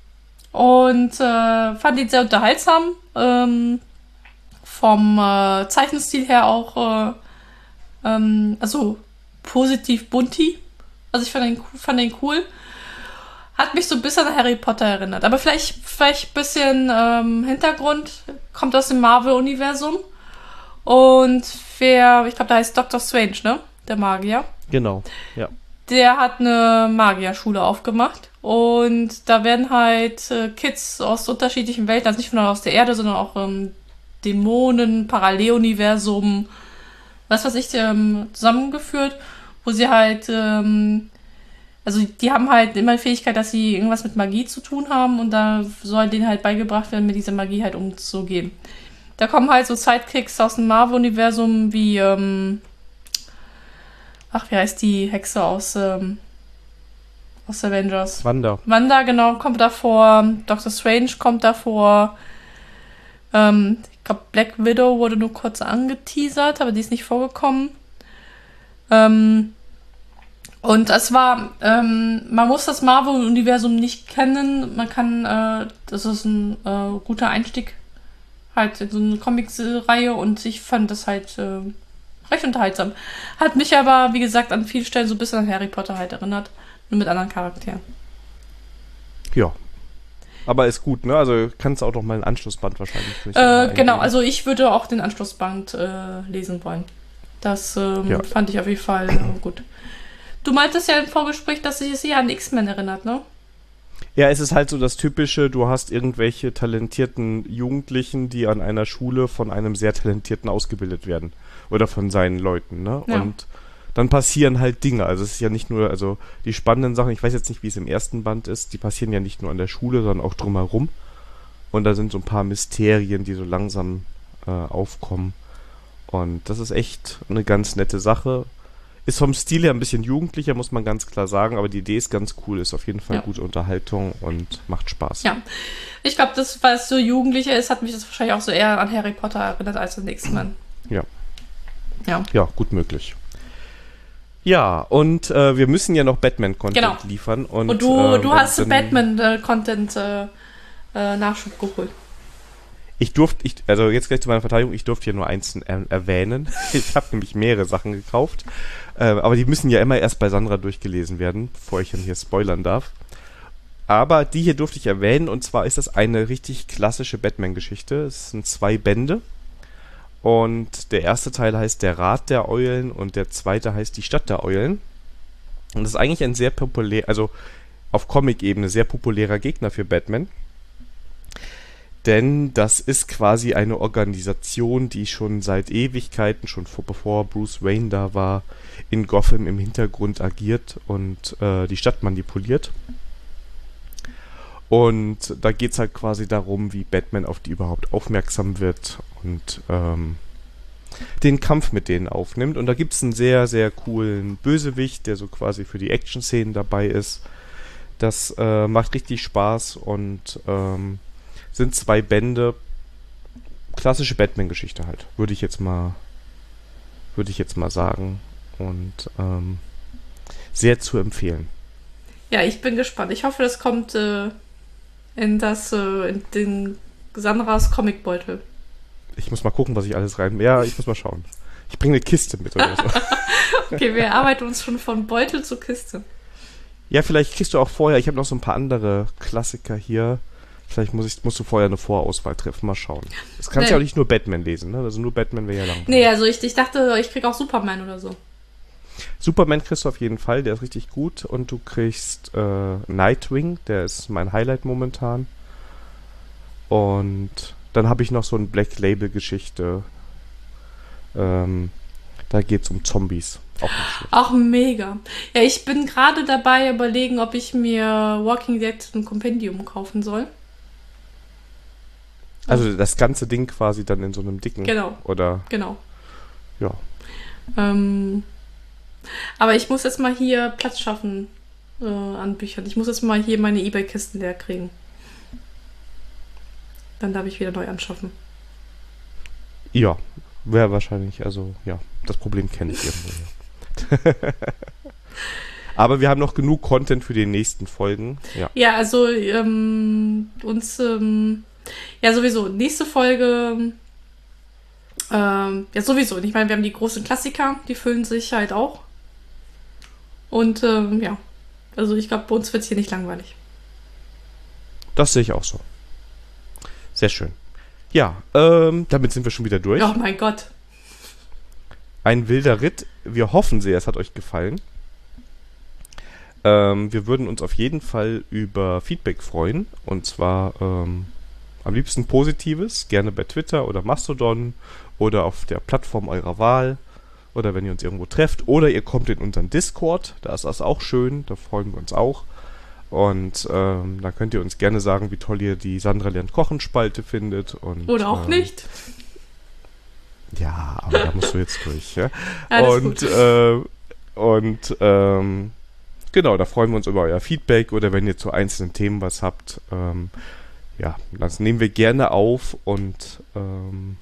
Und äh, fand ihn sehr unterhaltsam. Ähm, vom äh, Zeichenstil her auch, äh, ähm, also positiv bunti. Also ich fand ihn, fand ihn cool. Hat mich so ein bisschen an Harry Potter erinnert. Aber vielleicht vielleicht ein bisschen ähm, Hintergrund. Kommt aus dem Marvel-Universum. Und wer, ich glaube, da heißt Doktor Strange, ne? Der Magier. Genau, ja. Der hat eine Magierschule aufgemacht. Und da werden halt äh, Kids aus unterschiedlichen Welten, also nicht nur aus der Erde, sondern auch ähm, Dämonen, Paralleluniversum, was weiß ich, ähm, zusammengeführt, wo sie halt, ähm, also die haben halt immer die Fähigkeit, dass sie irgendwas mit Magie zu tun haben und da soll denen halt beigebracht werden, mit dieser Magie halt umzugehen. Da kommen halt so Sidekicks aus dem Marvel-Universum wie, ähm, ach, wie heißt die Hexe aus, ähm, aus Avengers? Wanda. Wanda, genau, kommt davor. Doctor Strange kommt davor. Ähm, ich glaube, Black Widow wurde nur kurz angeteasert, aber die ist nicht vorgekommen. Ähm, Und es war, ähm, man muss das Marvel-Universum nicht kennen. Man kann, äh, das ist ein äh, guter Einstieg halt in so eine Comics-Reihe und ich fand das halt äh, recht unterhaltsam. Hat mich aber, wie gesagt, an vielen Stellen so ein bisschen an Harry Potter halt erinnert. Nur mit anderen Charakteren. Ja. Aber ist gut, ne? Also kannst du auch noch mal ein Anschlussband wahrscheinlich. Äh, genau, also ich würde auch den Anschlussband äh, lesen wollen. Das ähm, ja. fand ich auf jeden Fall äh, gut. Du meintest ja im Vorgespräch, dass sich es eher an X-Men erinnert, ne? Ja, es ist halt so das Typische, du hast irgendwelche talentierten Jugendlichen, die an einer Schule von einem sehr talentierten ausgebildet werden. Oder von seinen Leuten, ne? Ja. Und dann passieren halt Dinge. Also es ist ja nicht nur, also die spannenden Sachen, ich weiß jetzt nicht, wie es im ersten Band ist, die passieren ja nicht nur an der Schule, sondern auch drumherum. Und da sind so ein paar Mysterien, die so langsam äh, aufkommen. Und das ist echt eine ganz nette Sache. Ist vom Stil her ein bisschen jugendlicher, muss man ganz klar sagen, aber die Idee ist ganz cool, ist auf jeden Fall ja. gute Unterhaltung und macht Spaß. Ja, ich glaube, das, weil es so jugendlicher ist, hat mich das wahrscheinlich auch so eher an Harry Potter erinnert als an X-Men. Ja. Ja. Ja, gut möglich. Ja, und äh, wir müssen ja noch Batman-Content genau. liefern. Und, und du, äh, du hast Batman-Content äh, äh, Nachschub geholt. Ich durfte, ich, also jetzt gleich zu meiner Verteidigung, ich durfte hier nur eins er- erwähnen. Ich habe nämlich mehrere Sachen gekauft. Äh, aber die müssen ja immer erst bei Sandra durchgelesen werden, bevor ich dann hier spoilern darf. Aber die hier durfte ich erwähnen, und zwar ist das eine richtig klassische Batman-Geschichte. Es sind zwei Bände. Und der erste Teil heißt Der Rat der Eulen und der zweite heißt Die Stadt der Eulen. Und das ist eigentlich ein sehr populär, also auf Comic-Ebene sehr populärer Gegner für Batman. Denn das ist quasi eine Organisation, die schon seit Ewigkeiten, schon vor, bevor Bruce Wayne da war, in Gotham im Hintergrund agiert und äh, die Stadt manipuliert. Und da geht es halt quasi darum, wie Batman auf die überhaupt aufmerksam wird und ähm, den Kampf mit denen aufnimmt. Und da gibt es einen sehr, sehr coolen Bösewicht, der so quasi für die Action-Szenen dabei ist. Das äh, macht richtig Spaß und ähm, sind zwei Bände. Klassische Batman-Geschichte halt, würde ich jetzt mal würde ich jetzt mal sagen. Und ähm, sehr zu empfehlen. Ja, ich bin gespannt. Ich hoffe, das kommt äh, in das, äh, in den Sandras Comicbeutel. Ich muss mal gucken, was ich alles rein... Ja, ich muss mal schauen. Ich bringe eine Kiste mit oder so. Okay, wir arbeiten uns schon von Beutel zu Kiste. Ja, vielleicht kriegst du auch vorher... Ich habe noch so ein paar andere Klassiker hier. Vielleicht muss ich, musst du vorher eine Vorauswahl treffen. Mal schauen. Das kannst nee. ja auch nicht nur Batman lesen, ne? Also nur Batman wäre ja langweilig. Nee, also ich, ich dachte, ich krieg auch Superman oder so. Superman kriegst du auf jeden Fall. Der ist richtig gut. Und du kriegst äh, Nightwing. Der ist mein Highlight momentan. Und dann habe ich noch so eine Black Label-Geschichte. Ähm, da geht es um Zombies. Auch nicht schlecht. Ach, mega. Ja, ich bin gerade dabei überlegen, ob ich mir Walking Dead ein Kompendium kaufen soll. Also das ganze Ding quasi dann in so einem dicken. Genau. Oder? Genau. Ja. Ähm, aber ich muss jetzt mal hier Platz schaffen äh, an Büchern. Ich muss jetzt mal hier meine eBay-Kisten leer kriegen. Dann darf ich wieder neu anschaffen. Ja, wäre wahrscheinlich, also ja, das Problem kenne ich irgendwo. Ja. Aber wir haben noch genug Content für die nächsten Folgen. Ja, ja also ähm, uns, ähm, ja sowieso, nächste Folge, ähm, ja sowieso. Ich meine, wir haben die großen Klassiker, die füllen sich halt auch. Und ähm, ja, also ich glaube, bei uns wird es hier nicht langweilig. Das sehe ich auch so. Sehr schön. Ja, ähm, damit sind wir schon wieder durch. Oh mein Gott. Ein wilder Ritt. Wir hoffen sehr, es hat euch gefallen. Ähm, wir würden uns auf jeden Fall über Feedback freuen. Und zwar ähm, am liebsten Positives. Gerne bei Twitter oder Mastodon oder auf der Plattform eurer Wahl. Oder wenn ihr uns irgendwo trefft. Oder ihr kommt in unseren Discord. Da ist das auch schön. Da freuen wir uns auch. Und ähm, da könnt ihr uns gerne sagen, wie toll ihr die Sandra lernt Kochen Spalte findet. Und, Oder auch ähm, nicht. Ja, aber da musst du jetzt durch. Ja? Alles und gut. Äh, und ähm, genau, da freuen wir uns über euer Feedback oder wenn ihr zu einzelnen Themen was habt. Ähm, ja, das nehmen wir gerne auf und ähm,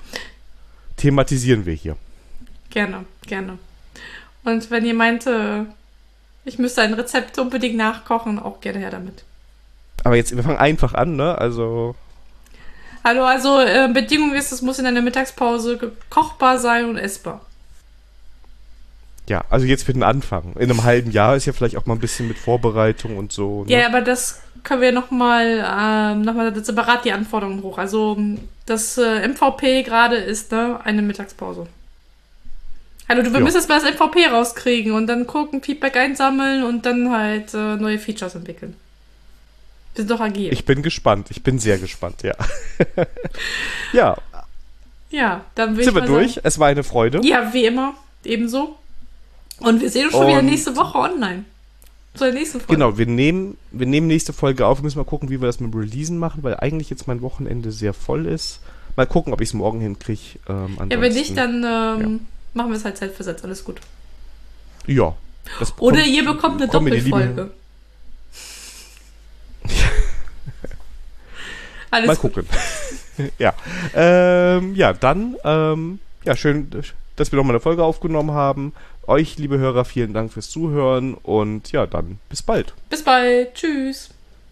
thematisieren wir hier. Gerne, gerne. Und wenn ihr meint, äh, Ich müsste ein Rezept unbedingt nachkochen, auch gerne her damit. Aber jetzt, wir fangen einfach an, ne? Also. Hallo, also äh, Bedingung ist, es muss in einer Mittagspause kochbar sein und essbar. Ja, also jetzt für den Anfang. In einem halben Jahr ist ja vielleicht auch mal ein bisschen mit Vorbereitung und so. Ne? Ja, aber das können wir nochmal, ähm, nochmal separat die Anforderungen hoch. Also das äh, M V P gerade ist ne, eine Mittagspause. Also du, wir Ja. müssen jetzt mal das M V P rauskriegen und dann gucken, Feedback einsammeln und dann halt äh, neue Features entwickeln. Wir sind doch agil. Ich bin gespannt. Ich bin sehr gespannt, ja. ja, ja, dann will sind ich wir mal durch. sagen, Es war eine Freude. ja, wie immer, ebenso. Und wir sehen uns schon Und- wieder nächste Woche online. Zur nächsten Folge. Genau, wir nehmen, wir nehmen nächste Folge auf. Wir müssen mal gucken, wie wir das mit dem Releasen machen, weil eigentlich jetzt mein Wochenende sehr voll ist. Mal gucken, ob ich es morgen hinkriege. Ähm, Ja, wenn nicht, ansonsten- dann ähm, machen wir es halt zeitversetzt. Alles gut. Ja. Das Oder bekommt- ihr bekommt eine bekommen wir die lieben- Doppelfolge. Alles Mal gut. gucken. ja. Ähm, ja, dann, ähm, ja, schön, dass wir nochmal eine Folge aufgenommen haben. Euch, liebe Hörer, vielen Dank fürs Zuhören und ja, dann bis bald. Bis bald. Tschüss.